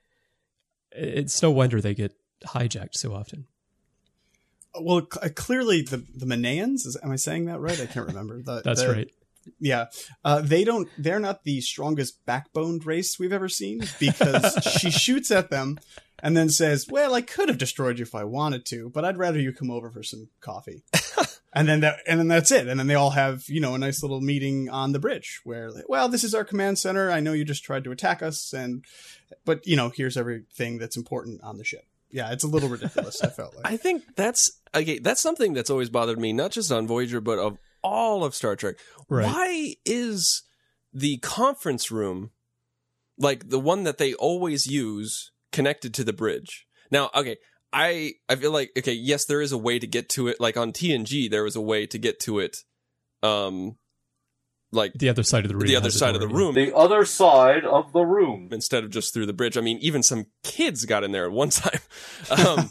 It's no wonder they get hijacked so often. Well, cl- clearly the the Manayans, is, am I saying that right? I can't remember. The, That's the, right. Yeah, uh, they don't. They're not the strongest backboned race we've ever seen, because she shoots at them and then says, "Well, I could have destroyed you if I wanted to, but I'd rather you come over for some coffee." and then that, and then that's it. And then they all have, you know, a nice little meeting on the bridge where, well, this is our command center. I know you just tried to attack us, and but you know, here's everything that's important on the ship. Yeah, it's a little ridiculous, I felt like. I think that's okay, that's something that's always bothered me, not just on Voyager, but of all of Star Trek. Right. Why is the conference room, like the one that they always use, connected to the bridge? Now, okay, I I feel like, okay, yes, there is a way to get to it. Like on T N G, there was a way to get to it, um, like The other side of the room. the other has a side of the door, room. The other side of the room. Instead of just through the bridge. I mean, even some kids got in there at one time. Um,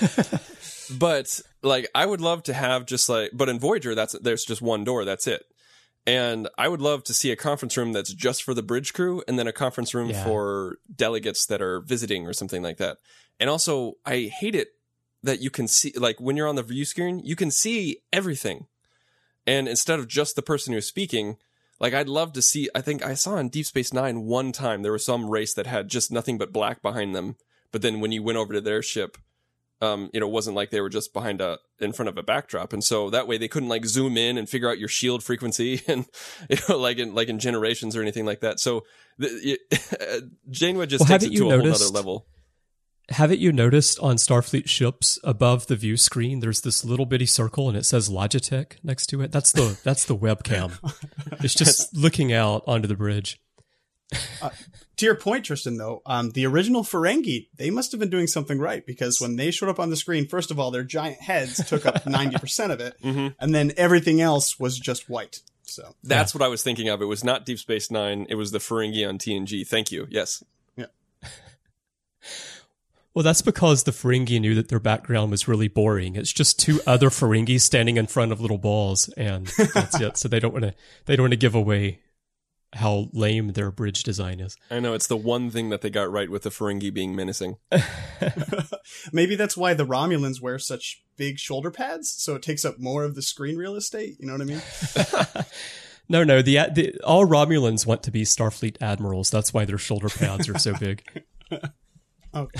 but like, I would love to have just like, but in Voyager, that's there's just one door. That's it. And I would love to see a conference room that's just for the bridge crew, and then a conference room Yeah. for delegates that are visiting or something like that. And also, I hate it that you can see, like when you're on the view screen, you can see everything. And instead of just the person who's speaking, like I'd love to see, I think I saw on Deep Space Nine one time, there was some race that had just nothing but black behind them. But then when you went over to their ship, um, you know, it wasn't like they were just behind a, in front of a backdrop. And so that way they couldn't like zoom in and figure out your shield frequency and, you know, like in, like in Generations or anything like that. So the, it, Janeway just Well, takes haven't it to you a whole noticed- other level. Haven't you noticed on Starfleet ships above the view screen, there's this little bitty circle and it says Logitech next to it? That's the that's the webcam. It's just looking out onto the bridge. Uh, to your point, Tristan, though, um, the original Ferengi, they must have been doing something right, because when they showed up on the screen, first of all, their giant heads took up ninety percent of it, Mm-hmm. and then everything else was just white. So That's what I was thinking of. It was not Deep Space Nine. It was the Ferengi on T N G. Thank you. Yes. Well, that's because the Ferengi knew that their background was really boring. It's just two other Ferengi standing in front of little balls, and that's it. So they don't want to they don't want to give away how lame their bridge design is. I know, it's the one thing that they got right with the Ferengi being menacing. maybe that's why the Romulans wear such big shoulder pads, so it takes up more of the screen real estate. You know what I mean? No, no, the, the all Romulans want to be Starfleet admirals. That's why their shoulder pads are so big. Okay.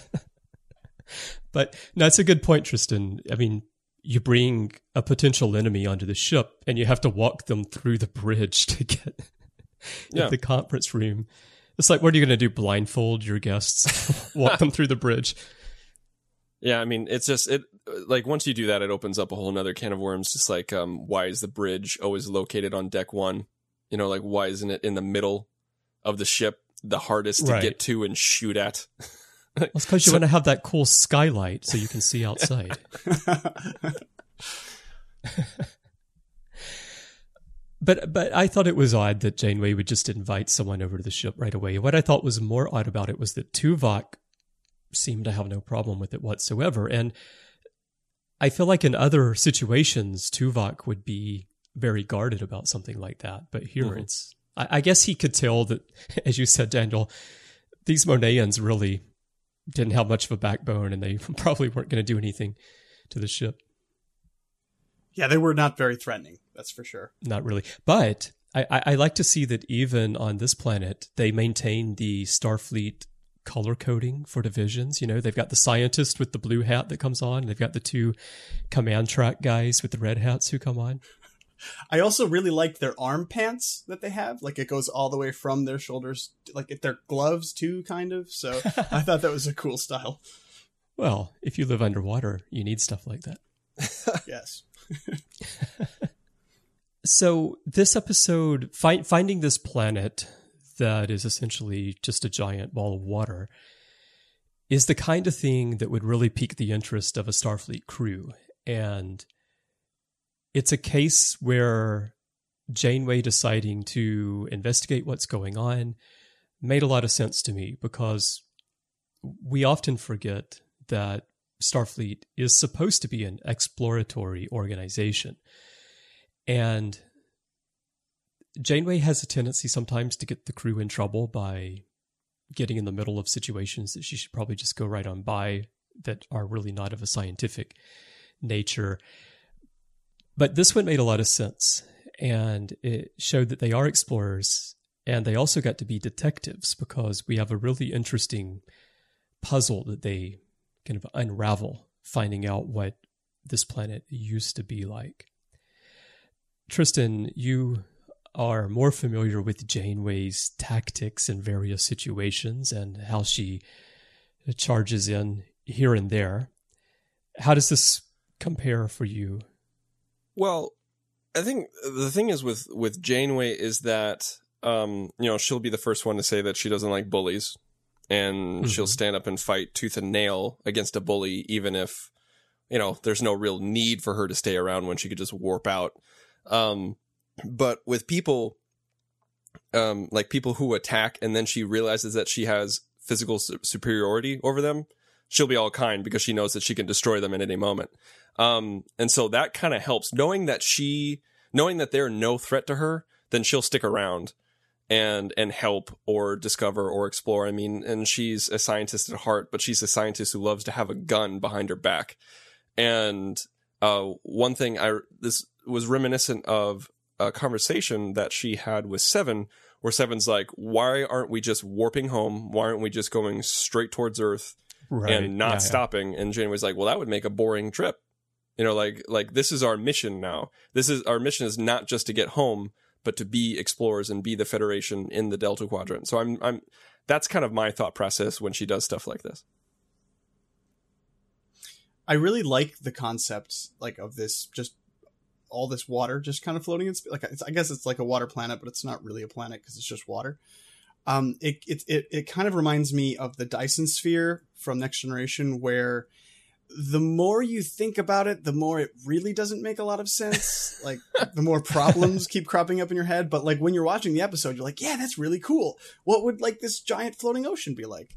But no, that's a good point, Tristan. I mean, you bring a potential enemy onto the ship and you have to walk them through the bridge to get Yeah. in the conference room. It's like, what are you going to do? Blindfold your guests? Walk them through the bridge? Yeah, I mean, it's just, it like, once you do that, it opens up a whole nother can of worms. Just like, um, why is the bridge always located on deck one? You know, like, why isn't it in the middle of the ship, the hardest to Right. get to and shoot at? Well, it's because you So- want to have that cool skylight so you can see outside. But but I thought it was odd that Janeway would just invite someone over to the ship right away. What I thought was more odd about it was that Tuvok seemed to have no problem with it whatsoever. And I feel like in other situations, Tuvok would be very guarded about something like that. But here Mhm. it's, I, I guess he could tell that, as you said, Daniel, these Monayans really didn't have much of a backbone and they probably weren't going to do anything to the ship. Yeah, they were not very threatening. That's for sure. Not really. But I, I, I like to see that even on this planet, they maintain the Starfleet color coding for divisions. You know, they've got the scientist with the blue hat that comes on. They've got the two command track guys with the red hats who come on. I also really like their arm pants that they have. Like, it goes all the way from their shoulders, like if they're gloves too, kind of. So I thought that was a cool style. Well, if you live underwater, you need stuff like that. Yes. So this episode, fi- finding this planet that is essentially just a giant ball of water, is the kind of thing that would really pique the interest of a Starfleet crew. And it's a case where Janeway deciding to investigate what's going on made a lot of sense to me, because we often forget that Starfleet is supposed to be an exploratory organization. And Janeway has a tendency sometimes to get the crew in trouble by getting in the middle of situations that she should probably just go right on by, that are really not of a scientific nature. But this one made a lot of sense, and it showed that they are explorers, and they also got to be detectives, because we have a really interesting puzzle that they kind of unravel, finding out what this planet used to be like. Tristan, you are more familiar with Janeway's tactics in various situations and how she charges in here and there. How does this compare for you? Well, I think the thing is with, with Janeway is that, um, you know, she'll be the first one to say that she doesn't like bullies, and mm-hmm. she'll stand up and fight tooth and nail against a bully, even if, you know, there's no real need for her to stay around when she could just warp out. Um, but with people, um, like people who attack and then she realizes that she has physical su- superiority over them, she'll be all kind because she knows that she can destroy them at any moment. Um, and so that kind of helps, knowing that she, knowing that they're no threat to her, then she'll stick around and, and help or discover or explore. I mean, and she's a scientist at heart, but she's a scientist who loves to have a gun behind her back. And, uh, one thing I, this was reminiscent of a conversation that she had with Seven, where Seven's like, why aren't we just warping home? Why aren't we just going straight towards Earth right. and not yeah, stopping? Yeah. And Janeway's like, well, that would make a boring trip. You know, like, like this is our mission now. This is our mission is not just to get home, but to be explorers and be the Federation in the Delta Quadrant. So I'm, I'm, that's kind of my thought process when she does stuff like this. I really like the concept, like, of this, just all this water just kind of floating in space. Like, it's, I guess it's like a water planet, but it's not really a planet because it's just water. Um, it, it, it, it kind of reminds me of the Dyson Sphere from Next Generation, where the more you think about it, the more it really doesn't make a lot of sense. Like, the more problems keep cropping up in your head. But like when you're watching the episode, you're like, yeah, that's really cool. What would like this giant floating ocean be like?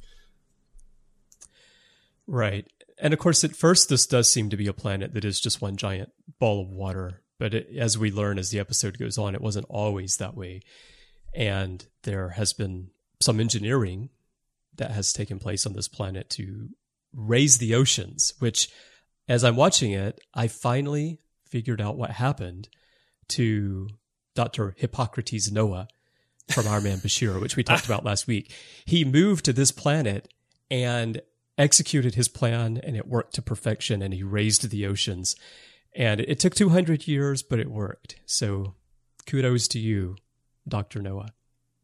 Right. And of course, at first, this does seem to be a planet that is just one giant ball of water. But it, as we learn as the episode goes on, it wasn't always that way. And there has been some engineering that has taken place on this planet to raise the oceans, which, as I'm watching it, I finally figured out what happened to Doctor Hippocrates Noah from Our Man Bashir, which we talked about last week. He moved to this planet and executed his plan, and it worked to perfection, and he raised the oceans. And it took two hundred years, but it worked. So kudos to you, Doctor Noah.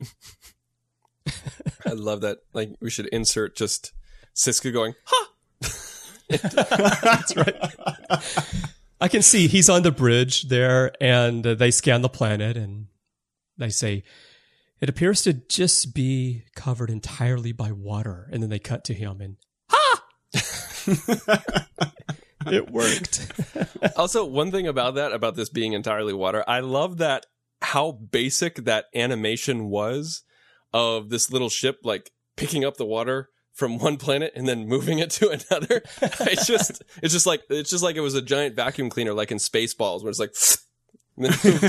I love that. Like, we should insert just Siska going, ha! That's right. I can see he's on the bridge there, and uh, they scan the planet, and they say, it appears to just be covered entirely by water. And then they cut to him, and ha! It worked. Also, one thing about that, about this being entirely water, I love that how basic that animation was of this little ship, like, picking up the water from one planet and then moving it to another. It's just, it's just like, it's just like it was a giant vacuum cleaner, like in Spaceballs, where it's like, and then moved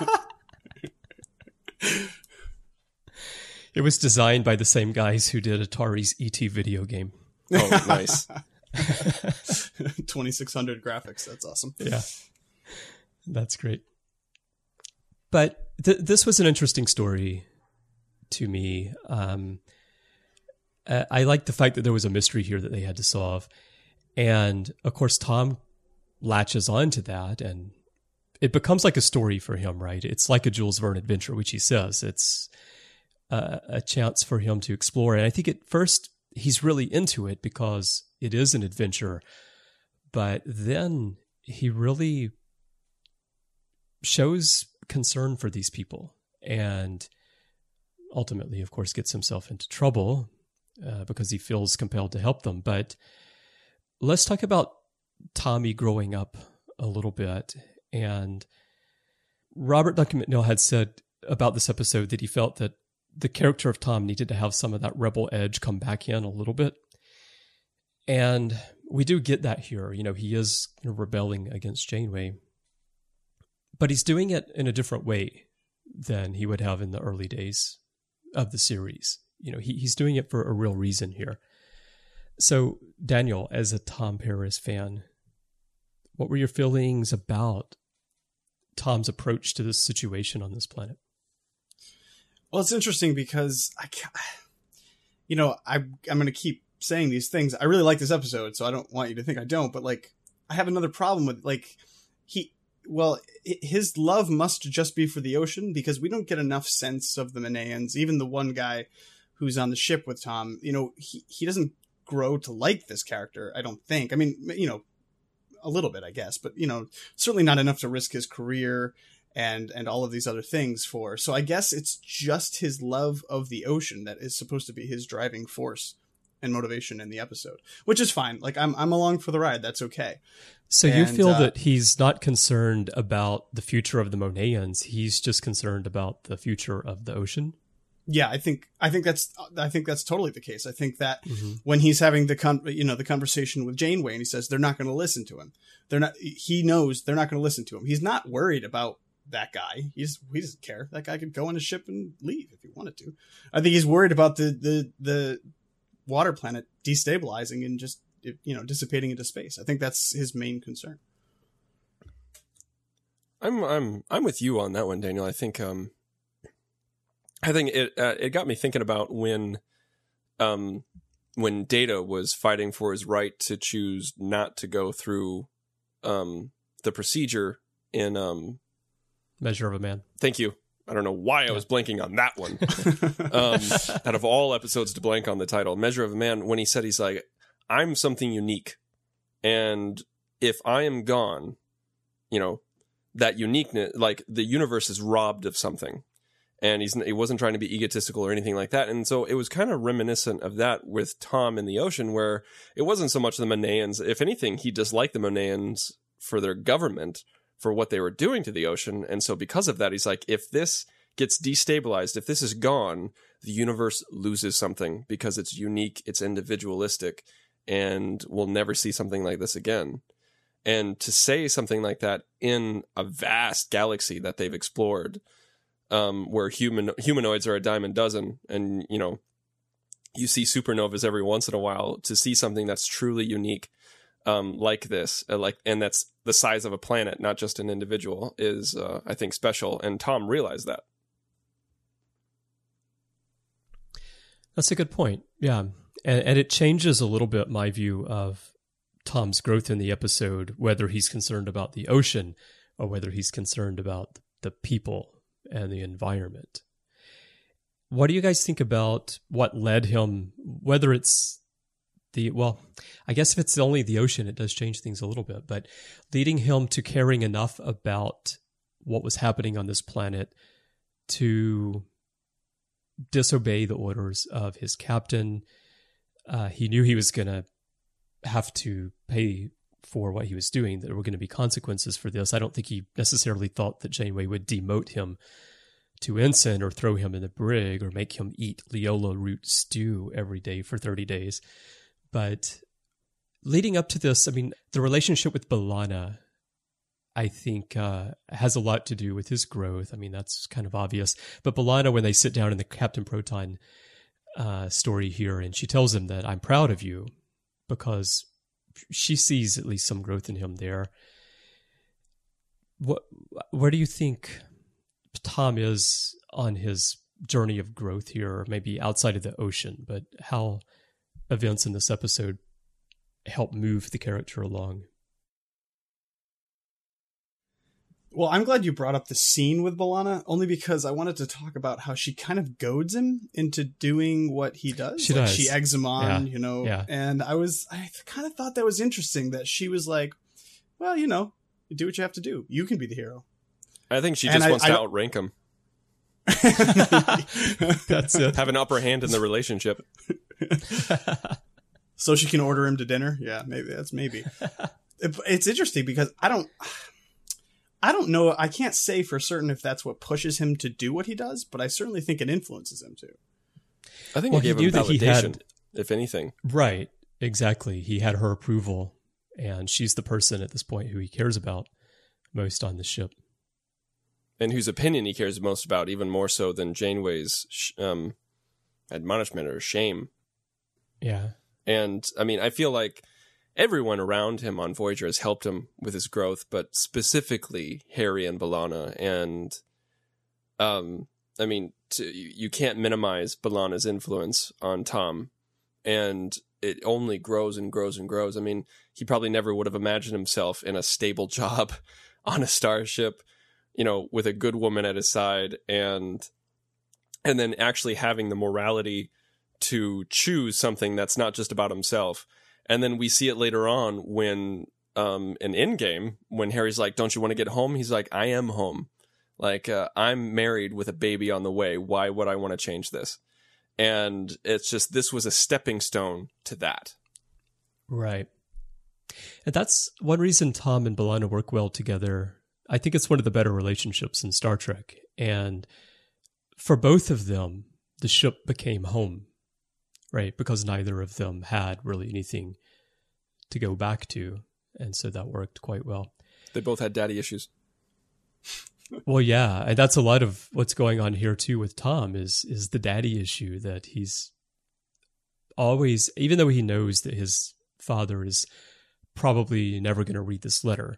it. It was designed by the same guys who did Atari's E T video game. Oh, nice. twenty-six hundred graphics. That's awesome. Yeah. That's great. But th- this was an interesting story to me. Um, I like the fact that there was a mystery here that they had to solve. And of course, Tom latches onto that, and it becomes like a story for him, right? It's like a Jules Verne adventure, which he says. It's a, a chance for him to explore. And I think at first he's really into it because it is an adventure. But then he really shows concern for these people, and ultimately, of course, gets himself into trouble uh, because he feels compelled to help them. But let's talk about Tommy growing up a little bit. And Robert Duncan McNeill had said about this episode that he felt that the character of Tom needed to have some of that rebel edge come back in a little bit. And we do get that here. You know, he is rebelling against Janeway, but he's doing it in a different way than he would have in the early days of the series. You know, he, he's doing it for a real reason here. So, Daniel, as a Tom Paris fan, what were your feelings about Tom's approach to this situation on this planet? Well, it's interesting because I can't, you know, I, I'm going to keep saying these things. I really like this episode, so I don't want you to think I don't, but like, I have another problem with like, he, well, his love must just be for the ocean, because we don't get enough sense of the Manayans. Even the one guy who's on the ship with Tom, you know, he, he doesn't grow to like this character, I don't think. I mean, you know, a little bit, I guess, but, you know, certainly not enough to risk his career and and all of these other things for. So I guess it's just his love of the ocean that is supposed to be his driving force and motivation in the episode, which is fine. Like, I'm I'm along for the ride. That's okay. So and, you feel uh, that he's not concerned about the future of the Monayans. He's just concerned about the future of the ocean. Yeah, I think I think that's I think that's totally the case. I think that Mm-hmm. when he's having the con- you know the conversation with Janeway, and he says they're not going to listen to him. They're not. He knows they're not going to listen to him. He's not worried about that guy. He's he doesn't care. That guy could go on a ship and leave if he wanted to. I think he's worried about the the the water planet destabilizing and just, you know, dissipating into space. I think that's his main concern. I'm I'm I'm with you on that one, Daniel. I think um I think it uh, it got me thinking about when um when Data was fighting for his right to choose not to go through um the procedure in um Measure of a Man. Thank you. I don't know why I was blanking on that one. um, out of all episodes to blank on the title, Measure of a Man, when he said, he's like, I'm something unique. And if I am gone, you know, that uniqueness, like the universe is robbed of something. And he's he wasn't trying to be egotistical or anything like that. And so it was kind of reminiscent of that with Tom in the ocean, where it wasn't so much the Monayans. If anything, he disliked the Monayans for their government, for what they were doing to the ocean. And so because of that, he's like, if this gets destabilized, if this is gone, the universe loses something because it's unique, it's individualistic, and we'll never see something like this again. And to say something like that in a vast galaxy that they've explored, um, where human humanoids are a dime a dozen, and, you know, you see supernovas every once in a while, to see something that's truly unique, um, like this, uh, like, and that's the size of a planet, not just an individual, is, uh, I think, special. And Tom realized that. That's a good point. Yeah. And, and it changes a little bit my view of Tom's growth in the episode, whether he's concerned about the ocean or whether he's concerned about the people and the environment. What do you guys think about what led him, whether it's the, well, I guess if it's only the ocean, it does change things a little bit, but leading him to caring enough about what was happening on this planet to disobey the orders of his captain. Uh, he knew he was going to have to pay for what he was doing. There were going to be consequences for this. I don't think he necessarily thought that Janeway would demote him to ensign or throw him in the brig or make him eat Leola root stew every day for thirty days. But leading up to this, I mean, the relationship with B'Elanna, I think, uh, has a lot to do with his growth. I mean, that's kind of obvious. But B'Elanna, when they sit down in the Captain Proton uh, story here, and she tells him that I'm proud of you, because she sees at least some growth in him there. What, where do you think Tom is on his journey of growth here, maybe outside of the ocean, but how events in this episode help move the character along? Well, I'm glad you brought up the scene with B'Elanna, only because I wanted to talk about how she kind of goads him into doing what he does. She like does. She eggs him on, Yeah. you know. Yeah. And I was, I kind of thought that was interesting that she was like, well, you know, you do what you have to do. You can be the hero. I think she And just I- wants I to don't- outrank him, That's it. have an upper hand in the relationship. So she can order him to dinner. Yeah, maybe that's maybe. It, it's interesting because I don't, I don't know. I can't say for certain if that's what pushes him to do what he does, but I certainly think it influences him too. I think Well, it gave he him knew that he validation, had- if anything. Right. Exactly. He had her approval, and she's the person at this point who he cares about most on the ship. And whose opinion he cares most about, even more so than Janeway's sh- um, admonishment or shame. Yeah. And, I mean, I feel like everyone around him on Voyager has helped him with his growth, but specifically Harry and B'Elanna. And, um, I mean, to, you can't minimize B'Elanna's influence on Tom. And it only grows and grows and grows. I mean, he probably never would have imagined himself in a stable job on a starship, you know, with a good woman at his side, and and then actually having the morality to choose something that's not just about himself. And then we see it later on when um in Endgame, when Harry's like, don't you want to get home? He's like, I am home. Like, uh, I'm married with a baby on the way. Why would I want to change this? And it's just, this was a stepping stone to that. Right. And that's one reason Tom and B'Elanna work well together. I think it's one of the better relationships in Star Trek. And for both of them, the ship became home, right? Because neither of them had really anything to go back to. And so that worked quite well. They both had daddy issues. Well, yeah, and that's a lot of what's going on here too with Tom is is the daddy issue, that he's always, even though he knows that his father is probably never going to read this letter,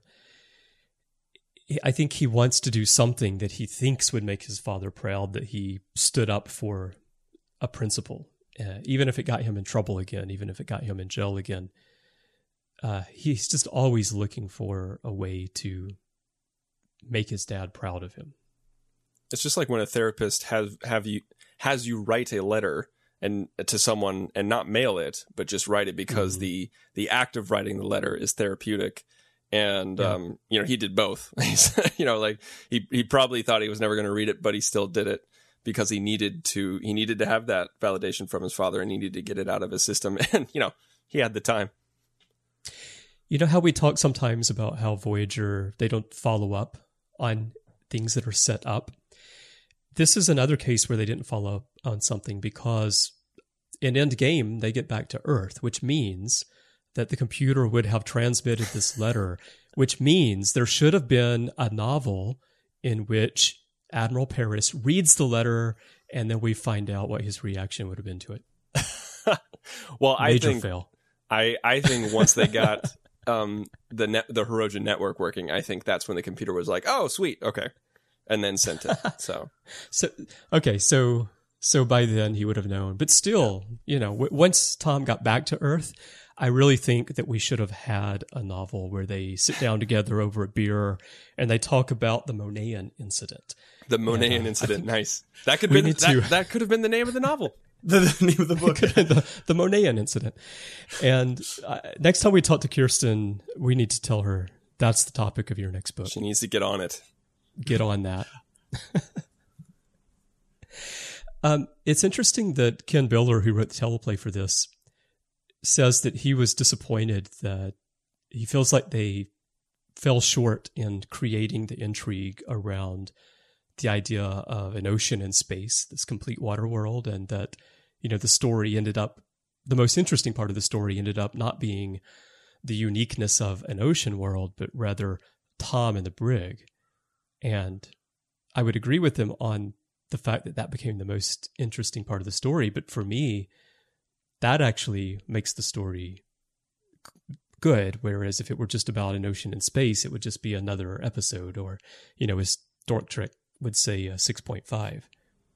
I think he wants to do something that he thinks would make his father proud, that he stood up for a principle, uh, even if it got him in trouble again, even if it got him in jail again. Uh, he's just always looking for a way to make his dad proud of him. It's just like when a therapist has have you has you write a letter and to someone and not mail it, but just write it because mm-hmm. the the act of writing the letter is therapeutic. And yeah. um, you know, he did both. you know, like he he probably thought he was never going to read it, but he still did it because he needed to. He needed to have that validation from his father and needed to get it out of his system. And you know, he had the time. You know how we talk sometimes about how Voyager, they don't follow up on things that are set up. This is another case where they didn't follow up on something, because in Endgame, they get back to Earth, which means that the computer would have transmitted this letter, which means there should have been a novel in which Admiral Paris reads the letter, and then we find out what his reaction would have been to it. Well, Major I think fail. I, I think once they got um, the net, the Hirogen network working, I think that's when the computer was like, "Oh, sweet, okay," and then sent it. So, so okay, so so by then he would have known. But still, you know, w- once Tom got back to Earth, I really think that we should have had a novel where they sit down together over a beer and they talk about the Monayan incident. The Monayan yeah, incident, nice. That could we be need that, to- that could have been the name of the novel. The, the name of the book. the, the Monayan incident. And uh, next time we talk to Kirsten, we need to tell her that's the topic of your next book. She needs to get on it. Get on that. um, it's interesting that Ken Biller, who wrote the teleplay for this, says that he was disappointed that he feels like they fell short in creating the intrigue around the idea of an ocean in space, this complete water world, and that, you know, the story ended up, the most interesting part of the story ended up not being the uniqueness of an ocean world, but rather Tom and the brig. And I would agree with him on the fact that that became the most interesting part of the story. But for me, that actually makes the story good. Whereas if it were just about an ocean in space, it would just be another episode, or, you know, as Dork Trek would say, uh, six point five.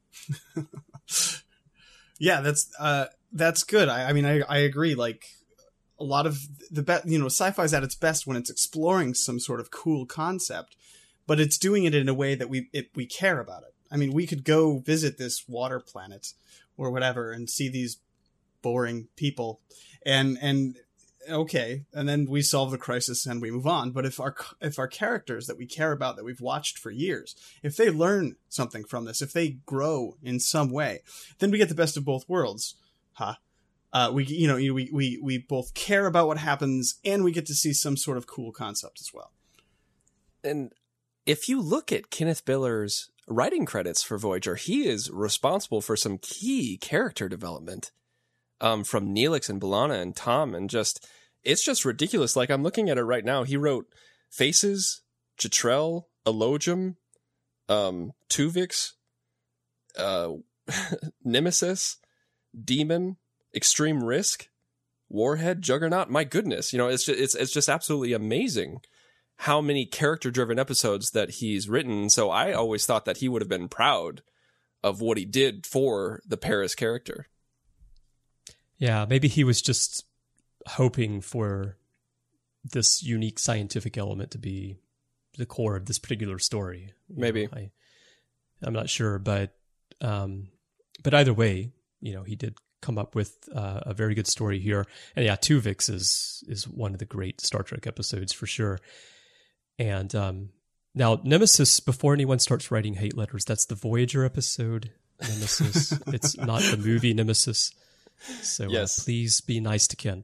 Yeah, that's uh, that's good. I, I mean, I, I agree. Like, a lot of the best, you know, sci-fi is at its best when it's exploring some sort of cool concept, but it's doing it in a way that we it, we care about it. I mean, we could go visit this water planet or whatever and see these boring people, and and okay, and then we solve the crisis and we move on. But if our if our characters that we care about, that we've watched for years, if they learn something from this, if they grow in some way, then we get the best of both worlds. Huh? uh, we you know we we we both care about what happens, and we get to see some sort of cool concept as well. And if you look at Kenneth Biller's writing credits for Voyager, he is responsible for some key character development, um, from Neelix and B'Elanna and Tom, and just it's just ridiculous. Like, I'm looking at it right now. He wrote Faces, Chitrell, Elogium, um, Tuvix, uh, Nemesis, Demon, Extreme Risk, Warhead, Juggernaut. My goodness, you know, it's just, it's it's just absolutely amazing how many character-driven episodes that he's written. So I always thought that he would have been proud of what he did for the Paris character. Yeah, maybe he was just hoping for this unique scientific element to be the core of this particular story. You Maybe. know, I, I'm not sure, but um, but either way, you know, he did come up with uh, a very good story here. And yeah, Tuvix is is one of the great Star Trek episodes for sure. And um, now Nemesis, before anyone starts writing hate letters, that's the Voyager episode, Nemesis. It's not the movie Nemesis. So Yes. uh, please be nice to Ken.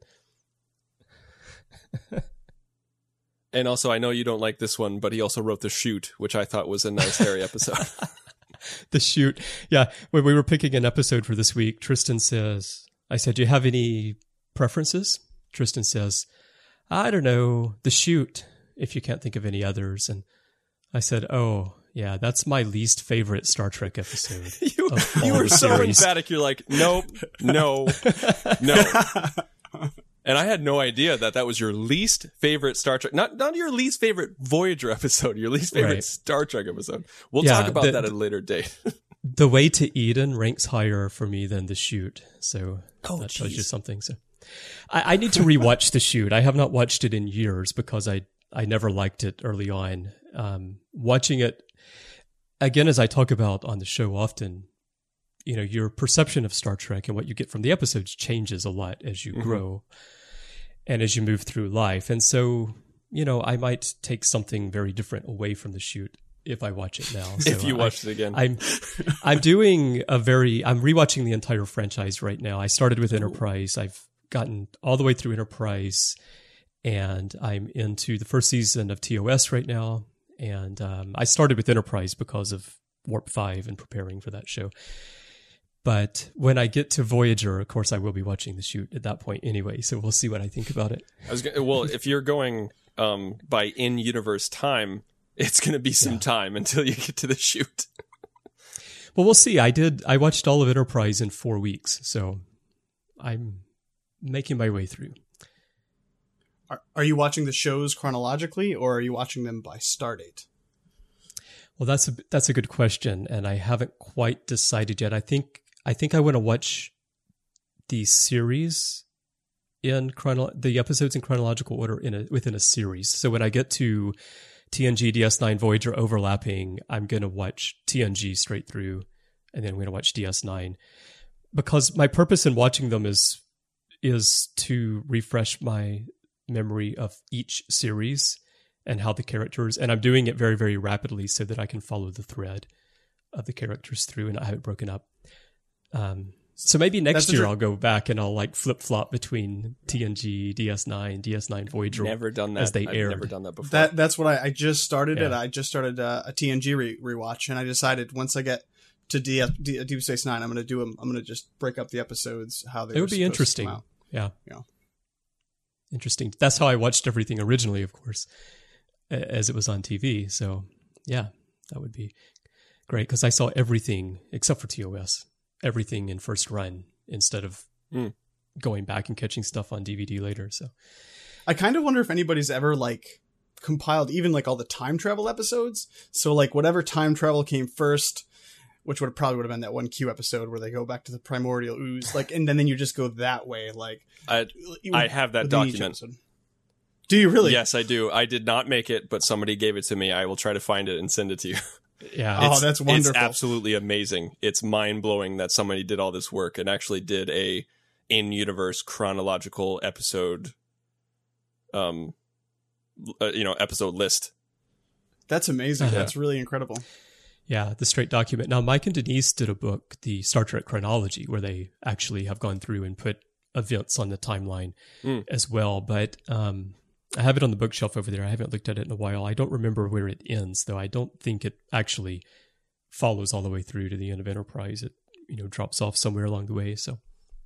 And also, I know you don't like this one, but he also wrote The Shoot, which I thought was a nice, hairy episode. The Shoot. Yeah, when we were picking an episode for this week, Tristan says, I said, do you have any preferences? Tristan says, I don't know, The Shoot, if you can't think of any others. And I said, oh, yeah, that's my least favorite Star Trek episode. you of you all were the so series. emphatic. You're like, nope, no, no. And I had no idea that that was your least favorite Star Trek. Not not your least favorite Voyager episode, your least favorite Right. Star Trek episode. We'll Yeah, talk about the- that at a later date. The Way to Eden ranks higher for me than The Shoot. So Oh, that tells you geez. something. So I, I need to rewatch The Shoot. I have not watched it in years because I, I never liked it early on. Um, watching it, again, as I talk about on the show often, you know, your perception of Star Trek and what you get from the episodes changes a lot as you Mhm. grow and as you move through life. And so, you know, I might take something very different away from The Shoot if I watch it now. So if you I- watched it again. I'm I'm doing a very I'm rewatching the entire franchise right now. I started with Enterprise. I've gotten all the way through Enterprise, and I'm into the first season of T O S right now. And um, I started with Enterprise because of Warp five and preparing for that show. But when I get to Voyager, of course, I will be watching The Shoot at that point anyway. So we'll see what I think about it. I was gonna, well, if you're going um, by in-universe time, it's going to be some Yeah. time until you get to The Shoot. Well, we'll see. I did. I watched all of Enterprise in four weeks, so I'm making my way through. Are, are you watching the shows chronologically, or are you watching them by star date? Well, that's a that's a good question, and I haven't quite decided yet. I think I think I want to watch the series in chrono the episodes in chronological order in a within a series. So when I get to T N G, D S nine, Voyager overlapping, I'm going to watch T N G straight through, and then I'm going to watch D S nine, because my purpose in watching them is is to refresh my memory of each series and how the characters, and I'm doing it very, very rapidly so that I can follow the thread of the characters through and not have it broken up. Um, so maybe next That's a year dr- I'll go back and I'll like flip flop between T N G, D S nine, D S nine Voyager. Never done that. as they I've aired. never done that before. That that's what I, I just started it. Yeah. I just started uh, a T N G re- rewatch, and I decided once I get to D- D- Deep Space Nine, I'm going to do them. I'm going to just break up the episodes how they. It were would be supposed to interesting. come out. Yeah. Yeah. Interesting. That's how I watched everything originally, of course, a- as it was on T V. So, yeah, that would be great because I saw everything except for T O S, everything in first run instead of Mm. going back and catching stuff on D V D later. So, I kind of wonder if anybody's ever like compiled even like all the time travel episodes. So like whatever time travel came first, which would probably would have been that one Q episode where they go back to the primordial ooze, like, and then, then you just go that way. Like, I, I have that within each document. episode. Do you really? Yes, I do. I did not make it, but somebody gave it to me. I will try to find it and send it to you. yeah. Oh, It's- that's wonderful. It's absolutely amazing. It's mind-blowing that somebody did all this work and actually did a in-universe chronological episode, um, uh, you know, episode list. That's amazing. Uh-huh. That's really incredible. Yeah, the straight document. Now, Mike and Denise did a book, the Star Trek Chronology, where they actually have gone through and put events on the timeline Mm. as well. But um, I have it on the bookshelf over there. I haven't looked at it in a while. I don't remember where it ends, though. I don't think it actually follows all the way through to the end of Enterprise. It, you know, drops off somewhere along the way. So,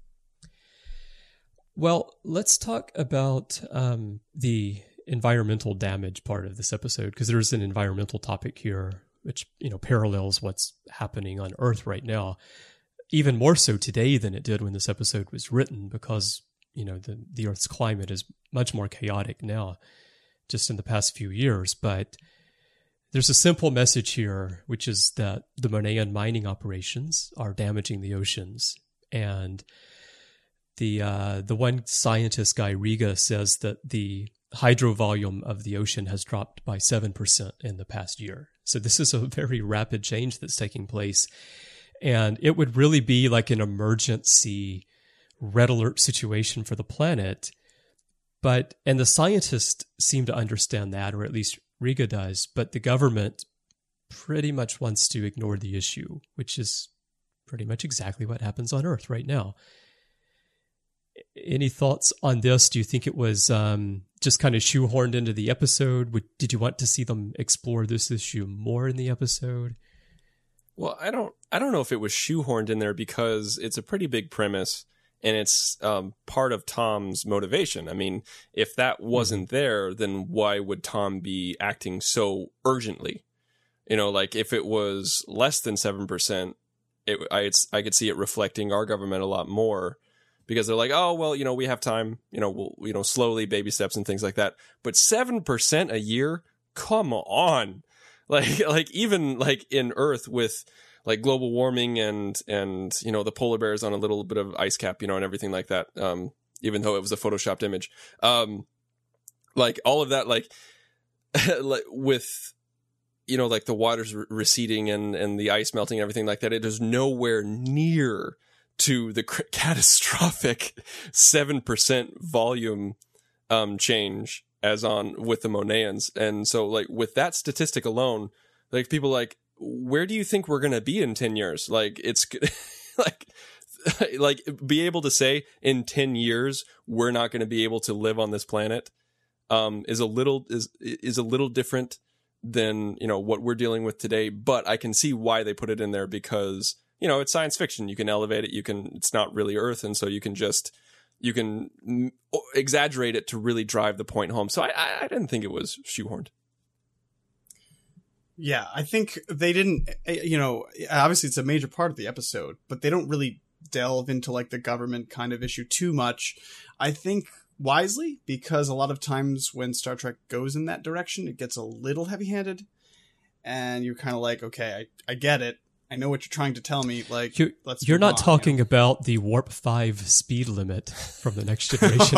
well, let's talk about um, the environmental damage part of this episode, because there's an environmental topic here, which, you know, parallels what's happening on Earth right now, even more so today than it did when this episode was written, because, you know, the, the Earth's climate is much more chaotic now, just in the past few years. But there's a simple message here, which is that the Monayan mining operations are damaging the oceans. And the uh, the one scientist guy, Riga, says that the hydro volume of the ocean has dropped by seven percent in the past year. So this is a very rapid change that's taking place. And it would really be like an emergency red alert situation for the planet. But, and the scientists seem to understand that, or at least Riga does, but the government pretty much wants to ignore the issue, which is pretty much exactly what happens on Earth right now. Any thoughts on this? Do you think it was um, just kind of shoehorned into the episode? Would, did you want to see them explore this issue more in the episode? Well, I don't I don't know if it was shoehorned in there, because it's a pretty big premise, and it's um, part of Tom's motivation. I mean, if that wasn't mm-hmm. there, then why would Tom be acting so urgently? You know, like if it was less than seven percent, it, I, it's, I could see it reflecting our government a lot more, because they're like, oh, well, you know, we have time, you know, we'll, you know, slowly, baby steps and things like that. But seven percent a year? Come on. Like, like even like in Earth with like global warming and, and, you know, the polar bears on a little bit of ice cap, you know, and everything like that. Um, even though it was a photoshopped image, um, like all of that, like, like with, you know, like the waters re- receding and, and the ice melting and everything like that, it is nowhere near to the c- catastrophic seven percent volume, um, change as on with the Monayans. And so like with that statistic alone, like people like, where do you think we're going to be in ten years? Like it's like, like be able to say in ten years, we're not going to be able to live on this planet, um, is a little, is, is a little different than, you know, what we're dealing with today. But I can see why they put it in there, because, you know, it's science fiction. You can elevate it. You can, it's not really Earth. And so you can just, you can exaggerate it to really drive the point home. So I, I didn't think it was shoehorned. Yeah, I think they didn't, you know, obviously it's a major part of the episode, but they don't really delve into like the government kind of issue too much. I think wisely, because a lot of times when Star Trek goes in that direction, it gets a little heavy-handed, and you're kind of like, okay, I, I get it. I know what you're trying to tell me. Like, you're, let's you're not on, talking you know? about the warp five speed limit from the Next Generation.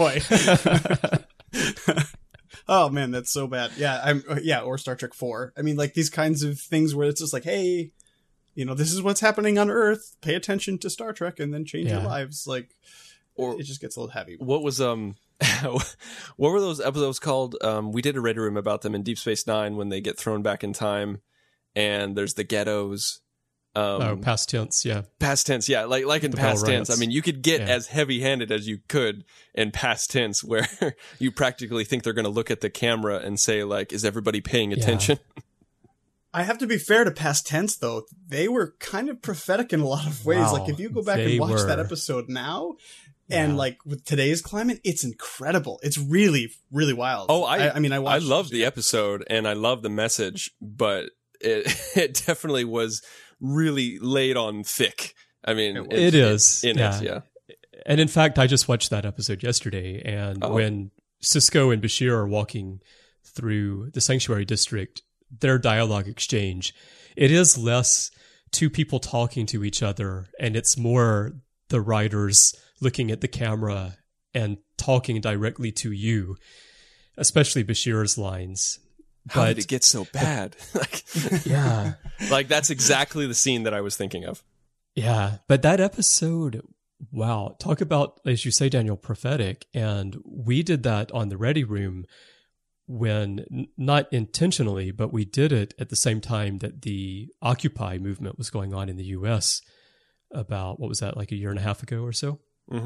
Oh boy! Oh man, that's so bad. Yeah, I'm. Yeah, or Star Trek four. I mean, like these kinds of things where it's just like, hey, you know, this is what's happening on Earth. Pay attention to Star Trek, and then change yeah. your lives. Like, or it just gets a little heavy. What was um, what were those episodes called? Um, we did a Ready Room about them in Deep Space Nine when they get thrown back in time, and there's the ghettos. Um, oh, past tense, yeah. Past tense, yeah. Like like in The past Bell tense. Riots. I mean, you could get Yeah. as heavy-handed as you could in past tense, where you practically think they're going to look at the camera and say, like, is everybody paying attention? I have to be fair to past tense, though. They were kind of prophetic in a lot of ways. Wow, Like, if you go back they and watch were. that episode now, and Yeah. like with today's climate, it's incredible. It's really, really wild. Oh, I, I, I mean, I I watched. love the episode and I love the message, but it it definitely was really laid on thick. I mean, It it's- It is, in yeah. it, yeah. And in fact, I just watched that episode yesterday, and Oh. when Sisko and Bashir are walking through the Sanctuary District, their dialogue exchange, it is less two people talking to each other, and it's more the writers looking at the camera and talking directly to you, especially Bashir's lines. How But did it get so bad? like, yeah, like that's exactly the scene that I was thinking of. yeah. But that episode, wow, talk about, as you say, Daniel, prophetic. And we did that on the Ready Room when, n- not intentionally, but we did it at the same time that the Occupy movement was going on in the U S about, what was that, like a year and a half ago or so? Mm-hmm.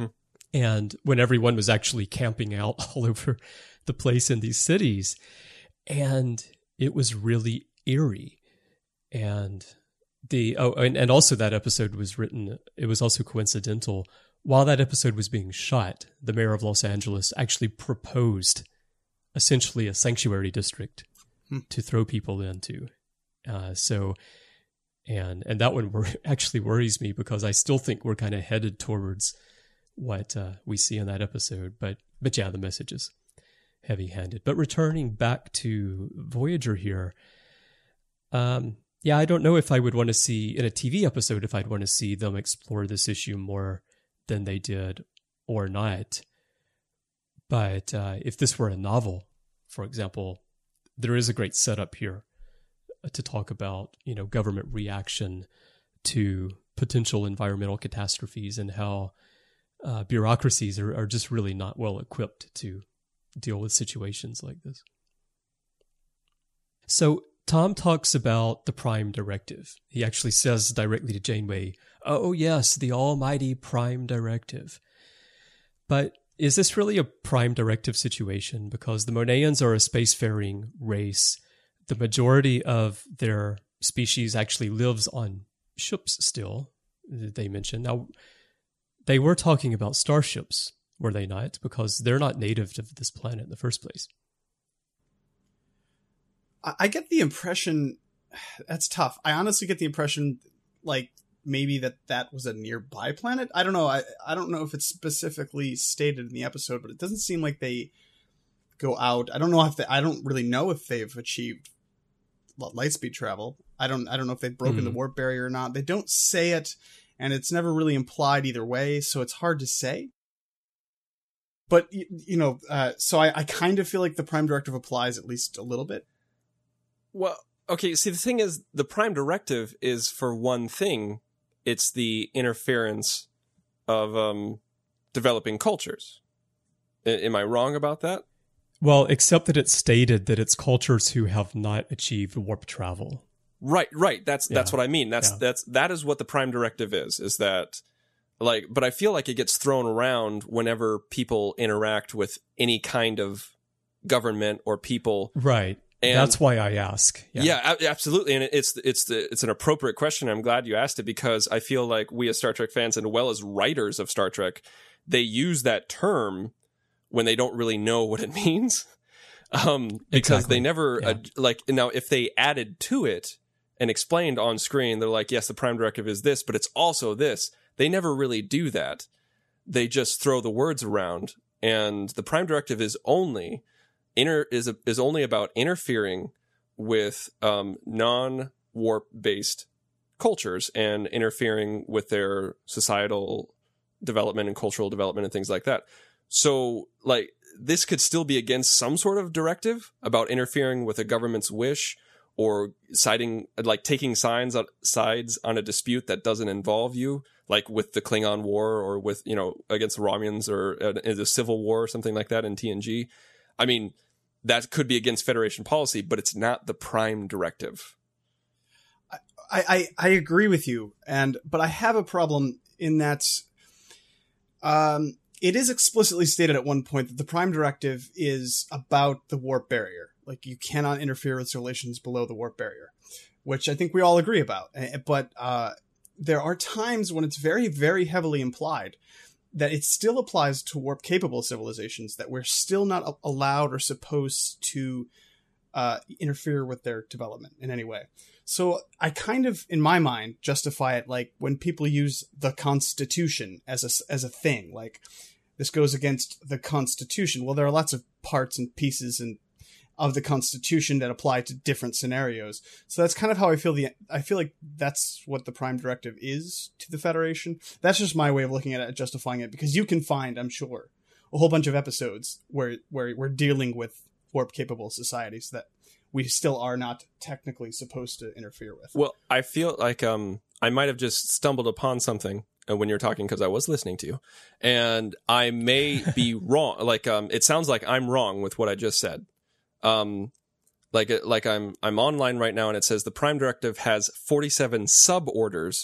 and when everyone was actually camping out all over the place in these cities. And it was really eerie. And the oh, and, and also that episode was written, it was also coincidental. While that episode was being shot, the mayor of Los Angeles actually proposed essentially a sanctuary district hmm. to throw people into. Uh, so, and and that one wor- actually worries me because I still think we're kind of headed towards what uh, we see in that episode. But but yeah, the message is heavy-handed. But returning back to Voyager here, um, yeah, I don't know if I would want to see in a T V episode if I'd want to see them explore this issue more than they did or not. But uh, if this were a novel, for example, there is a great setup here to talk about, you know, government reaction to potential environmental catastrophes and how uh, bureaucracies are, are just really not well equipped to deal with situations like this. So Tom talks about the Prime Directive. He actually says directly to Janeway, "Oh yes, the almighty Prime Directive." But is this really a Prime Directive situation? Because the Monaians are a spacefaring race. The majority of their species actually lives on ships still, they mentioned. Now, they were talking about starships, were they not? Because they're not native to this planet in the first place. I get the impression, that's tough. I honestly get the impression, like, maybe that that was a nearby planet. I don't know. I, I don't know if it's specifically stated in the episode, but it doesn't seem like they go out. I don't know if they, I don't really know if they've achieved light speed travel. I don't, I don't know if they've broken mm. the warp barrier or not. They don't say it, and it's never really implied either way, so it's hard to say. But, you, you know, uh, so I, I kind of feel like the Prime Directive applies at least a little bit. Well, okay, see, the thing is, the Prime Directive is for one thing. It's the interference of um, developing cultures. I- am I wrong about that? Well, except that it's stated that it's cultures who have not achieved warp travel. Right, right. That's yeah. that's what I mean. That's yeah. that's that is what the Prime Directive is. Is that like? But I feel like it gets thrown around whenever people interact with any kind of government or people. Right. And that's why I ask. Yeah, yeah, absolutely. And it's it's the it's an appropriate question. I'm glad you asked it because I feel like we as Star Trek fans, and well as writers of Star Trek, they use that term when they don't really know what it means. Um, because exactly. they never yeah. uh, like now if they added to it and explained on screen, they're like, yes, the Prime Directive is this, but it's also this. They never really do that. They just throw the words around, and the Prime Directive is only inter is a, is only about interfering with um, non-warp based cultures and interfering with their societal development and cultural development and things like that. So, like, this could still be against some sort of directive about interfering with a government's wish or siding, like, taking signs on, sides on a dispute that doesn't involve you, like with the Klingon War or with, you know, against the Romulans or in the Civil War or something like that in T N G. I mean, that could be against Federation policy, but it's not the Prime Directive. I, I, I agree with you, and but I have a problem in that um, it is explicitly stated at one point that the Prime Directive is about the warp barrier. Like, you cannot interfere with relations below the warp barrier, which I think we all agree about. But uh, there are times when it's very, very heavily implied that it still applies to warp-capable civilizations, that we're still not allowed or supposed to uh, interfere with their development in any way. So I kind of, in my mind, justify it like when people use the Constitution as a, as a thing. Like, this goes against the Constitution. Well, there are lots of parts and pieces and of the Constitution that apply to different scenarios. So that's kind of how I feel the I feel like that's what the Prime Directive is to the Federation. That's just my way of looking at it, justifying it, because you can find, I'm sure, a whole bunch of episodes where where we're dealing with warp capable societies that we still are not technically supposed to interfere with. Well, I feel like um I might have just stumbled upon something when you're talking, because I was listening to you, and I may be wrong. Like um it sounds like I'm wrong with what I just said. Um, like, like I'm, I'm online right now, and it says the Prime Directive has forty-seven sub-orders,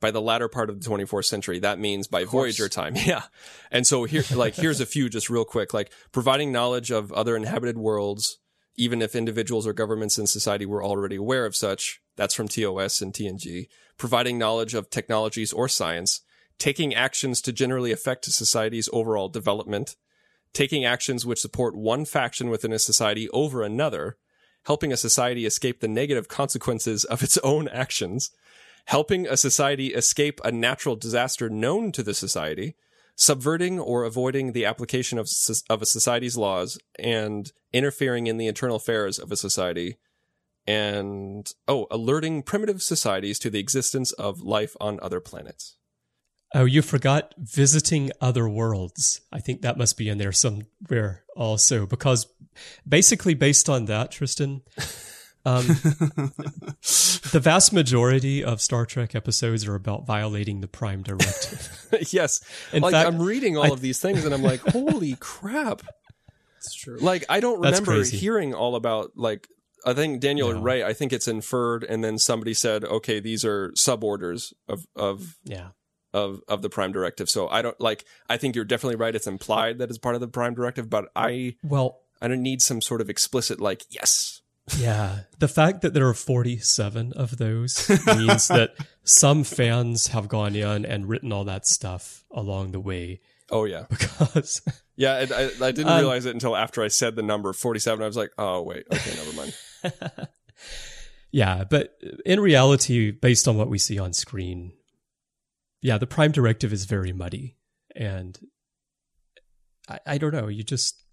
by the latter part of the twenty-fourth century. That means by Voyager time. Yeah. And so here, like, here's a few just real quick, like providing knowledge of other inhabited worlds, even if individuals or governments in society were already aware of such. That's from T O S and T N G. Providing knowledge of technologies or science, taking actions to generally affect society's overall development, taking actions which support one faction within a society over another, helping a society escape the negative consequences of its own actions, helping a society escape a natural disaster known to the society, subverting or avoiding the application of, of a society's laws, and interfering in the internal affairs of a society, and, oh, alerting primitive societies to the existence of life on other planets. Oh, you forgot visiting other worlds. I think that must be in there somewhere also, because basically based on that, Tristan, um, the vast majority of Star Trek episodes are about violating the Prime Directive. Yes. In like, fact, I'm reading all I, of these things and I'm like, holy crap. It's true. Like, I don't That's remember crazy. hearing all about, like, I think Daniel No. and Ray, I think it's inferred, and then somebody said, okay, these are suborders of, of, yeah. of, of the Prime Directive. So I don't, like, I think you're definitely right. It's implied that it's part of the Prime Directive, but I, Well, I don't need some sort of explicit, like, yes. yeah. The fact that there are forty-seven of those means that some fans have gone in and written all that stuff along the way. Oh, yeah. Because Yeah, I, I, I didn't Um, realize it until after I said the number forty-seven. I was like, oh, wait, okay, never mind. yeah, but in reality, based on what we see on screen, yeah, the Prime Directive is very muddy. And I, I don't know, you just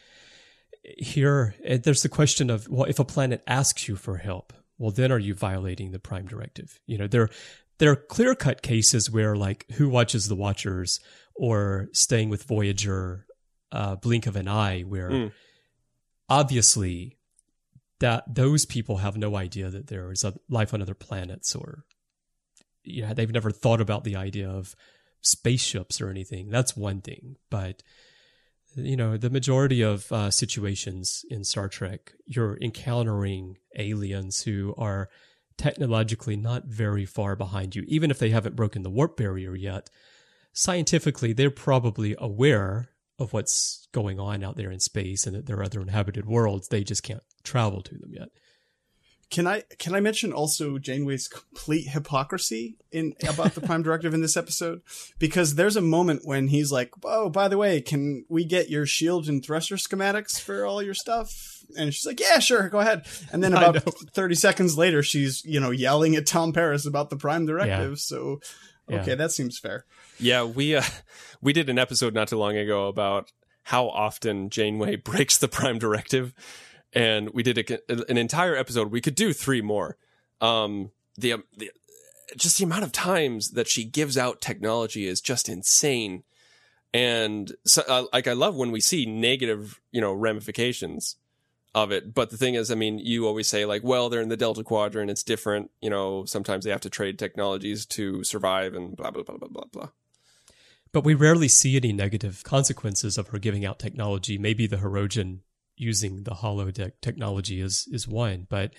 here, there's the question of, well, if a planet asks you for help, well, then are you violating the Prime Directive? You know, there, there are clear-cut cases where, like, Who Watches the Watchers or Staying with Voyager, uh, blink of an eye, where Mm. obviously that those people have no idea that there is a life on other planets, or yeah, they've never thought about the idea of spaceships or anything. That's one thing, but you know, the majority of uh, situations in Star Trek, you're encountering aliens who are technologically not very far behind you, even if they haven't broken the warp barrier yet. Scientifically, they're probably aware of what's going on out there in space and that there are other inhabited worlds. They just can't travel to them yet. Can I can I mention also Janeway's complete hypocrisy in about the Prime Directive in this episode? Because there's a moment when he's like, "Oh, by the way, can we get your shield and thruster schematics for all your stuff?" And she's like, "Yeah, sure, go ahead." And then about thirty seconds later, she's, you know, yelling at Tom Paris about the Prime Directive. Yeah. So, okay, yeah. That seems fair. Yeah, we uh, we did an episode not too long ago about how often Janeway breaks the Prime Directive. And we did a, an entire episode. We could do three more. Um, the, the just the amount of times that she gives out technology is just insane. And so, uh, like, I love when we see negative, you know, ramifications of it. But the thing is, I mean, you always say, like, well, they're in the Delta Quadrant. It's different. You know, sometimes they have to trade technologies to survive and blah, blah, blah, blah, blah, blah. But we rarely see any negative consequences of her giving out technology. Maybe the Hirogen using the holodeck technology is is one, but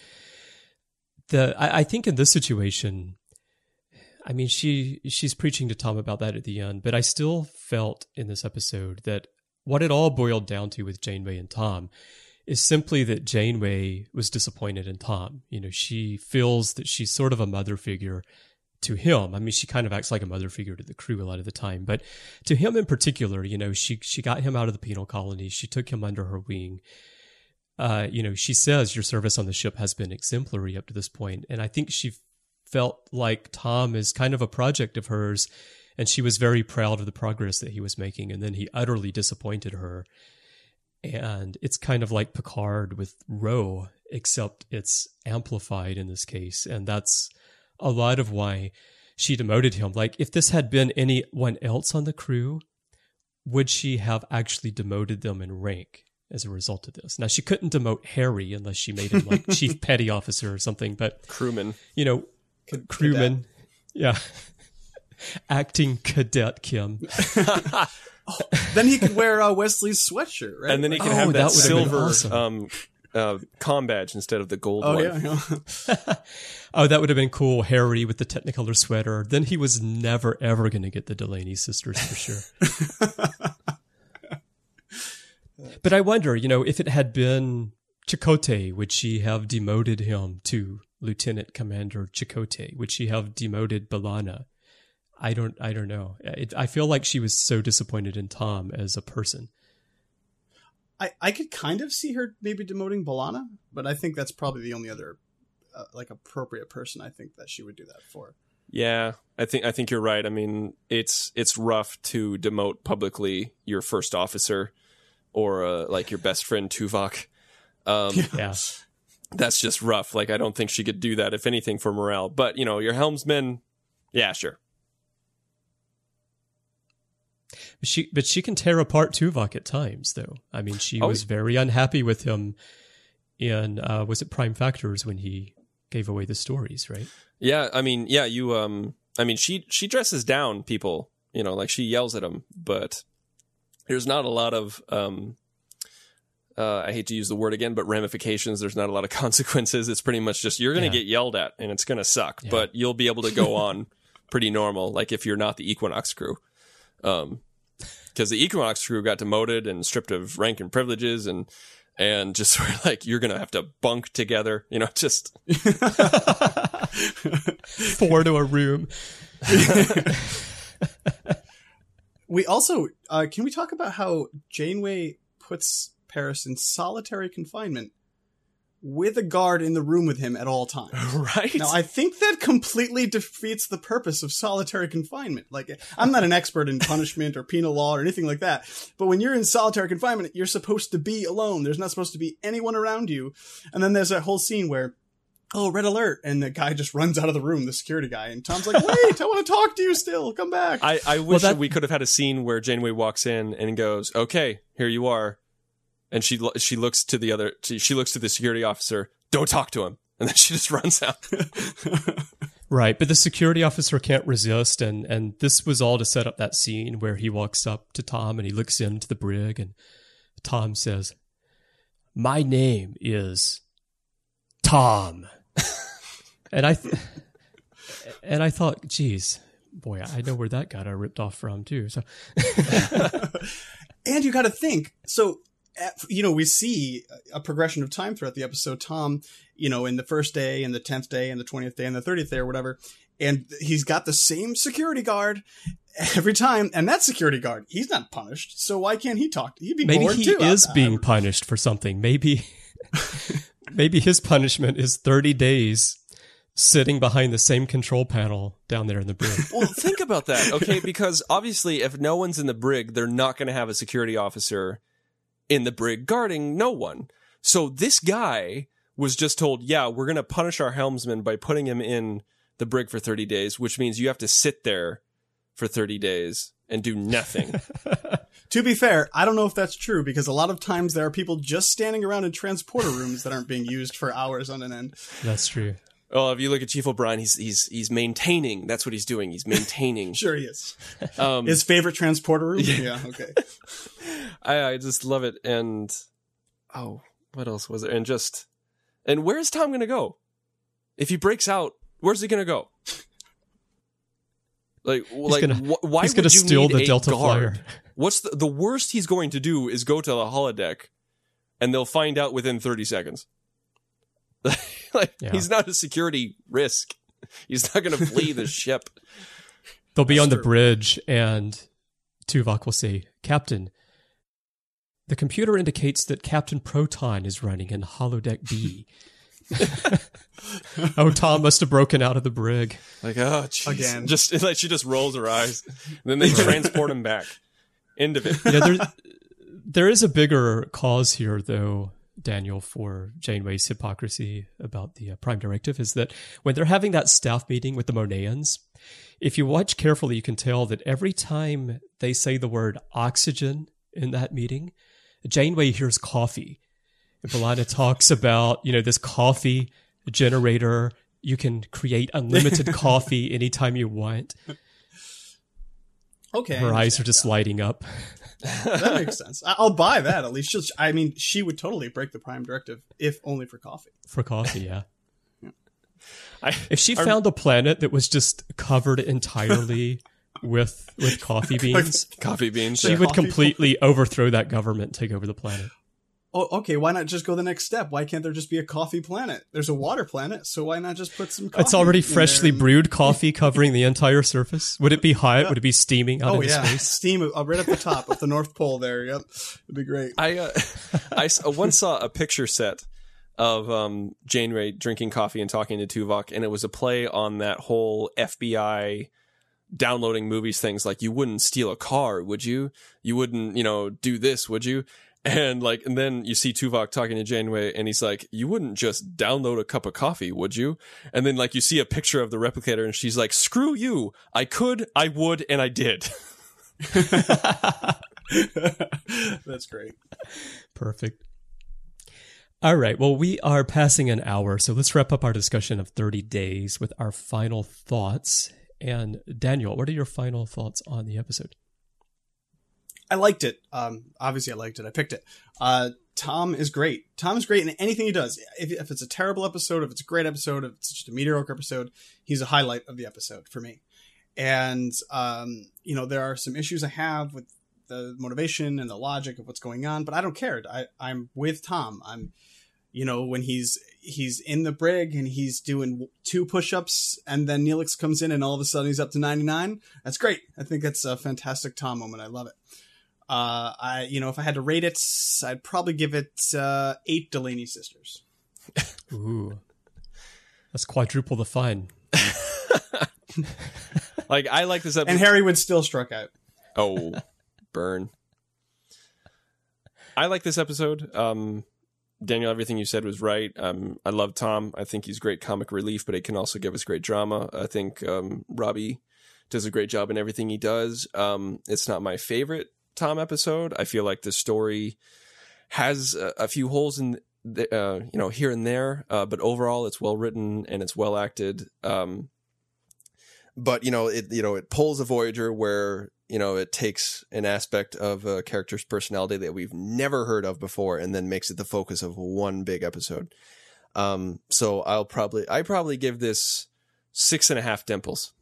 the I, I think in this situation, I mean, she she's preaching to Tom about that at the end, but I still felt in this episode that what it all boiled down to with Janeway and Tom is simply that Janeway was disappointed in Tom. You know, she feels that she's sort of a mother figure to him. I mean, she kind of acts like a mother figure to the crew a lot of the time, but to him in particular, you know, she she got him out of the penal colony. She took him under her wing. Uh, you know, she says your service on the ship has been exemplary up to this point, and I think she felt like Tom is kind of a project of hers, and she was very proud of the progress that he was making, and then he utterly disappointed her. And it's kind of like Picard with Ro, except it's amplified in this case, and that's a lot of why she demoted him. Like, if this had been anyone else on the crew, would she have actually demoted them in rank as a result of this? Now, she couldn't demote Harry unless she made him like chief petty officer or something, but crewman, you know, C- crewman, yeah, acting cadet Kim. Oh, then he could wear uh, Wesley's sweatshirt, right? And then he could oh, have that, that silver awesome. um, uh, comm badge instead of the gold Oh one. yeah. yeah. Oh, that would have been cool. Harry with the Technicolor sweater. Then he was never, ever going to get the Delaney sisters for sure. But I wonder, you know, if it had been Chakotay, would she have demoted him to Lieutenant Commander Chakotay? Would she have demoted B'Elanna? I don't, I don't know. It, I feel like she was so disappointed in Tom as a person. I, I could kind of see her maybe demoting B'Elanna, but I think that's probably the only other uh, like appropriate person I think that she would do that for. Yeah, I think I think you're right. I mean, it's it's rough to demote publicly your first officer or uh, like your best friend Tuvok. Um, Yeah. That's just rough. Like, I don't think she could do that, if anything, for morale. But, you know, your helmsman, yeah, sure. She, but she can tear apart Tuvok at times, though. I mean, she Oh, was very unhappy with him in, uh, was it Prime Factors when he gave away the stories, right? Yeah, I mean, yeah, you, um, I mean, she, she dresses down people, you know, like she yells at them, but there's not a lot of, um, uh, I hate to use the word again, but ramifications. There's not a lot of consequences. It's pretty much just, you're going to Yeah. get yelled at and it's going to suck, Yeah. but you'll be able to go on pretty normal. Like if you're not the Equinox crew. Um, because the Equinox crew got demoted and stripped of rank and privileges and, and just sort of like, you're going to have to bunk together, you know, just Four to a room. We also, uh, can we talk about how Janeway puts Paris in solitary confinement with a guard in the room with him at all times? right. Now, I think that completely defeats the purpose of solitary confinement. Like, I'm not an expert in punishment or penal law or anything like that, but when you're in solitary confinement, you're supposed to be alone. There's not supposed to be anyone around you. And then there's that whole scene where, oh, red alert, and the guy just runs out of the room, the security guy, and Tom's like, wait, I want to talk to you still. Come back. I, I wish that- we could have had a scene where Janeway walks in and goes, okay, here you are. And she lo- she looks to the other, she, she looks to the security officer, don't talk to him. And then she just runs out. Right, but the security officer can't resist, and, and this was all to set up that scene where he walks up to Tom and he looks into the brig, and Tom says, "My name is Tom." and I th- and I thought, geez, boy, I know where that got ripped off from too. So, And you got to think, so, at- you know, we see a progression of time throughout the episode. Tom, you know, in the first day and the tenth day and the twentieth day and the thirtieth day or whatever, and he's got the same security guard every time. And that security guard, he's not punished. So why can't he talk? He'd be maybe bored he too. is I- I- being punished for something. Maybe, maybe his punishment is thirty days sitting behind the same control panel down there in the brig. Well, think about that, okay? Because obviously, if no one's in the brig, they're not going to have a security officer in the brig guarding no one. So this guy was just told, yeah, we're going to punish our helmsman by putting him in the brig for thirty days, which means you have to sit there for thirty days and do nothing. To be fair, I don't know if that's true, because a lot of times there are people just standing around in transporter rooms that aren't being used for hours on an end. That's true. Well, if you look at Chief O'Brien, he's he's he's maintaining. That's what he's doing. He's maintaining. Sure he is. Um, His favorite transporter room? Yeah, okay. I, I just love it. And oh, what else was there? And just and where's Tom going to go? If he breaks out, where's he going to go? Like, like gonna- wh- why he's would gonna you steal need the a Delta guard? Flyer. What's the, the worst he's going to do is go to the holodeck, and they'll find out within thirty seconds. Like, Yeah. he's not a security risk. He's not going to flee the ship. They'll be That's on the true. bridge, and Tuvok will say, "Captain, the computer indicates that Captain Proton is running in holodeck B." Oh, Tom must have broken out of the brig. Like, oh, jeez. Again. Just like she just rolls her eyes, and then they transport him back. End of it. You know, there, there is a bigger cause here, though, Daniel, for Janeway's hypocrisy about the uh, Prime Directive, is that when they're having that staff meeting with the Monaians, if you watch carefully, you can tell that every time they say the word oxygen in that meeting, Janeway hears coffee. And B'Elanna talks about, you know, this coffee generator. You can create unlimited coffee anytime you want. Okay. I Her eyes are understand just that. lighting up. That makes sense. I- I'll buy that. At least she'll, I mean, she would totally break the Prime Directive if only for coffee. For coffee, yeah. I, If she found a planet that was just covered entirely with with coffee beans, coffee beans. she yeah. would coffee completely overthrow that government and take over the planet. Oh, okay. Why not just go the next step? Why can't there just be a coffee planet? There's a water planet, so why not just put some coffee It's already in freshly there and- brewed coffee covering the entire surface. Would it be hot? Would it be steaming out Oh, into yeah. space? Steam uh, right at the top of the North Pole there. Yep. It'd be great. I uh, I s- once saw a picture set of um, Janeway drinking coffee and talking to Tuvok, and it was a play on that whole F B I downloading movies things. Like, you wouldn't steal a car, would you? You wouldn't, you know, do this, would you? And like, and then you see Tuvok talking to Janeway, and he's like, "You wouldn't just download a cup of coffee, would you?" And then like, you see a picture of the replicator, and she's like, "Screw you! I could, I would, and I did." That's great. Perfect. All right. Well, we are passing an hour, so let's wrap up our discussion of thirty days with our final thoughts. And Daniel, what are your final thoughts on the episode? I liked it. Um, obviously, I liked it. I picked it. Uh, Tom is great. Tom is great in anything he does. If, if it's a terrible episode, if it's a great episode, if it's just a mediocre episode, he's a highlight of the episode for me. And, um, you know, there are some issues I have with the motivation and the logic of what's going on, but I don't care. I, I'm with Tom. I'm, you know, when he's he's in the brig and he's doing two push-ups and then Neelix comes in and all of a sudden he's up to ninety-nine. That's great. I think that's a fantastic Tom moment. I love it. Uh, I, you know, if I had to rate it, I'd probably give it uh, eight Delaney sisters. Ooh, that's quadruple the fun. Like, I like this episode. And Harry would still struck out. Oh, burn. I like this episode. Um, Daniel, everything you said was right. Um, I love Tom. I think he's great comic relief, but he can also give us great drama. I think um, Robbie does a great job in everything he does. Um, it's not my favorite Tom episode. I feel like the story has a, a few holes in, the, uh, you know, here and there, uh, but overall it's well written and it's well acted. Um, but you know, it you know it pulls a Voyager where you know it takes an aspect of a character's personality that we've never heard of before, and then makes it the focus of one big episode. Um, so I'll probably I probably give this six and a half dimples.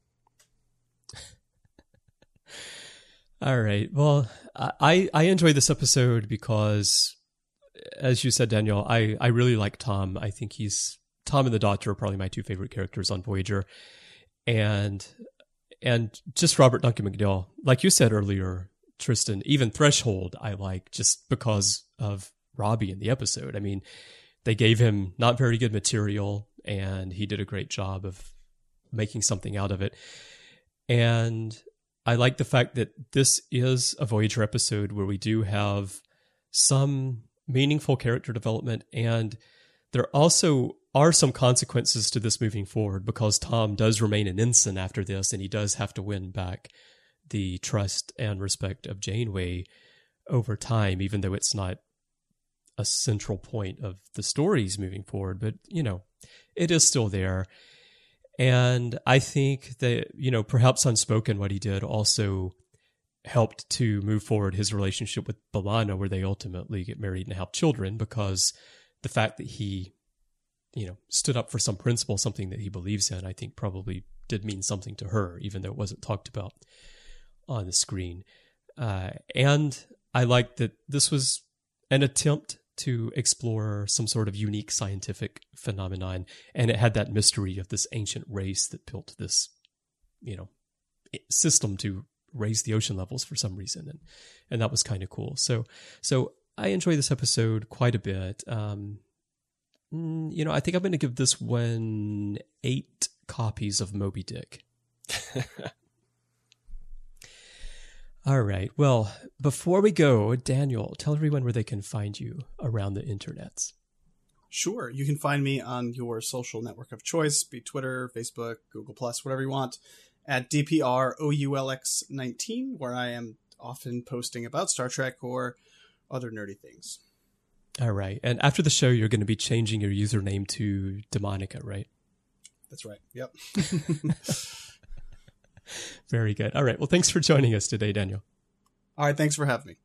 All right. Well, I I enjoy this episode because, as you said, Daniel, I, I really like Tom. I think he's Tom and the Doctor are probably my two favorite characters on Voyager, and and just Robert Duncan McNeil, like you said earlier, Tristan. Even Threshold, I like just because of Robbie in the episode. I mean, they gave him not very good material, and he did a great job of making something out of it, and I like the fact that this is a Voyager episode where we do have some meaningful character development, and there also are some consequences to this moving forward because Tom does remain an ensign after this, and he does have to win back the trust and respect of Janeway over time, even though it's not a central point of the stories moving forward. But, you know, it is still there. And I think that, you know, perhaps Unspoken, what he did also helped to move forward his relationship with B'Elanna, where they ultimately get married and have children, because the fact that he, you know, stood up for some principle, something that he believes in, I think probably did mean something to her, even though it wasn't talked about on the screen. Uh, and I like that this was an attempt to explore some sort of unique scientific phenomenon, and it had that mystery of this ancient race that built this, you know, system to raise the ocean levels for some reason, and and that was kind of cool. So so I enjoy this episode quite a bit. Um, you know, I think I'm going to give this one eight copies of Moby Dick. All right. Well, before we go, Daniel, tell everyone where they can find you around the internets. Sure. You can find me on your social network of choice, be Twitter, Facebook, Google Plus, whatever you want, at D P R O U L X nineteen, where I am often posting about Star Trek or other nerdy things. All right. And after the show, you're going to be changing your username to Demonica, right? That's right. Yep. Very good. All right. Well, thanks for joining us today, Daniel. All right. Thanks for having me.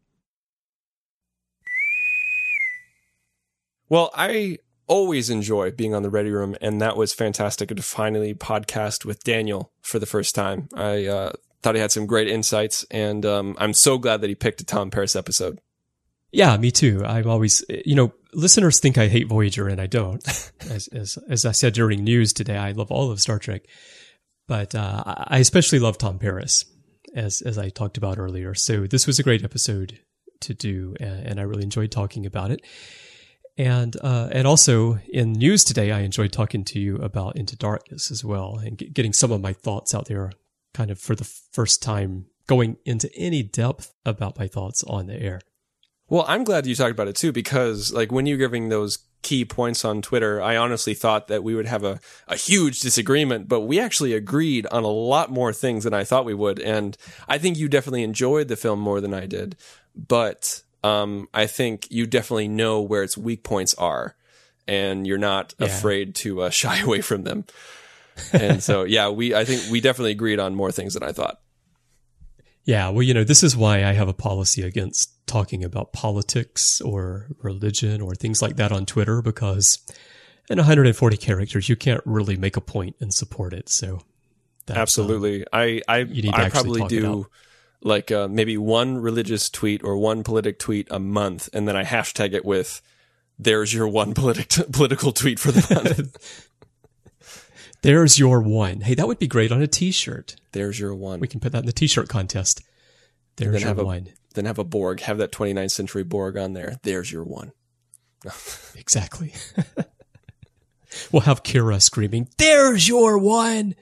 Well, I always enjoy being on the Ready Room, and that was fantastic to finally podcast with Daniel for the first time. I uh, thought he had some great insights, and um, I'm so glad that he picked a Tom Paris episode. Yeah, me too. I'm always, you know, listeners think I hate Voyager, and I don't. as, as as I said during news today, I love all of Star Trek, but uh, I especially love Tom Paris, as as I talked about earlier. So this was a great episode to do, and, and I really enjoyed talking about it. And uh, and also in news today, I enjoyed talking to you about Into Darkness as well, and get, getting some of my thoughts out there, kind of for the first time, going into any depth about my thoughts on the air. Well, I'm glad you talked about it too, because like when you're giving those key points on Twitter, I honestly thought that we would have a, a huge disagreement, but we actually agreed on a lot more things than I thought we would. And I think you definitely enjoyed the film more than I did, but um, I think you definitely know where its weak points are, and you're not yeah. afraid to uh, shy away from them. And so, yeah, we I think we definitely agreed on more things than I thought. Yeah, well, you know, this is why I have a policy against talking about politics or religion or things like that on Twitter, because in one hundred forty characters, you can't really make a point and support it. So, that's, absolutely, um, I I, I probably do like uh, maybe one religious tweet or one politic tweet a month, and then I hashtag it with "There's your one politic political tweet for the month." There's your one. Hey, that would be great on a T-shirt. There's your one. We can put that in the T-shirt contest. There's your have one. A, then have a Borg. Have that twenty-ninth century Borg on there. There's your one. Exactly. We'll have Kira screaming, "There's your one!"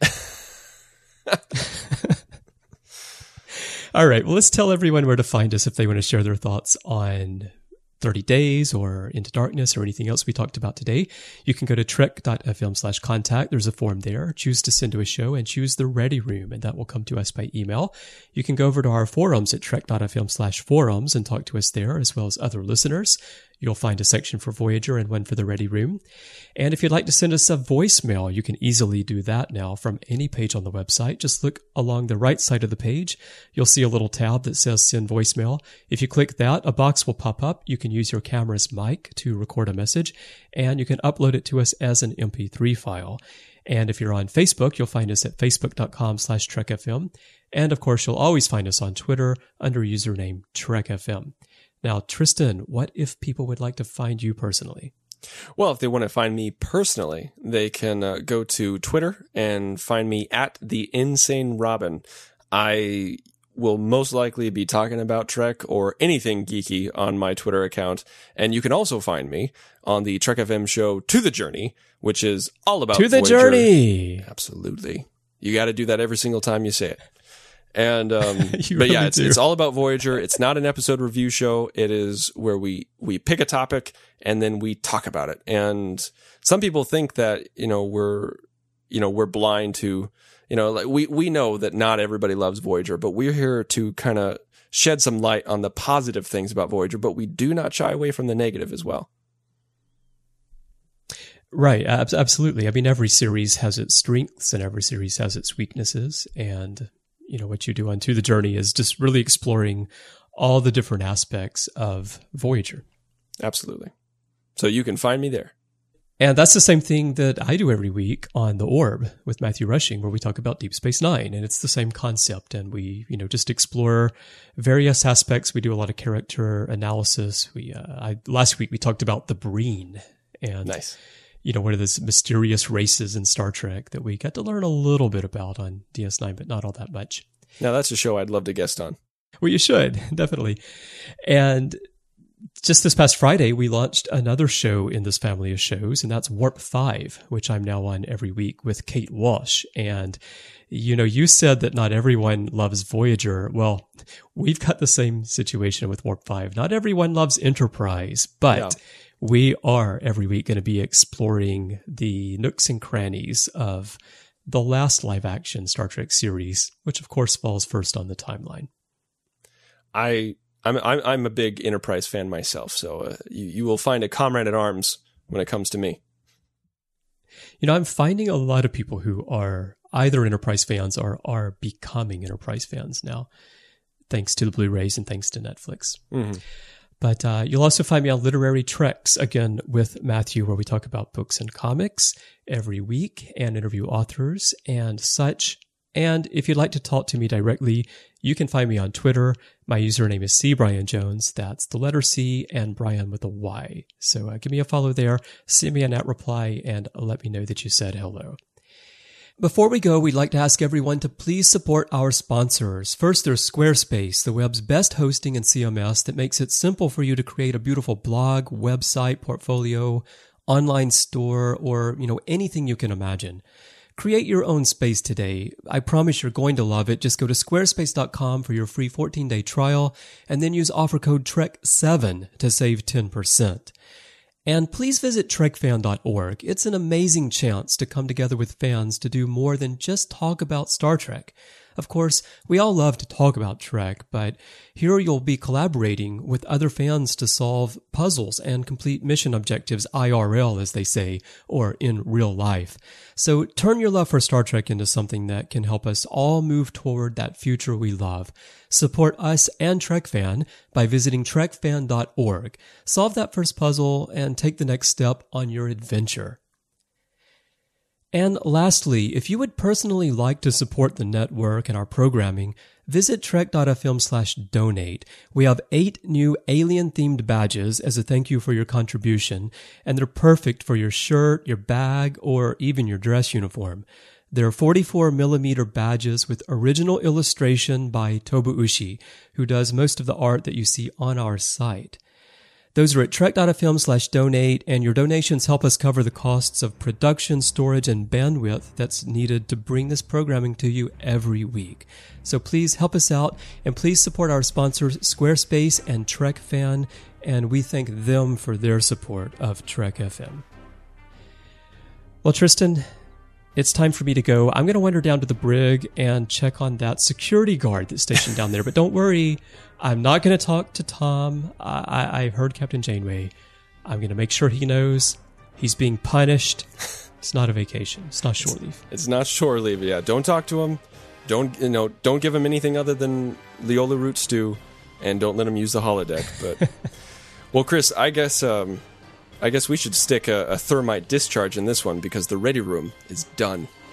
All right. Well, let's tell everyone where to find us if they want to share their thoughts on thirty days or Into Darkness or anything else we talked about today. You can go to trek.fm slash contact. There's a form there. Choose to send to a show and choose the Ready Room, and that will come to us by email. You can go over to our forums at trek.fm slash forums and talk to us there, as well as other listeners. You'll find a section for Voyager and one for the Ready Room. And if you'd like to send us a voicemail, you can easily do that now from any page on the website. Just look along the right side of the page. You'll see a little tab that says Send Voicemail. If you click that, a box will pop up. You can use your camera's mic to record a message, and you can upload it to us as an M P three file. And if you're on Facebook, you'll find us at facebook.com slash TrekFM. And of course, you'll always find us on Twitter under username TrekFM. Now, Tristan, what if people would like to find you personally? Well, if they want to find me personally, they can uh, go to Twitter and find me at the Insane Robin. I will most likely be talking about Trek or anything geeky on my Twitter account. And you can also find me on the Trek F M show To the Journey, which is all about To the Voyager. Journey. Absolutely. You got to do that every single time you say it. And, um, but really yeah, it's, do. it's all about Voyager. It's not an episode review show. It is where we, we pick a topic and then we talk about it. And some people think that, you know, we're, you know, we're blind to, you know, like we, we know that not everybody loves Voyager, but we're here to kind of shed some light on the positive things about Voyager, but we do not shy away from the negative as well. Right. Ab- absolutely. I mean, every series has its strengths and every series has its weaknesses. And, you know, what you do on To the Journey is just really exploring all the different aspects of Voyager. Absolutely. So you can find me there. And that's the same thing that I do every week on The Orb with Matthew Rushing, where we talk about Deep Space Nine. And it's the same concept. And we, you know, just explore various aspects. We do a lot of character analysis. We, uh, I, last week we talked about the Breen. And, nice. You know, one of those mysterious races in Star Trek that we got to learn a little bit about on D S nine, but not all that much. Now, that's a show I'd love to guest on. Well, you should, definitely. And just this past Friday, we launched another show in this family of shows, and that's Warp five, which I'm now on every week with Kate Walsh. And, you know, you said that not everyone loves Voyager. Well, we've got the same situation with Warp five. Not everyone loves Enterprise, but yeah. We are every week going to be exploring the nooks and crannies of the last live action Star Trek series, which of course falls first on the timeline. I, I'm, I'm, I'm a big Enterprise fan myself, so uh, you, you will find a comrade at arms when it comes to me. You know, I'm finding a lot of people who are either Enterprise fans or are becoming Enterprise fans now, thanks to the Blu-rays and thanks to Netflix. Mm-hmm. But uh, you'll also find me on Literary Treks, again, with Matthew, where we talk about books and comics every week and interview authors and such. And if you'd like to talk to me directly, you can find me on Twitter. My username is C Brian Jones. That's the letter C and Brian with a Y. So uh, give me a follow there, send me a net reply, and let me know that you said hello. Before we go, we'd like to ask everyone to please support our sponsors. First, there's Squarespace, the web's best hosting and C M S that makes it simple for you to create a beautiful blog, website, portfolio, online store, or, you know, anything you can imagine. Create your own space today. I promise you're going to love it. Just go to squarespace dot com for your free fourteen-day trial and then use offer code Trek seven to save ten percent. And please visit trek fan dot org. It's an amazing chance to come together with fans to do more than just talk about Star Trek. Of course, we all love to talk about Trek, but here you'll be collaborating with other fans to solve puzzles and complete mission objectives I R L, as they say, or in real life. So turn your love for Star Trek into something that can help us all move toward that future we love. Support us and TrekFan by visiting trek fan dot org. Solve that first puzzle and take the next step on your adventure. And lastly, if you would personally like to support the network and our programming, visit trek dot f m slash donate. We have eight new alien-themed badges as a thank you for your contribution, and they're perfect for your shirt, your bag, or even your dress uniform. They're forty-four millimeter badges with original illustration by Tobu Ushi, who does most of the art that you see on our site. Those are at trek dot f m slash donate, and your donations help us cover the costs of production, storage, and bandwidth that's needed to bring this programming to you every week. So please help us out, and please support our sponsors, Squarespace and TrekFan, and we thank them for their support of Trek F M. Well, Tristan, it's time for me to go. I'm going to wander down to the brig and check on that security guard that's stationed down there. But don't worry, I'm not going to talk to Tom. I, I heard Captain Janeway. I'm going to make sure he knows he's being punished. It's not a vacation. It's not shore leave. It's not shore leave, yeah. Don't talk to him. Don't, you know, don't give him anything other than Leola root stew, and don't let him use the holodeck. But well, Chris, I guess... Um, I guess we should stick a, a thermite discharge in this one because the ready room is done.